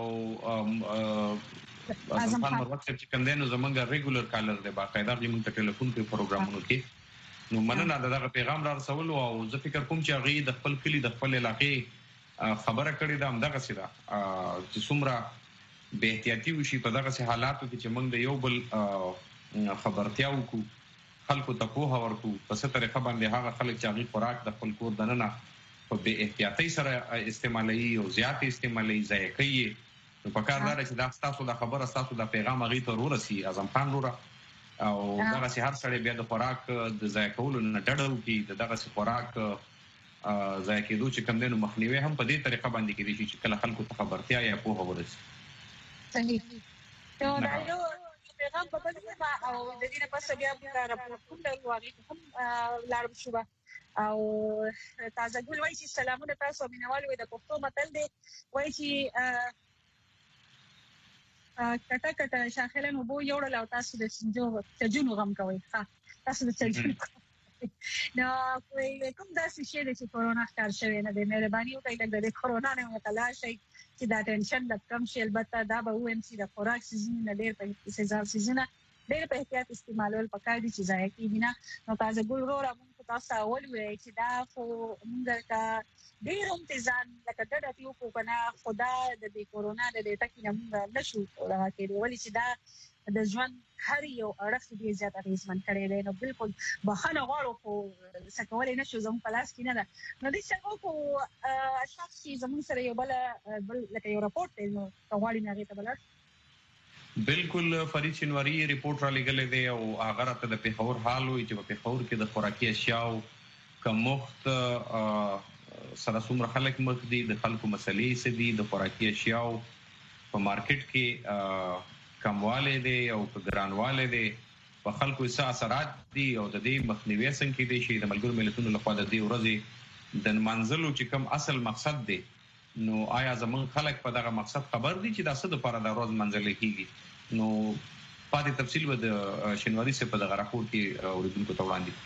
اعظم خان مروت چې کوم دینو زمونږ ریګولر کالر دی باقاعده موږ ته ټلیفون کې پروګرامونو کې نو مننه دغه پیغام را رسول او زه فکر کوم چې هغه د خپل کلی د خپل علاقې خبره کړې ده همدغه سره چې څومره به احتیاطي وشي په دغه حالاتو کې چې موږ د یو بل خبرتیا وکړو خلکو ته په ورکو په څه طریقه باندې هغه خلک چې هغه خوراک د خپل کور دننه په به احتیاطي سره استعمالي او زیات استعمالي ځای کوي. نو په کار دار چې دا تاسو د خبره تاسو د پیغام غي ته ورسي اعظم خان لورا او دغه سي هر سړی بیا د خوراک د ځای کولو نه ډډو کې دغه سي خوراک ځای کېدو چې کوم دینو مخنیوي هم په دې طریقه باندې کېږي چې کله خلکو ته خبرتیا یا په ورسي. صحیح. نو دا یو پیغام په بل ما او د دې نه پس بیا موږ راپورټونه وایي هم لاړ شو او تازه ګل وایي چې سلامونه تاسو مینوالو د پښتو متل دی وایي چې کټه کټه شاخلن وبو یوړل او تاسو د سنجو تجونو غم کوي. ها تاسو د تجونو نو کوم داسې شی چې کورونا ښکار شوی نه دی مهرباني وکړئ د کورونا نه مطلع شي چې دا ټینشن د کم شي. البته دا به او ام سی د خوراک سیزن نه ډېر په سزار سیزن ډېر په احتیاط استعمالول پکای دي چې ځای کې نه. نو تازه ګل رو را مونږ تاسو اول وی چې دا خو مونږ کا ډېر امتزان لکه د دې په کنه خدا د دې کورونا د دې تکي نه مونږ نشو راکې ولې چې دا د ژوند هر یو اړخ دې زیات اغیزمن کړي دی. نو بالکل بخنه غواړو خو سکول نه شو زموږ پلاس کې نه ده. نو دې څنګه کو اشخاص چې زموږ سره یو بل لکه یو راپورټ دی نو غواړي نه غته بل بالکل فرید شنواری ریپورت را لګلې دی او هغه راته د پیښور حال وي چې په پیښور کې د خوراکي اشیاء کمښت سره څومره خلک مخ دي د خلکو مسلې څه دي د خوراکي اشیاء په مارکیټ کې کمواله دي او ګرانواله دي په خلکو څه اثرات دي او د دې مخنیوي څنګه کې دي چې د ملګرو ملتونو لخوا د دې ورځې د منځلو چې کوم اصل مقصد دی نو آیا زمون خلک په دغه مقصد خبر دي چې دا څه د لپاره د ورځ منځل کېږي. نو پاتې تفصیل به د شنواری سے په دغه راپور کې اوریدونکو ته وړاندې.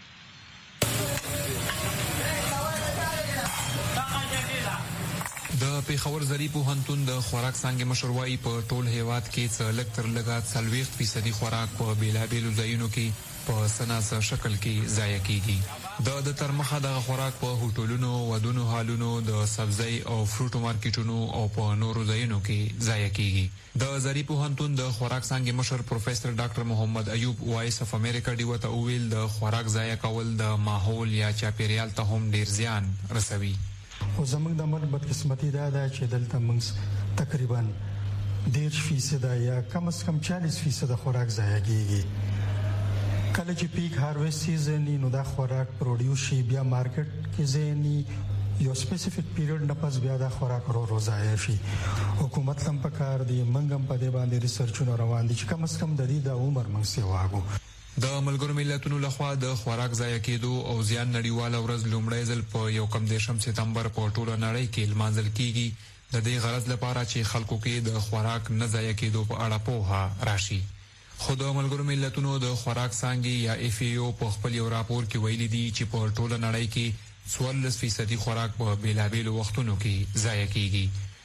د پیښور زری پوهنتون د خوراک څنګه مشروعي په ټول هیواد کې څه لک تر لګا څلويخ فیصدي خوراک په بیلابیلو ځایونو کې په سناسه شکل کې ضایع کیږي. د د ترمخه د خوراک په هوټلونو ودونو هالونو د سبزی او فروټو مارکیټونو او په نورو ځایونو کې ضایع کیږي. د زری پوهنتون د خوراک څنګه مشر پروفیسور ډاکټر محمد ایوب وایس اف امریکا دی وته ویل د خوراک ضایع کول د ماحول یا چاپیریال ته هم ډیر زیان رسوي. او زمونږ د ملک بدقسمتي دا ده چې دلته موږ تقریبا ډیر فیصد یا کم از کم چالیس فیصد خوراک ضایع کیږي. کله چې پیک هارویسټ سیزن نو دا خوراک پروډیوس شي بیا مارکیټ کې ځینی یو سپیسیفیک پیریډ نه پس بیا دا خوراک ورو ورو ضایع شي. حکومت هم پکار دی موږ هم په دې باندې ریسرچونه روان دي چې کم از کم د دې د عمر موږ سیواغو. د ملګرو ملتونو لخوا د خوراک ضایع کېدو او زیان نړیواله ورځ لومړی ځل په یو کم دیشم سپتمبر په ټوله نړۍ کې لمانځل کیږي د دې غرض لپاره چې خلکو کې د خوراک نه ضایع کېدو په اړه پوهه راشي. خو د ملګرو ملتونو د خوراک څنګه یا اف ای او په خپل یو راپور کې ویلي دي چې په ټوله نړۍ کې څوارلس فیصدي خوراک په بیلابیلو وختونو کې ضایع کیږي.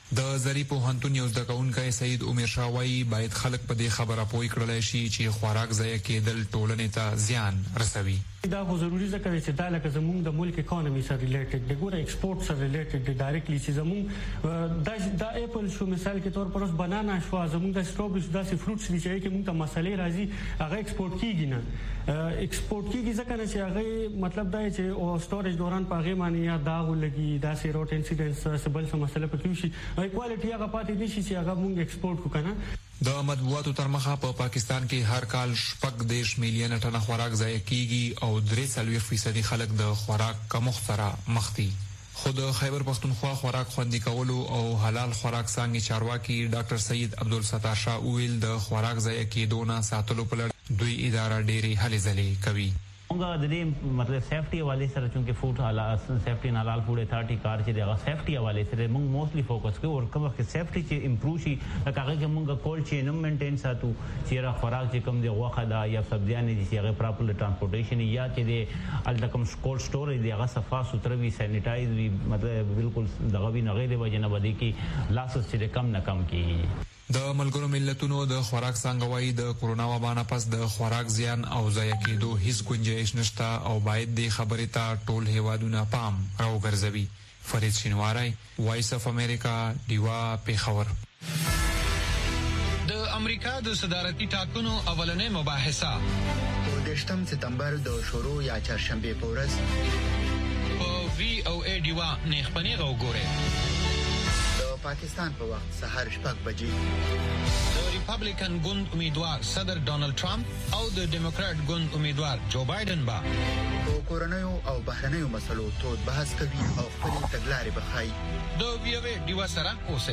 د زری پوهنتون یو زده کوونکی سید عمر شاه وایي باید خلک په دې خبره پوه کړلی شي چې خوراک ضایع کېدل ټولنې ته زیان رسوي. دا خو ضروري ځکه دی چې دا لکه زموږ د ملک اکانومي سره ریلیټډ دی، ګوره ایکسپورټ سره ریلیټډ دی ډایرکټلی چې زموږ دا دا اپل شو مثال کې تور پر اوس بنانا شو، زموږ د سټروبري داسې فروټس دي چې کې موږ ته مسلې راځي هغه ایکسپورټ کیږي نه ایکسپورټ کیږي ځکه نه چې هغه مطلب دا چې او سټوریج دوران په هغه باندې یا داغ لګي داسې روټ انسیډنټس سبل څه مسله پکې وشي او کوالټي هغه پاتې نشي چې هغه موږ ایکسپورټ وکړو. د مطبوعاتو تر مخه په پا پاکستان کې هر کال شپږ دېرش میلیونه ټنه خوراک ضایع کیږي او درې څلوېښت فیصدي خلک د خوراک کمښت سره مخ دي. خو د خیبر پښتونخوا خوراک خوندي کولو او حلال خوراک څانګې چارواکي ډاکټر سید عبدالستار شاه وویل د خوراک ضایع کېدو نه ساتلو په لړ دوی اداره ډېرې هلې ځلې کوي. مونږ د دې مطلب سیفټي حواله سره چونکه فوډ حلال سیفټي حلال فوډ اتھارټي کار چې دغه سیفټي حواله سره مونږ موستلی فوکس کوو او کوم وخت سیفټي چې امپروو شي هغه کې مونږ کول چین هم مینټین ساتو چې را خوراک چې کوم دی غوخه دا یا سبزیان دي چې هغه پراپر ټرانسپورټیشن یا چې دی ال کوم کولډ سٹور دی هغه صفا سوتره وي سینیټایز وي مطلب بالکل دغه وی نه غیر وجه نه بدی کې لاسس چې کم نه کم کی. د ملګرو ملتونو د خوراک څنګه وایي د کورونا وبا نه پس د خوراک زیان او ضایع کېدو هیڅ گنجائش نشته او باید د خبرې ته ټول هیوادونه پام راوګرځوي. فرید شینواری، وایس اف امریکا، ډیوا، پیښور. د امریکا د صدارتي ټاکنو اولنې مباحثه په دشتم سپتمبر د شروع یا چهارشنبه په ورځ په وی او ای ډیوا نیخپنی غوګوره پاکستان په وخت سهار شپږ بجې د ریپبلیکن ګوند امیدوار صدر ډونالد ټرمپ او د ډیموکرات ګوند امیدوار جو بایدن با په کورونیو او بهرنیو مسلو تود بحث کوي او خپل تګلارې بخای. د وی او ای ډیوا سره اوسه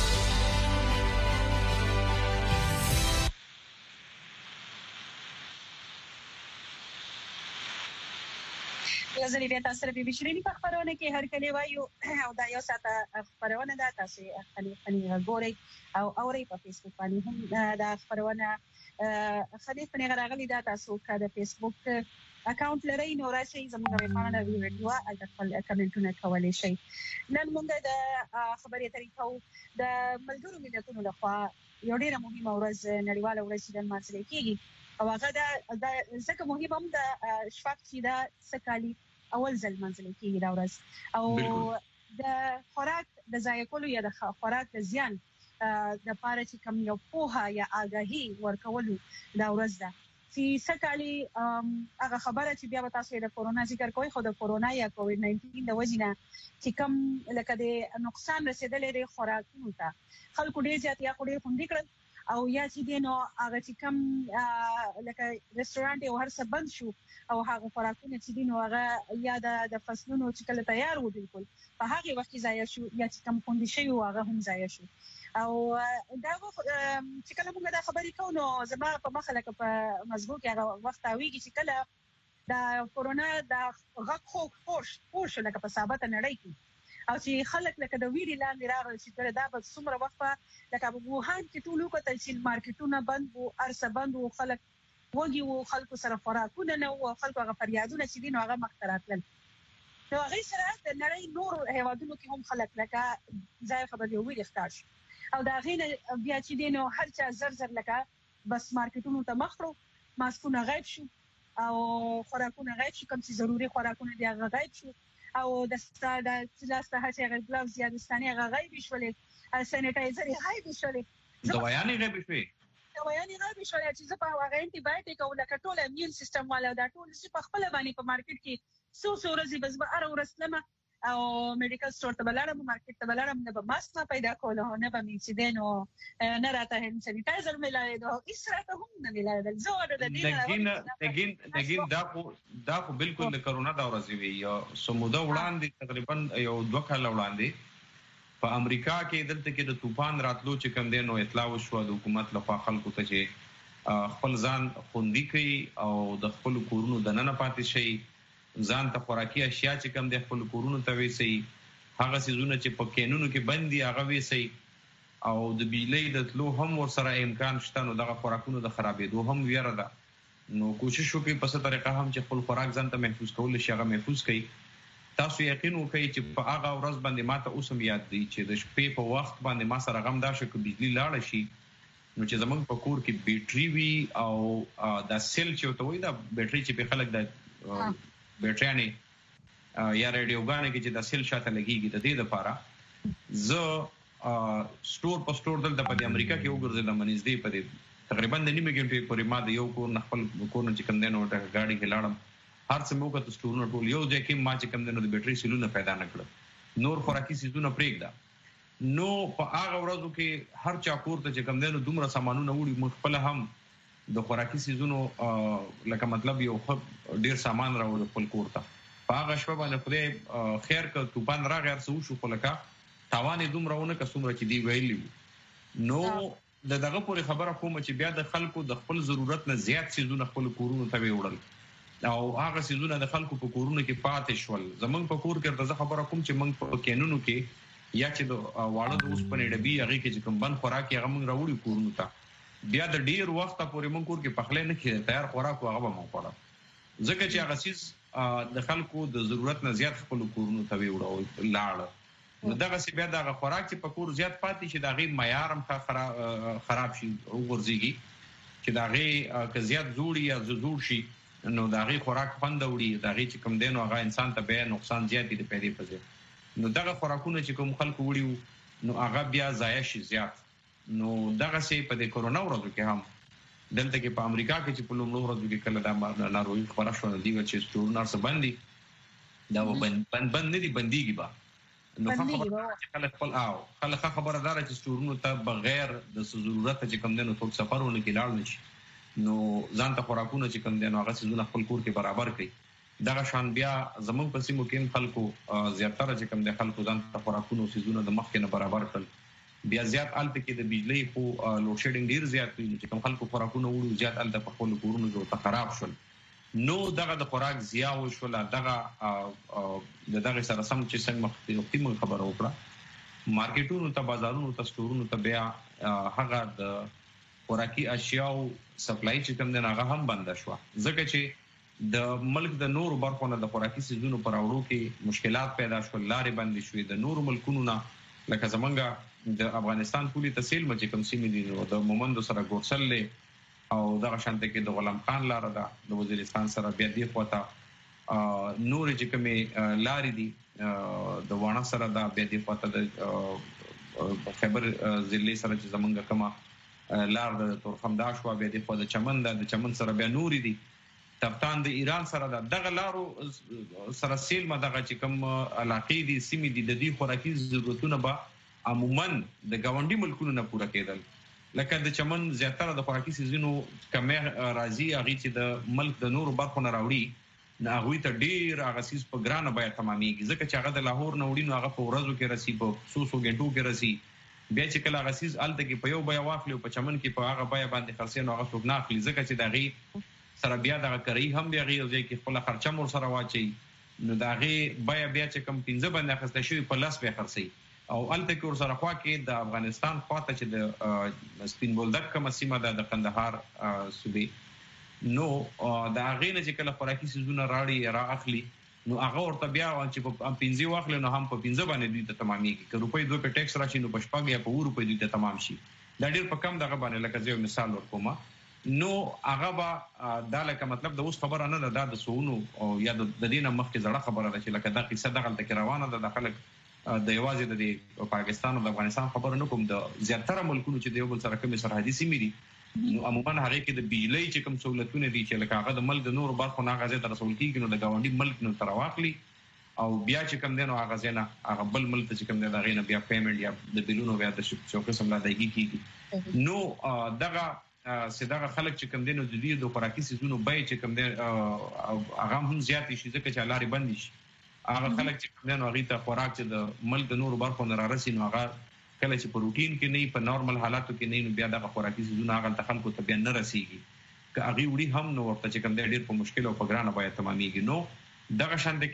غزلی بیا تاسو سره به شيرینی په خبرونه کې هر کله وایو او دا یو ساته خبرونه ده تاسو خلي خلي ګوري او اوري په فیسبوک باندې هم دا خبرونه خلي په غراغلي دا تاسو کا د فیسبوک اکاونټ لرئ نو راشي زموږ په پاڼه ویډیو او خپل کمنټونه کولای شئ. نن موږ د خبرې طریقو د ملګرو ملتونو لخوا یو ډیره مهمه ورځ نړیواله ورځ د ماسلې کېږي او هغه دا ځکه مهم هم د شفاف چې دا سکالي اول ځل منځل کېږي دا ورځ او د خوراک د ضایع کولو یا د خوراک د زیان د پاره چې کوم یو پوهه یا آگاهي ورکولو دا ورځ ده چې سکالي هغه خبره چې بیا تاسو د کورونا ذکر کوئ خو د کورونا یا کووډ ناینټین د وجې نه چې کوم لکه د نقصان رسیدلې د خوراکونو ته خلکو ډېر زیات یا ډېر خوندې کړل او یا چې دینو هغه چې کوم لکه ریسټورانټ او هر څه بند شو او هغه خوراکونه چې دینو هغه یا د فصلونو چې کله تیار و بالکل په هغه وخت ضایع شو یا چې کوم خوندې شي هغه هم ضایع شو او دا چې کله موږ دا خبرې کوو نو زما په مخه لکه په مزګو کې هغه وخت اویږي چې کله دا کورونا دا غږ خو خوش خوش لکه په ثابت نړۍ کې او چې خلک لکه د ویری لاندې راغلي چې دا به څومره وخت لکه په ووهان کې ټول وکړل چې مارکیټونه بند وو ارسه بند وو خلک وږي وو خلکو سره خوراکونه نه وو خلکو هغه فریادونه چې دین هغه مختراتل نو هغه سره د نړۍ نور هیوادونو کې هم خلک لکه ځای خبر یو ویل ښکار او دا غینه بیا چې دین هر چا زر زر لکه بس مارکیټونو ته مخړو ماسکونه غیب شو او خوراکونه غیب شو کوم چې ضروري خوراکونه دی هغه غیب شو او د ستاده لاسته هڅه غلبلاو زیادستاني غیب شولې سانیټایزر غیب شولې دوايانې غیب شوې دوايانې غیب شولې چې په هغه انټي بایوټیک او لکه ټول ایمیون سیستم والا دا ټول چې په خپل باندې په مارکیټ کې سو سو ورځې بس به ار ورسلمه او میډیکل سٹور ته بلارم مارکیټ ته بلارم نه به ماسک نه پیدا کوله نه به میچدنو نه راته هم سانیټایزر ملای دو اسراته هم نه ملای دل زو د دې لګین لګین لګین دا خو دا خو بالکل د کرونا دا ورځ وی یو سموده وړاندې تقریبا یو دوه کال وړاندې په امریکا کې دلته کې د طوفان راتلو چې کم دینو اطلاع وشو د حکومت لخوا خلکو ته چې خپل ځان خوندي کوي او د خپل کورونو د نن پاتې شي ځان ته خوراکي اشیاء چې کم د خپل کورونو ته وېسي هغه سيزونه چې په کینونو کې بندي هغه وېسي او د بیلې د تلو هم ور سره امکان شته نو دغه خوراکونو د خرابېدو هم ویره ده نو کوشش وکړئ په څه طریقه هم چې خپل خوراک ځان ته محفوظ کول شي هغه محفوظ کړئ تاسو یقین وکړئ چې په هغه ورځ باندې ماته اوس هم یاد دی چې د شپې په وخت باندې ما سره غم دا شو چې بجلی لاړه شي نو چې زمونږ په کور کې بیټري وي او دا سیل چې ته وایي دا بیټري چې په خلک د بیټریانې یا ریډیوګانې کې چې دا سیل شاته لګيږي د دې لپاره زه سٹور په سٹور دلته په امریکا کې وګرځیدم نږدې په دې تقریبا د نیمه غنټې پورې ما د یو کور نه خپل کور نه چې کوم دینو ټا گاډي کې لاړم هر څه موږ ته سٹورونه ټول یو ځای کې ما چې کوم دینو د بیټري سیلونه پیدا نکړل نور خوراکي سیزونه پرېږده نو په هغه ورځو کې هر چا کور ته چې کوم دینو دومره سامانونه وړي مخ خپل هم د خوراکي سیزونو لکه مطلب یو ډیر سامان راوړل خپل کور ته په هغه شپه باندې خدای خیر ک طوفان راغی هر څه شو خلکا تاوان دومره ونه که څومره چې دی ویلی نو د دغه پورې خبره کوم چې بیا د خلکو د خپل ضرورت نه زیات سيزونه خپل کورونو ته وړل او هغه سيزونه د خلکو په کورونو کې پاتې شول زمونږ په کور کې د خبره کوم چې موږ په قانونو کې یا چې د واړه د اوس په نړۍ هغه کې چې کوم بند خوراک هغه موږ راوړي کورونو ته بیا د ډیر وخت پورې موږ کور کې پخلې نه کړي تیار خوراک هغه به مو پړه ځکه چې هغه سیس د خلکو د ضرورت نه زیات خپل کورونو ته وړو لاړ نو دغه سی بیا دغه خوراک چې په کور زیات پاتې شي دغه معیار هم خراب شي او ورزيږي چې دغه که زیات جوړي یا زوړ شي نو دغه خوراک خوند وړي دغه چې کوم دینو هغه انسان ته به نقصان زیات دي پیدا پځي نو دغه خوراکونه چې کوم خلکو وړي نو هغه بیا ضایع شي زیات نو دغه سی په د کورونا ورځو کې هم دلته کې په امریکا کې چې په لومړو ورځو کې کله دا ناروغي خبره شو دی چې سټورونه سره باندې دا بند بند نه دي بنديږي با نو خلک خپل او خلک خبردار چې سټورونو ته بغیر د ضرورت چې کوم دنو ټول سفرونه کې لاړ نشي نو ځان ته خوراکونه چې کوم دنو هغه سيزونه خپل کور کې برابر کړي دغه شان بیا زمونږ په سیمو کې خلکو زیاتره چې کوم د خلکو ځان ته خوراکونه سيزونه د مخ کې نه برابر کړل بیا زیات الته کې د بجلی خو لوډ شیډینګ ډیر زیات وي چې کوم خلکو خوراکونه وړو زیات الته په خپل کورونو کې خراب شول نو دغه د خوراک زیاو شول دغه د دغه سره سم چې څنګه مخکې موږ خبرو وکړه مارکیټونو ته بازارونو ته سټورونو ته بیا هغه د خوراکي اشیاء سپلای چې کوم نه هغه هم بند شو ځکه چې د ملک د نورو برخو نه د خوراکي سيزونو پر اورو کې مشکلات پیدا شول لارې بند شوې د نورو ملکونو نه لکه زمونږ د افغانستان پولی تحصیل مچ کوم سیمې دي نو د مومند سره ګورسل او دغه شانته کې د غلام خان لار ده د وزیرستان سره بیا دی پوتا نور چې کومه لارې دي د وانه سره دا بیا دی پوتا د خیبر ضلع سره چې زمونږ کما لار د تورخم دا شو بیا دی پوتا چمن د چمن سره بیا نور دي تفتان د ایران سره دا دغه لارو سره سیل ما دغه چې کوم علاقې دي سیمې دي د دې خوراکي ضرورتونه به عموما د گاونډي ملکونو نه پوره کېدل لکه د چمن زیاتره د خوراکي سيزونو کمه راځي هغه چې د ملک د نورو برخو نه راوړي نه هغه ته ډیر هغه سیس په ګرانه بیا تمامېږي ځکه چې هغه د لاهور نه وړي نو هغه په ورځو کې رسی په څو څو غنټو کې رسی بیا چې کله هغه سیس الته کې په یو بیا واخلي په چمن کې په هغه بیا باندې خرڅې نو هغه څوک نه اخلي ځکه چې دغه سره بیا دغه کوي هم بیا غي ځکه چې خپل خرچه مور سره واچي نو دغه بیا بیا چې کم پنځه باندې خسته شوی په لاس به خرڅي او الته کې ور سره خوا کې د افغانستان خواته چې د سپین بولدک کوم سیمه د قندهار صوبې نو د هغه نه چې کله خوراکي سيزونه راړي را اخلي نو هغه ورته بیا چې په پنځه واخلي نو هم په پنځه باندې دي ته تمامېږي که روپۍ دوه په ټیکس راشي نو په شپږ یا په ورو په دي ته تمام شي دا ډیر په کم دغه باندې لکه زه مثال ورکوم نو هغه به دا لکه مطلب د اوس خبره نه ده د سونو او یا د دینه مخکې زړه خبره ده چې لکه دا قصه دغه تک روانه ده د خلک د یوازې د پاکستان او د افغانستان خبره نه کوم د زیاتره ملکونو چې د یو بل سره کوم سرحدي سیمې دي نو عموما هغه کې د بجلی چې کوم سہولتونه دي چې لکه هغه د ملک د نور برخو نه غزه تر رسول کیږي نو د گاونډي ملک نو تر واخلي او بیا چې کوم دینو هغه ځنه هغه بل ملک چې کوم دی دغه نه بیا پیمنټ یا د بلونو بیا د شو قسم لا دایږي کیږي نو دغه سیدغه خلک چې کوم دینو د دې د خوراکي سيزونو بای چې کوم دی هغه هم زیات شي ځکه چې لارې بند شي هغه خلک چې کوم نو هغه ته خوراک چې د ملک د نور برخو نه رارسي نو هغه کله چې په روټین کې نه په نارمل حالاتو کې نه نو بیا د خوراکي سيزونه هغه ته خلکو ته بیا نه رسیږي که هغه وړي هم نو ورته چې کوم ډېر په مشکل او په ګرانه بیا تمامېږي نو دغه شاند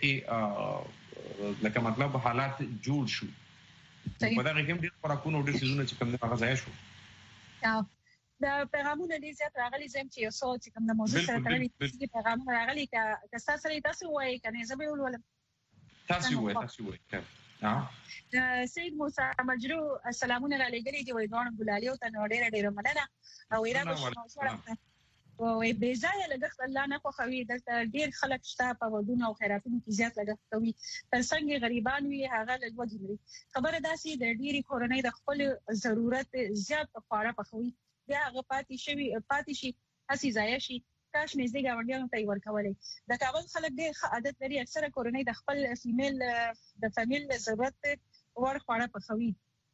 کې لکه مطلب حالات جوړ شو په دغه کې ډېر خوراکونه ډېر سيزونه چې کوم هغه ځای شو د پیغامونو دې زیات راغلي زم چې یو څو چې کوم د موضوع سره تړلي پیغام راغلي که تاسو سره تاسو وایي کنه زه به ولولم تاسو وایي تاسو وایي ها سید موسی مجرو السلامونه علیکم دی وای دوه ګلالي او ته ډېر ډېر مننه او ایرا شو او به ځای لګښت الله نه خو خوي د ډېر خلک شته په ودونو او خیراتونو کې زیات لګښت کوي ترڅنګ غریبان وي هغه لږ لري خبره داسي د ډېری کورنۍ د خپل ضرورت زیات خواړه پخوي بیا هغه پاتې شي پاتې شي اسی ځای شي کاش نږدې گاونډیانو ته ورکولې د کابل خلک ډېر عادت لري اکثره کورنۍ د خپل فیمیل د فامیل ضرورت ور خواړه پخوي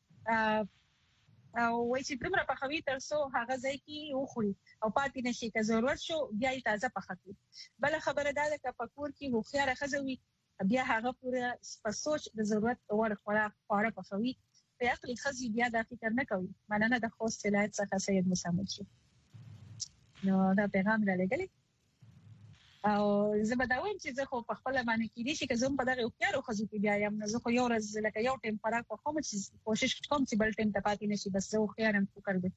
او وایي چې دومره پخوي تر څو هغه ځای کې وخوري او پاتې نشي که ضرورت شو بیا یې تازه پخوي بل خبره دا ده چې په کور کې هوښیار خزوي بیا هغه پوره په سوچ د ضرورت ور خواړه پخوي په عقل خزي بیا دا فکر نه کوي مننه د خوست ولایت څخه سید موسی مجرو نو دا پیغام را لګلی او زه به دا وایم چې زه خو په خپل باندې کې دي چې زه په دغه هوښیارو خزو کې بیا یم نو زه خو یو ورځ لکه یو ټیم خوراک په کوم چې کوشش کوم چې بل ټیم ته پاتې نشي بس زه هوښیارم فکر دې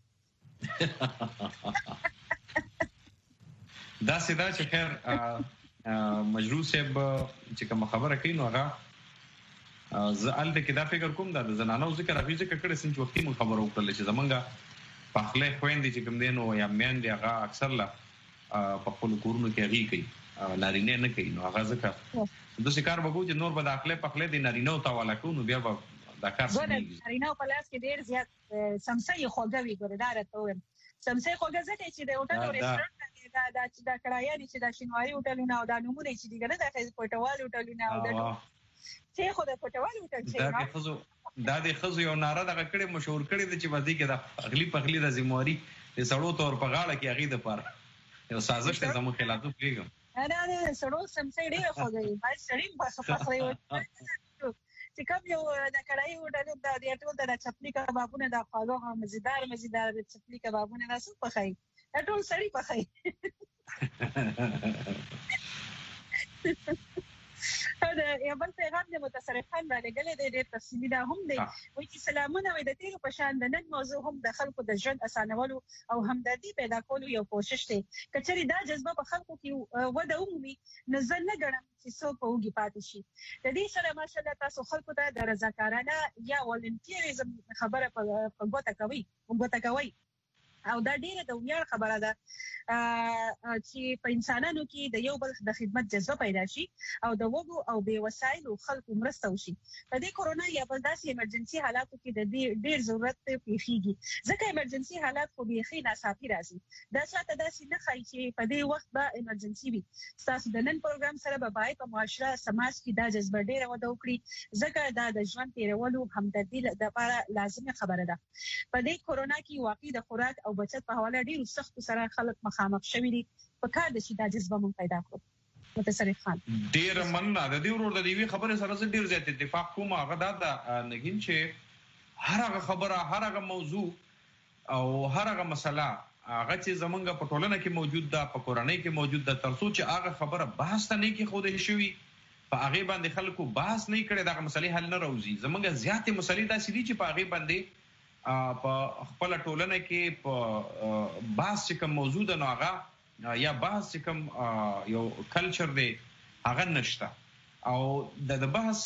دا سیدا چې خیر مجرو صاحب چې کوم خبره کوي نو هغه زه ال دې کې دا فکر کوم دا د زنانو ذکر افیزه کړه سن چې وختي مون خبرو وکړل چې زمونږه په خپل خويندې چې کوم دینو یا مېن دی هغه اکثر لا په خپل کورونو کې هغه کوي نارینه نه کوي نو هغه ځکه د شکار بګو چې نور په داخله په خپل دي نارینه او تاواله کو نو بیا دا کار سمي نارینه په لاس کې ډیر زیات سمسي خوګوي ګردار ته ویم سمسي خوګه ځکه چې د هوټل او ریسټورانټ دا دا چې دا کړایې دي چې دا شینواري هوټلونه او دا نمونه چې دي ګنه د پټوال هوټلونه او د چې خو د پټوال هوټل چې دا د خزو یو ناره دغه کړي مشهور کړي د چې وځي کې د اغلی پغلی د زمواري د سړو تور په غاړه کې اغي د پر یو سازش ته زمو خلاتو پیګم انا نه سړو سمسي ډیر خوږي بای سړیم په خپل یو چې کوم یو د کړای وډلو د دې ټول د چپلی کبابونه د خواږه مزیدار مزیدار د چپلی کبابونه نه څه پخای ټول سړی پخای دا یو بل پیغام د متصرفان باندې غلې د تفصیلی دا هم دی وایي چې سلامونه وي د تیرو په شان د نن موضوع هم د خلکو د ژوند اسانولو او همدردي پیدا کولو یو کوشش دی کچري دا جذبه په خلکو کې وده ومومي نه زه نه ګڼم چې څوک په وګي پاتې شي د دې سره ماشاءالله تاسو خلکو ته د رضاکارانه یا والنټیریزم خبره په ګوته کوي ګوته کوي او دا ډیره د ویاړ خبره ده چې په انسانانو کې د یو بل د خدمت جذبه پیدا شي او د وګو او بې وسایلو خلکو مرسته وشي په دې کورونا یا بل داسې ایمرجنسي حالاتو کې د ډیر ډیر ضرورت پیښیږي ځکه ایمرجنسي حالات خو بيخي ناڅاپي راځي دا څه د سینه خای چې په دې وخت به ایمرجنسي وي تاسو د نن پروګرام سره به باید په معاشره سماج کې دا جذبه ډیره وده وکړي ځکه دا د ژوند تیرولو همدردي لپاره لازمي خبره ده په دې کورونا کې واقعي د خوراک او بچت په حواله ډیر سخت سره خلک مخامخ شوي دي په کار د شي دا جذبه مون پیدا کړو متصرف خان ډیر مننه د دې ورور د دې خبره سره ډیر زیات اتفاق کوم هغه دا نګین چې هر هغه خبره هر هغه موضوع او هر هغه مسله هغه چې زمونږ په ټولنه کې موجود ده په کورنۍ کې موجود ده ترڅو چې هغه خبره بحث نه کې خوده شي په هغه باندې خلکو بحث نه کړي دا مسلې حل نه راوځي زمونږ زیاتې مسلې دا سړي چې په هغه باندې په خپل ټولنه کې په بحث کوم موضوع ده نو هغه یا بحث کوم یو کلچر دی هغه نشته او د بحث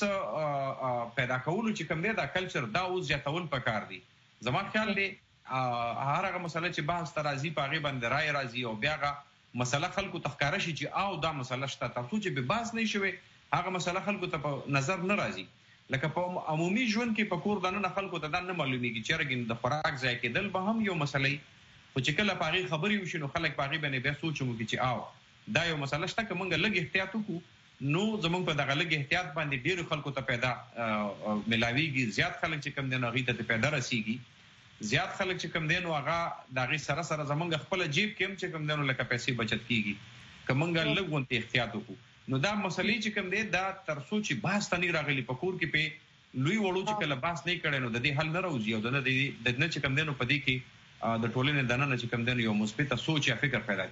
پیدا کولو چې کوم دی دا کلچر دا اوس ځاتول پکار دی زما خیال دی هر هغه مسله چې بحث ترازی په هغه باندې رائے راځي او بیا هغه مسله خلکو تخکاره شي چې او دا مسله شته تاسو چې به بحث نه شوي هغه مسله خلکو ته په نظر نه راځي لکه په عمومي ژوند کې په کور دنه خلکو ته دا نه معلومیږي چې رګین د خوراک ځای کېدل به هم یو مسلې خو چې کله پاغي خبري وشي نو خلک پاغي باندې بیا سوچو چې آو دا یو مسله شته که موږ لږ احتیاط وکړو نو زموږ په دغه لږ احتیاط باندې ډېر خلکو ته پیدا ملاويږي زیات خلک چې کم دي نو غي ته پیدا رسیږي زیات خلک چې کم دي نو هغه دغه سره سره زموږ خپل جیب کې هم چې کم دي نو لکه پیسې بچت کیږي که موږ لږ ونته احتیاط وکړو نو دا مسلې چې کوم دی دا تر سوچ بحث تني راغلي په کور کې په لوی وړو چې کله بحث نه کړي نو د دې حل نه راوځي او د نه د نه چې کوم دی نو په دې کې د ټولنې د نه چې کوم دی یو مثبت سوچ یا فکر پیدا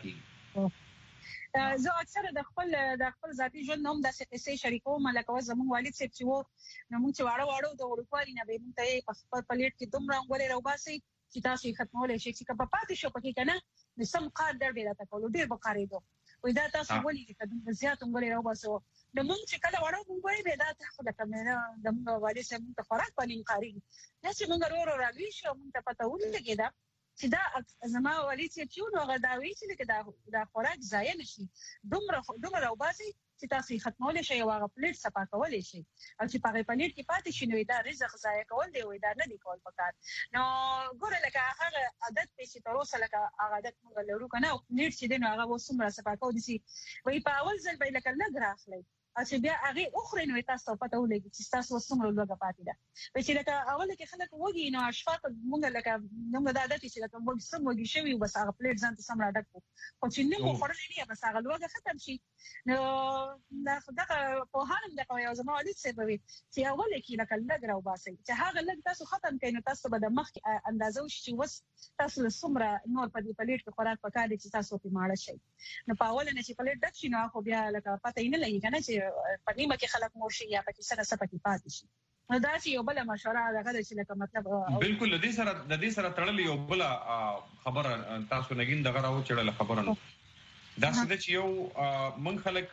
کیږي زه اکثر د خپل د خپل ذاتی ژوند هم د قصې شریکوم لکه زموږ والد صاحب چې وو نو موږ چې واړه واړو د وړوکوالي نه به موږ ته په خپل پلیټ کې دومره غوړې راوباسي چې تاسو یې ختمولای شئ چې په پاتې شو پکې کنه نو سم قار در به راته کولو ډیر بقاریدو وې دا تاسو ولې چې زیات عمر راو باسو د مونږ چې کله وړو مونږ وایي دا ته خو د کمنه د مونږ والي سره مونږ خوراک باندې قاری نه چې مونږ ورو ورو راوي شو مونږ ته پته ولګي دا چې دا زما والي چې چېو نو غداوي چې دا دا خوراک ضایع نشي دومره دومره راو باسي چې تاسو ختمول شي او هغه پلیټ صفا کول شي او چې په پلیټ کې پاتې شي نو دا رزق ضایع کول دی وای دا نه دی کول پکار نو ګوره لکه هغه عادت چې تر اوسه لکه هغه عادت موږ لرو کنه او پلیټ چې دی نو هغه وسمره صفا کول دي وای په اول ځل به لکه لګ راخلی او چې بیا هغه اخرى نو تاسو پته ولګي چې تاسو وسمره لګه پاتې ده په چې لکه اول کې خلک وږي نو اشفاق موږ لکه موږ د عادت چې لکه موږ سم وږي شوی بس هغه پلیټ ځان ته سم را ډک خو چې نه مو خورلې نه بس هغه لوګه ختم شي نو دا په هانم د یو زما ولید څه به چې اول کې لکه لګ راو باسي چې هغه لګ تاسو ختم کین تاسو به د مخ اندازو شي وس تاسو له سمره نور په دې پلیټ کې خوراک پکاره چې تاسو په ماړه شي نو په اول نه چې پلیټ ډک شي نو خو بیا لکه پته یې نه لګي کنه چې په نیمه کې خلک مور شي یا پکې سره سره پکې پاتې شي نو دا چې یو بل مشوره ده چې لکه مطلب بالکل د دې سره د دې سره تړلې یو بل خبره تاسو نګین دغه راو چړل خبره نو دا څه چې یو من خلک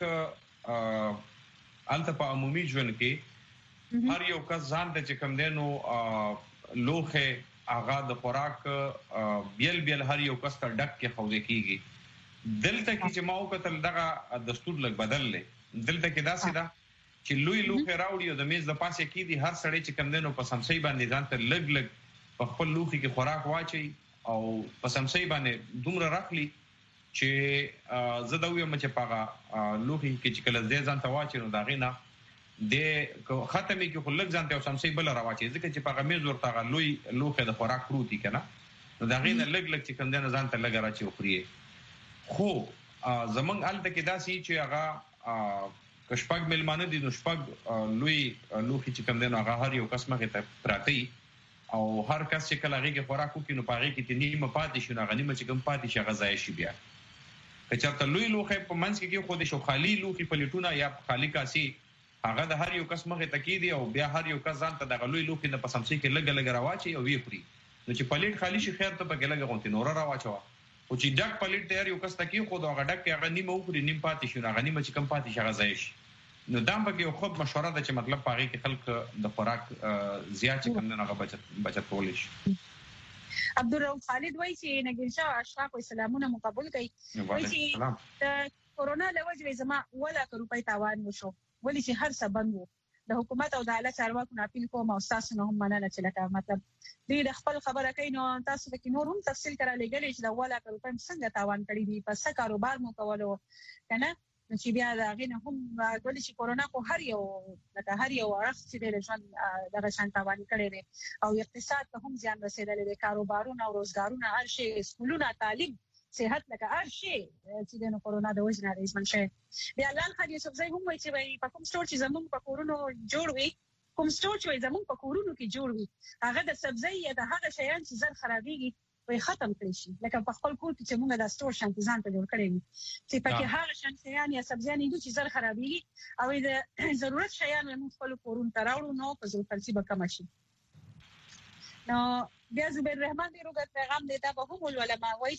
الته په عمومي ژوند کې هر یو کس ځان ته چې کم دینو لوخه اغا د خوراک بیل بیل هر یو کس ته ډک کې خوځي کیږي دلته کې چې ماو کتل دغه دستور لګ بدل لې دلته کې دا سیده چې لوی لوخه راوړي او د میز د پاسه کې دي هر سړی چې کم دینو په سمسي باندې ځان ته لګ لګ په خپل لوخي کې خوراک واچي او په سمسي باندې دومره راخلي چې زه دا ویم چې پاغه لوخي کې چې کله ځې ځان ته واچي نو دا غینا د ختمي کې خلک ځان ته سمسي بل راواچي ځکه چې پاغه میز ورته لوی لوخه د خوراک پروتي کنه نو دا غینا لګ لګ چې کم دینو ځان ته لګ راچي خوري خو زمنګ الته کې دا سي چې هغه کشپګ ملمانه دي نو شپګ لوی لوخي چې کم دینو هغه هر یو قسمه کې پراتی او هر کس چې کله هغه خوراک وکړي نو پاغه کې تنیمه پاتې شي نو غنیمه چې کم پاتې شي غذای شي بیا کچته لوی لوخه په منځ کې خو د شو خالی لوخي پلیټونه یا خالی کاسي هغه د هر یو کس مخه تکیدي او بیا هر یو کس ځان ته د لوی لوخي نه پسمسي کې لګ لګ راواچي او وی خوري نو چې پلیټ خالی شي خیر ته په کې لګ غونتی نور راواچو او چې ډک پلیټ ته یو کس تکي خو دا غډک هغه نیمه وخوري نیم پاتې شي هغه نیمه چې کم پاتې شي غذای شي نو دا به یو خوب مشوره ده چې مطلب پاره کې خلک د خوراک زیات چې کم نه هغه بچت بچت کول شي عبدالرؤف خالد وایي چې نګینشا اشفاق او سلامونه مقبول کړي وایي چې د کورونا له وجې زما ولا روپۍ تاوان وشو ولې چې هر څه بند وو د حکومت او د اعلی چارواکو نه اپیل کوم او تاسو نه هم مننه چې لکه مطلب دې د خپل خبره کوي نو تاسو به کې نور هم تفصیل کرا لګلې چې د ولا روپۍ څنګه تاوان کړی دي پس کاروبار مو کولو کنه نو چې بیا دا غینه هم ولې چې کورونا خو هر یو لکه هر یو اړخ چې د ژوند دغه شان تاوان کړی دی او اقتصاد ته هم ځان رسیدلی دی کاروبارونه او روزګارونه هر شی سکولونه تعلیم صحت لکه هر شی چې د کورونا د وجې نه ریزمن شي بیا لاله خدای سبزی هم وایي چې په کوم سټور چې زموږ په کورونو جوړ وي کوم سټور چې زموږ په کورونو کې جوړ وي هغه د سبزی یا د هغه شیان چې زر خرابېږي وي ختم کړی شي لکه په خپل کور کې چې موږ د سټور شانتي ځان ته جوړ کړی چې پکې هغه شیان یا سبزیان دي چې زر خرابېږي او د ضرورت شیان موږ خپل کورونو ته راوړو نو په ضرورت ترتیب کم شي نو بیا زبیر رحمان دی روغ پیغام دیتا به هم علماء وایي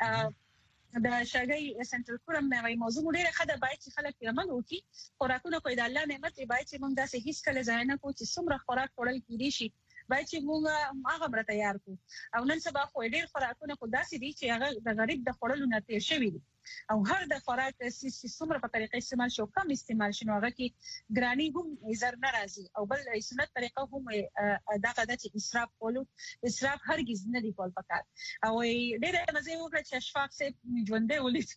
چې د شګي سنټرل کورم نه وایي موضوع ډیره خده باید چې خلک یې عمل وکړي خوراکونه کوي د الله نعمت باید چې موږ داسې هیڅ کله ځای نه کوو چې څومره خوراک وړل کېدي شي باید چې موږ هغه بر تیار کو او نن سبا خو ډیر خوراکونه خو داسې دي چې هغه د غریب د خورلو نه تیر شوی دي او هر د خوراک چې څومره په طریقې استعمال شو کم استعمال شنو هغه کې ګرانی هم زر ناراضي او بل سنت طریقه هم دغه د اسراف کولو اسراف هرگز نه دی کول پکار او ډیر مزه وکړه چې اشفاق سه ژوندې ولید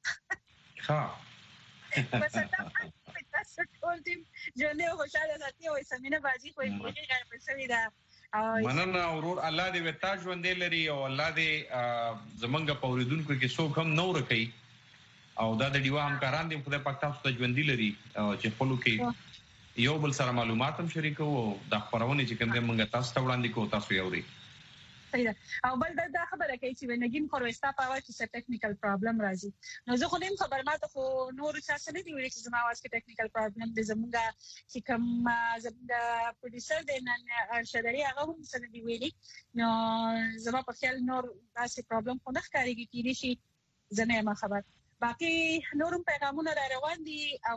ها بس دا تاسو ټول دې ژوندې خوشاله ساتي او سمینه بازی خو یې غیر پرسوي دا مننه اورور الله دې وتا ژوندې لري او الله دې زمونږ په اوریدونکو کې څوک هم نور کوي او دا د دیوا همکاران دې خدای پاک تاسو ته ژوندې لري چې خپل کې یو بل سره معلومات هم شریکو او د خبرونه چې کوم دې مونږ تاسو ته وړاندې کوو تاسو یې اوري او بل دا خبره کوي چې نګین خروستا پاوه چې ټیکنیکل پرابلم راځي نو زه خو دې خبر ما ته خو نور څه څه نه دی ویل چې زما واس کې ټیکنیکل پرابلم د زمونږه چې کوم زمونږ پروډوسر دی نن شدري هغه هم څه دی ویلي نو زما په خیال نور تاسو پرابلم خو نه ښکارېږي کېږي شي زنه ما خبر باقي نورم پیغامونه را روان دي او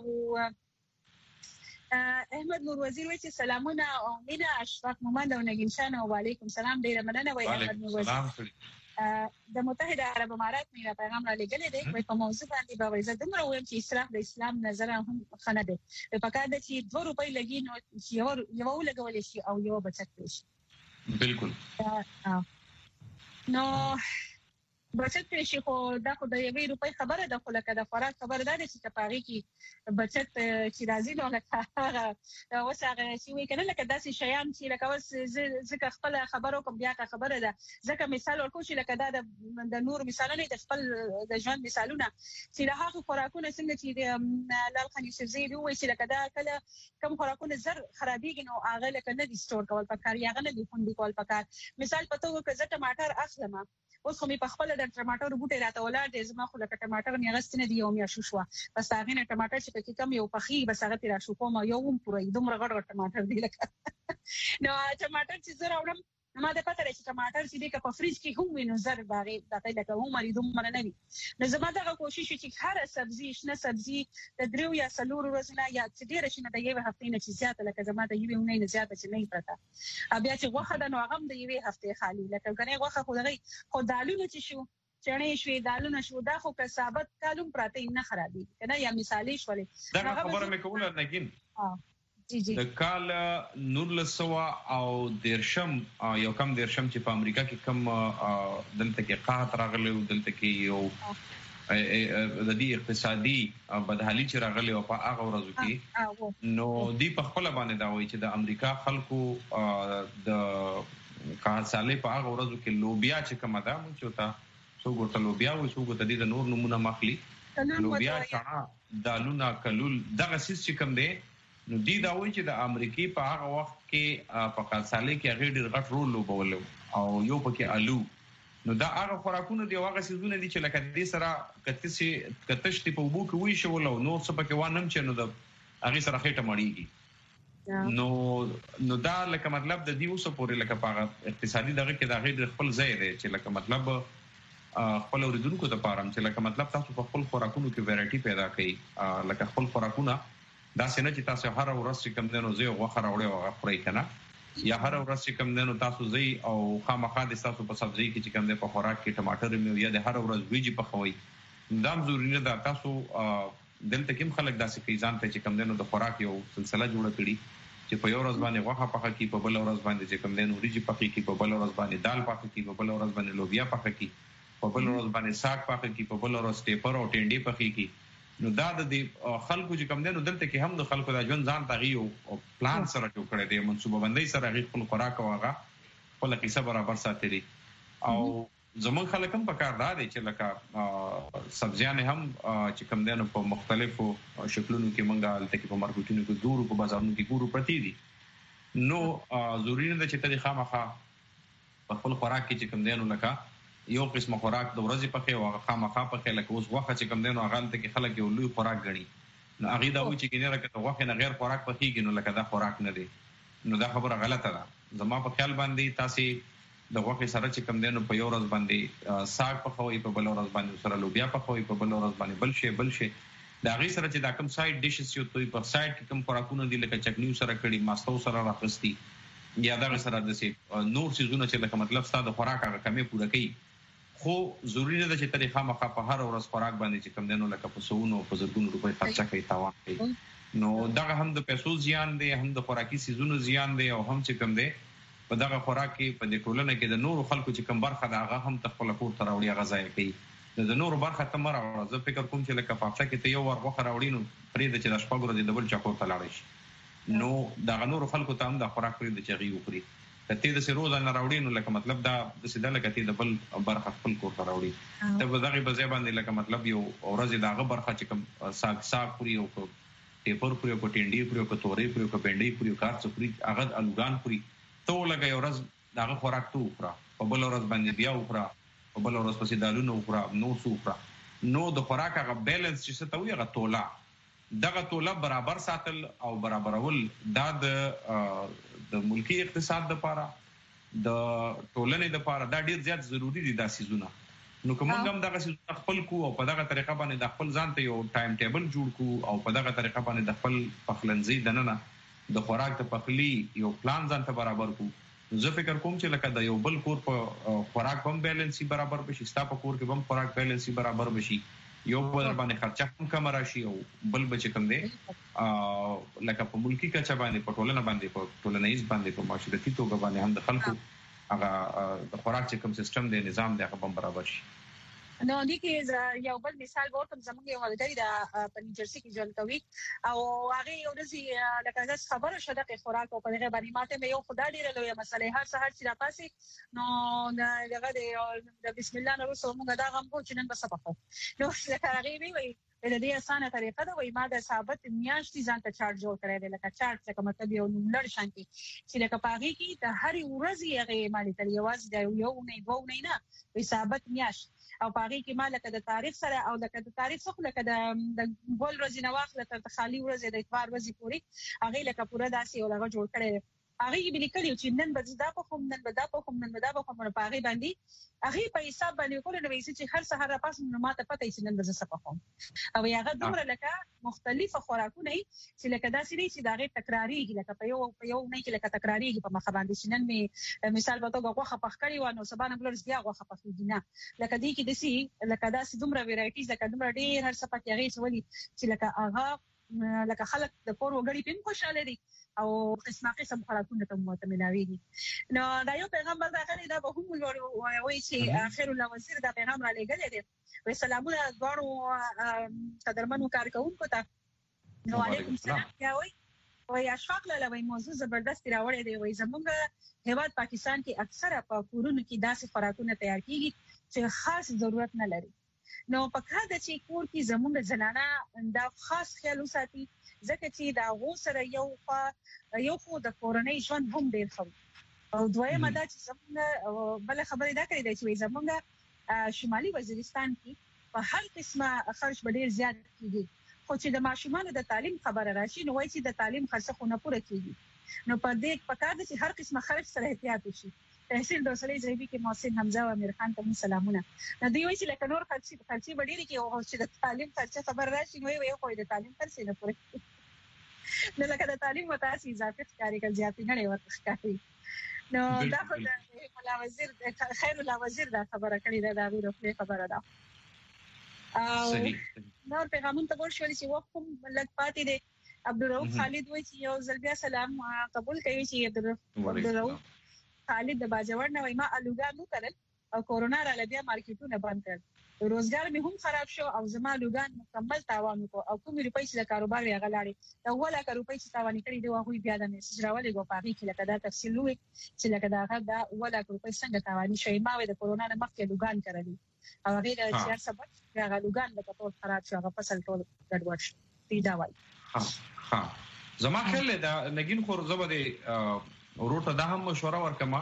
احمد نور وزیر وایي چې سلامونه او مینه اشرف مومند او نگین شان او علیکم سلام ډیره مننه وایي احمد نور وزیر د متحده عرب امارات میرا پیغام را لګلې دی وایي په موضوع باندې به وایي زه دومره وایم چې اسراف د اسلام نظر هم خنه دی په کار د چې دوه روپۍ لګي نو یو یو لګول شي او یو بچت شي بالکل نو بچت شي خو دا خو د یوې روپۍ خبره ده خو لکه د خوراک خبره ده چې پاغي کې بچت چې راځي نو لکه هغه اوس هغه شي وي کنه لکه داسې شیان چې لکه اوس ځکه خپل خبرو کوم بیا کا خبره ده ځکه مثال ورکو چې لکه دا د نور مثالونه د خپل د ژوند مثالونه چې د هغه خوراکونه څنګه چې د لال خني سزيد وي چې لکه دا کله کوم خوراکونه زر خرابېږي نو هغه لکه نه دي سٹور کول پکار یا هغه نه دي خوندي کول پکار مثال پته وکړه چې ټماټر اخلم اوس خو می په خپل د ټماټر بوټي راته ولر دي زما خو لکه ټماټر نه غستنه دی یو میا شو شو بس هغه نه ټماټر چې پکې کم یو پخې بس هغه تیرا شو کوم یو هم پورې دومره غړ غړ ټماټر دی لکه نو ټماټر چې زه راوړم ما د پته لري چې ټماټر چې د په فریج کې هم وینو زر باغې دغه لکه هم لري دومره نه وي نو زما دغه کوشش چې هر سبزی شنه سبزی د دریو یا سلور ورځې یا چې ډیر شي نه د یوې هفتې نه چې زیاته لکه زما د یوې نه زیاته چې نه پرته بیا چې غوخه د نو هغه د یوې هفتې خالی لکه کنه غوخه خو دغه خو دالونه چې شو چړې شوې دالونه شو دا خو که ثابت کالم پراته نه خرابي کنه یا مثالی شولې دا خبره مې کوله نگین ها جی جی د کال نورلسوا او دیرشم یو کم دیرشم چې په امریکا کې کم دلته کې قحط راغلی او دلته کې یو د دې اقتصادي بدحالي چې راغلی او په هغه ورځو کې نو دی په خپل باندې دا وایي چې د امریکا خلکو د قحط سالې په هغه ورځو کې لوبیا چې کومه ده چې تا څو ګوت لوبیا او څو ګوت د نور نمونه مخلي لوبیا چنا دالونه کلول دغه سیس چې کوم دی نو دی دا وایي چې د امریکای په هغه وخت کې په قحطسالۍ کې هغه ډېر غټ رول لوبول او یو پکې الو نو دا هغه خوراکونه دی هغه سيزونه دي چې لکه دې سره کته سي کتهشتي په وبو کې وی شو نو څه پکې وانم چې نو د هغه سره خېټه مړیږي نو نو دا لکه مطلب د دې اوسه پورې لکه په اقتصادي دغه کې دا غیر خپل ځای دی چې لکه مطلب خپل اوریدونکو ته پارم چې لکه مطلب تاسو په خپل خوراکونو کې ویرایټي پیدا کړئ لکه خپل خوراکونه دا څنګه چې تاسو هر ورځ چې کوم دنو زه غوخه راوړې او خوري کنه یا هر ورځ چې کوم دنو تاسو زی او خامخا د تاسو په سبزی کې چې کوم د په خوراک کې ټماټر مې یا د هر ورځ ویجی په خوي دا ضروري نه ده تاسو دلته کوم خلک داسې کوي ځان ته چې کوم دنو د خوراک یو سلسله جوړه کړي چې په یو ورځ باندې غوخه پخه کې په بل ورځ باندې چې کوم دنو وریجی پخې کې په بل ورځ باندې دال پخې کې په بل ورځ باندې لوبیا پخې کې په بل ورځ باندې ساګ پخې کې په بل ورځ ټیپر او ټینډي پخې کې نو دا د خلکو چې کوم دي نو دلته کې هم د خلکو د ژوند ځان تغیو او پلان سره جوړ کړی دی منصوبه بندي سره غي خپل خوراک او هغه خپل قصه برابر ساتري او زمون خلک هم په کار دي چې لکه سبزیان هم چې کوم دي نو په مختلفو شکلونو کې منګال ته کې په مارکیټونو کې دورو په بازارونو کې ګورو پرتی دي نو ضروري نه ده چې ته خامخا په خپل خوراک کې چې کوم دي نو لکه یو قسم خوراک د ورځې په خې او خامخا په خې لکه اوس غوخه چې کوم دینو هغه ته کې خلک یو لوی خوراک غني نو هغه دا و چې کینه راکته غوخه نه غیر خوراک په خېږي نو لکه دا خوراک نه دی نو دا خبره غلطه ده زما په خیال باندې تاسو د غوخه سره چې کوم دینو په یو ورځ باندې ساګ په خوې په بل ورځ باندې سره لوبیا په خوې په بل ورځ باندې بل شي بل شي دا غي سره چې دا کوم سایډ ډیشز یو توي په سایډ کې کوم خوراکونه دي لکه چټنی سره کړي ماستو سره راخستي یا دا سره د سي نور سيزونه چې لکه مطلب ستاسو د خوراک هغه کمې پوره کوي خو ضروري نه ده چې طریقه مخه په هر ورځ خوراک باندې چې کم دنو لکه په سونو په زرګونو روپۍ خرچه کوي تاوان کوي نو دغه هم د پیسو زیان دی هم د خوراکي سيزونو زیان دی او هم چې کم دی په دغه خوراک کې په دې ټولنه کې د نورو خلکو چې کم برخه دا هغه هم تخپل کور ته راوړي هغه ځای کوي د نورو برخه ته مر راوړي زه فکر کوم چې لکه په هفته کې ته یو ور غوښه راوړي نو پرې د چې د شپږ ورځې د بل چا کور ته لاړ شي نو دغه نورو خلکو ته هم د خوراک پرې د چغي وکړي ته د سروز نه راوړي نو لکه مطلب دا د سیده لکه ته د بل برخه خپل کور ته راوړي ته به دغه په ځای باندې لکه مطلب یو ورځ دغه برخه چې کوم ساګ ساګ پوری او ټیپر پوری او ټینډي پوری او تورې پوری او بنډي پوری او کارڅ پوری هغه الګان پوری ته لکه یو ورځ دغه خوراک ته وکړه په بل ورځ باندې بیا وکړه په بل ورځ پسې دالونه وکړه نو څو وکړه نو د خوراک هغه بیلانس چې څه ته وي هغه تولا دغه تولا برابر ساتل او برابرول دا د د ملکی اقتصاد لپاره د ټولنې لپاره دا ډیر زیات ضروری دي دا سيزونه نو کوم هم دغه خپل کو او په دغه طریقه باندې د خپل ځان ته یو ټایم ټیبل جوړ کو او په دغه طریقه باندې د خپل پخلنځي دننه د خوراک د پخلی یو پلان ځان ته برابر کو. زه فکر کوم چې لکه د یو بل کور په خوراک هم بیلنسي برابر بشي، ستا په کور کې هم خوراک بیلنسي برابر بشي، یو بل باندې خرچه هم کم راشي او بل بچ کم دی لکه په ملکی کچه باندې په ټولنه باندې په ټولنیز باندې په معاشرتي توګه باندې هم د خلکو هغه د خوراک چې کوم سیستم دی نظام دی هغه هم برابر شي. نو دي کې یو بل مثال ورته زموږ یو ملګری د په نیوجرسي کې ژوند کوي او هغه یو ورځ لکه زه خبره شوه د خوراک او په دغه باندې ماته مې یو خدای ډیره لویه مسله هر سهار چې راپاسي نو دغه د بسم الله نو سو موږ دا غم کو چې نن بس پخو نو لکه هغه وی وی د دې اسانه طریقه دا وای ما د ثابت میاشتې ځان ته چارج جوړ کړی دی لکه چارج څه مطلب یو لړ شانتي چې لکه پاغي کې د هر ورځ یې مالي تل یواز د یو نه دوه نه نه وي ثابت میاشت او پاغي کې مال لکه د تاریخ سره او لکه د تاریخ څخه لکه د بول ورځې نو واخله تر خالی ورځې د اتوار ورځې پوری هغه لکه پوره داسې یو لغه جوړ کړی هغه یې بلیکلی چې نن به دا په کوم نن به دا په کوم نن به دا په کوم په هغه باندې هغه په حساب باندې کول نو وایي چې هر سهار راپاس نو ماته پته چې نن به څه پخوم او هغه دومره لکه مختلفه خوراکونه چې لکه داسې دي چې دا غي تکراری لکه په یو په یو نه کې لکه تکراری په مخ باندې چې نن می مثال به توګه غوخه پخ کړی و نو سبا نه بلرز بیا غوخه پخ دي نه لکه دې کې دسی لکه داسې دومره ویرایټیز لکه دومره ډیر هر څه پکې هغه سولي چې لکه هغه لکه خلک د کور وګړي په خوشاله دي او قسمه قسم خوراکونه ته متمناويږي. نو دا یو پیغمبر راغلی دا به هم وایي چې خیر الله وزیر دا پیغام را لګل دي و سلامونه غواړو قدرمنو کارکونکو ته. نو علیکم السلام یا وای وای اشفاق لاله وای موضوع زبردست راوړی دی وای زمونږ هیواد پاکستان کې اکثره په کورونو کې داسې خوراکونه تیار کیږي چې خاص ضرورت نه لري. نو په کار د چې کور کې زمونږ زنانه دا خاص خیال وساتي ځکه چې دا غو سره یو په یو خو د کورنۍ ژوند هم ډیر خو او دویمه دا چې زمونږ بل خبرې دا کړې ده چې زمونږ شمالي وزیرستان کې په هر قسمه خرج ډیر زیات کیږي خو چې د ماشومان د تعلیم خبره راشي نو وایي چې د تعلیم خرڅ خو نه پوره کیږي. نو په دې په کار د چې هر قسمه خرج سره احتیاط وشي. تحصیل دوسلې زیبي کې محسن حمزه او امیر خان ته سلامونه. نو دوی وایي چې لکه نور خرچي خرچي ډیره کې او چې د تعلیم خرڅ خبر راشي نو وایي خو د تعلیم خرڅ نه پوره نو لکه د تعلیم متاسي اضافه کاری کول زیاتې نه ورته ښکاري. نو دا خو د مولا وزیر خیر الله وزیر دا خبره کړې ده دا ویره خبره ده. او نور پیغامون ته ورشول چې وخت لږ پاتې دي. عبدالرؤف خالد وایي چې یو ځل بیا سلام قبول کوي چې عبدالرؤف خالد د باجوړ نه وای ما الوګان وکړل او کورونا را لبیا مارکیټونه بند کړ روزګار مې هم خراب شو او زما الوګان مکمل تاوان وکړ او کوم روپۍ چې د کاروبار یې غلاړي دا ولا کا روپۍ چې تاوان کړی دی واغوي بیا د میسج راولې ګو پاږي چې لکه دا تفصیل وي چې لکه دا هغه دا ولا کا روپۍ څنګه تاوان شي ما وې د کورونا نه مخکې الوګان کړل او هغه د چار سبب هغه الوګان د ټول خراب شو هغه فصل ټول ګډوډ شو دی دا وای ها ها زما خل دا نګین خور زبده وروته دا هم مشوره ورکما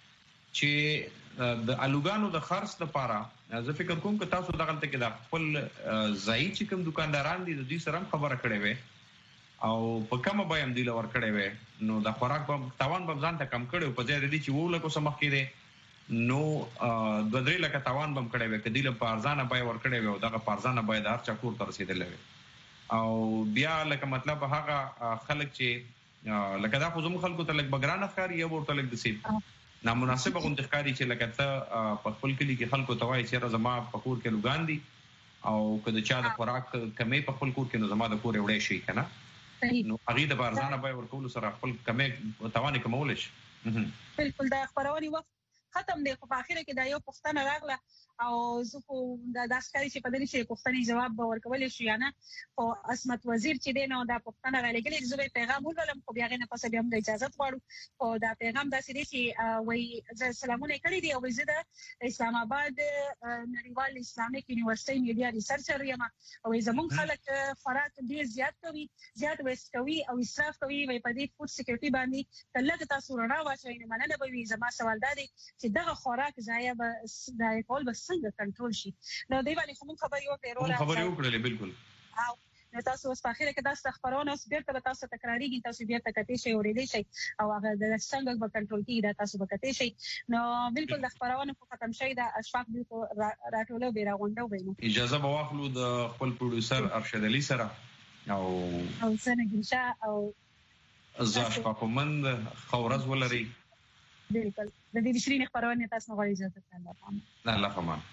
چې د الوګانو د خرڅ لپاره زه فکر کوم چې تاسو دغه ته کې د خپل ځای چې کوم دکانداران دي د دې سره خبره کړې وي او په کومه به هم دی لور کړې وي نو د خوراک په توان به ځان ته کم کړو په ځای دې چې وو لکه سم کېده نو د درې لکه توان بم کړې وي کدی له پارزانه به ور کړې وي او دغه پارزانه به د هر چا کور تر رسیدلې وي او بیا لکه مطلب هغه خلک چې لکه دا خو زموږ خلکو ته لکه بګران ښکاري یا ورته لکه د سیب نامناسبه غونډه ښکاري چې لکه ته په خپل کلی کې خلکو ته وایي چې زما په کور کې لوګان دي او کله چا د خوراک کمې په خپل کور کې نو زما د کور وړې شي کنه نو هغه د بارزانه به ورکول سره خپل کمې توان کمول شي. بالکل دا خبرونه وخت ختم دی خو په اخر کې دا یو پښتنه راغله او زه خو د داسکاري چې په دې شي پښتني جواب به ورکول شي یا نه او عصمت وزیر چې دی نو دا پښتنه را لګلې زه به پیغام ولولم خو بیا غنه پس بیا موږ اجازه غواړو او دا پیغام داسې دی چې وای سلامونه کړی دی او زه د اسلام آباد نړیوال اسلامیک یونیورسيټي میډیا ریسرچر یم او زموږ خلک خوراک ډیر زیات کوي زیات ویسټ کوي او اسراف کوي وای په دې فود سکیورټي باندې کله تاسو رڼا واچوي نه مننه به وي زما سوال دا دی چې دغه خوراک ضایع به د کول څنګه کنټرول شي نو دی باندې کوم خبري وکړو خبري وکړلې بالکل او نو تاسو اوس په اخر کې تاسو خبرونه اوس بیرته تاسو تکراریږي تاسو بیرته کتې شي اورېدې شي او هغه د څنګه به کنټرول کیږي دا تاسو به کتې شي نو بالکل د خبرونه په ختم شي دا اشفاق بالکل راټولو به راغونډو وینو اجازه به واخلو د خپل پروډوسر ارشد علي سره او او څنګه ګنشا او زاش پاکومند خورز ولري بالکل د دې شرین خبرونه تاسو غواړئ اجازه الله الله فمان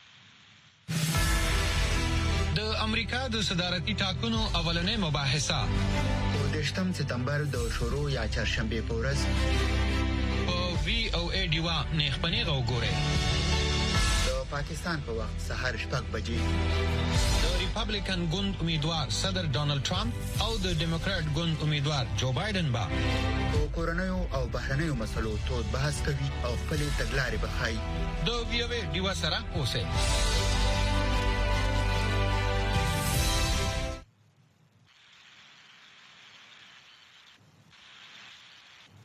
د امریکا د صدارتي ټاکنو اولنې مباحثه د شپږم سپتمبر د شروع یا چهارشنبه په ورځ په وی او ای ډیوا نه وګورئ د پاکستان په وخت سهار شپږ بجې د ریپبلیکن ګوند امیدوار صدر ډونالد ټرمپ او د ډیموکرات ګوند امیدوار جو بایدن با په کورونیو او بهرنیو مسلو تود بحث کوي او خپل تګلارې بخای د وی او ای ډیوا سره اوسه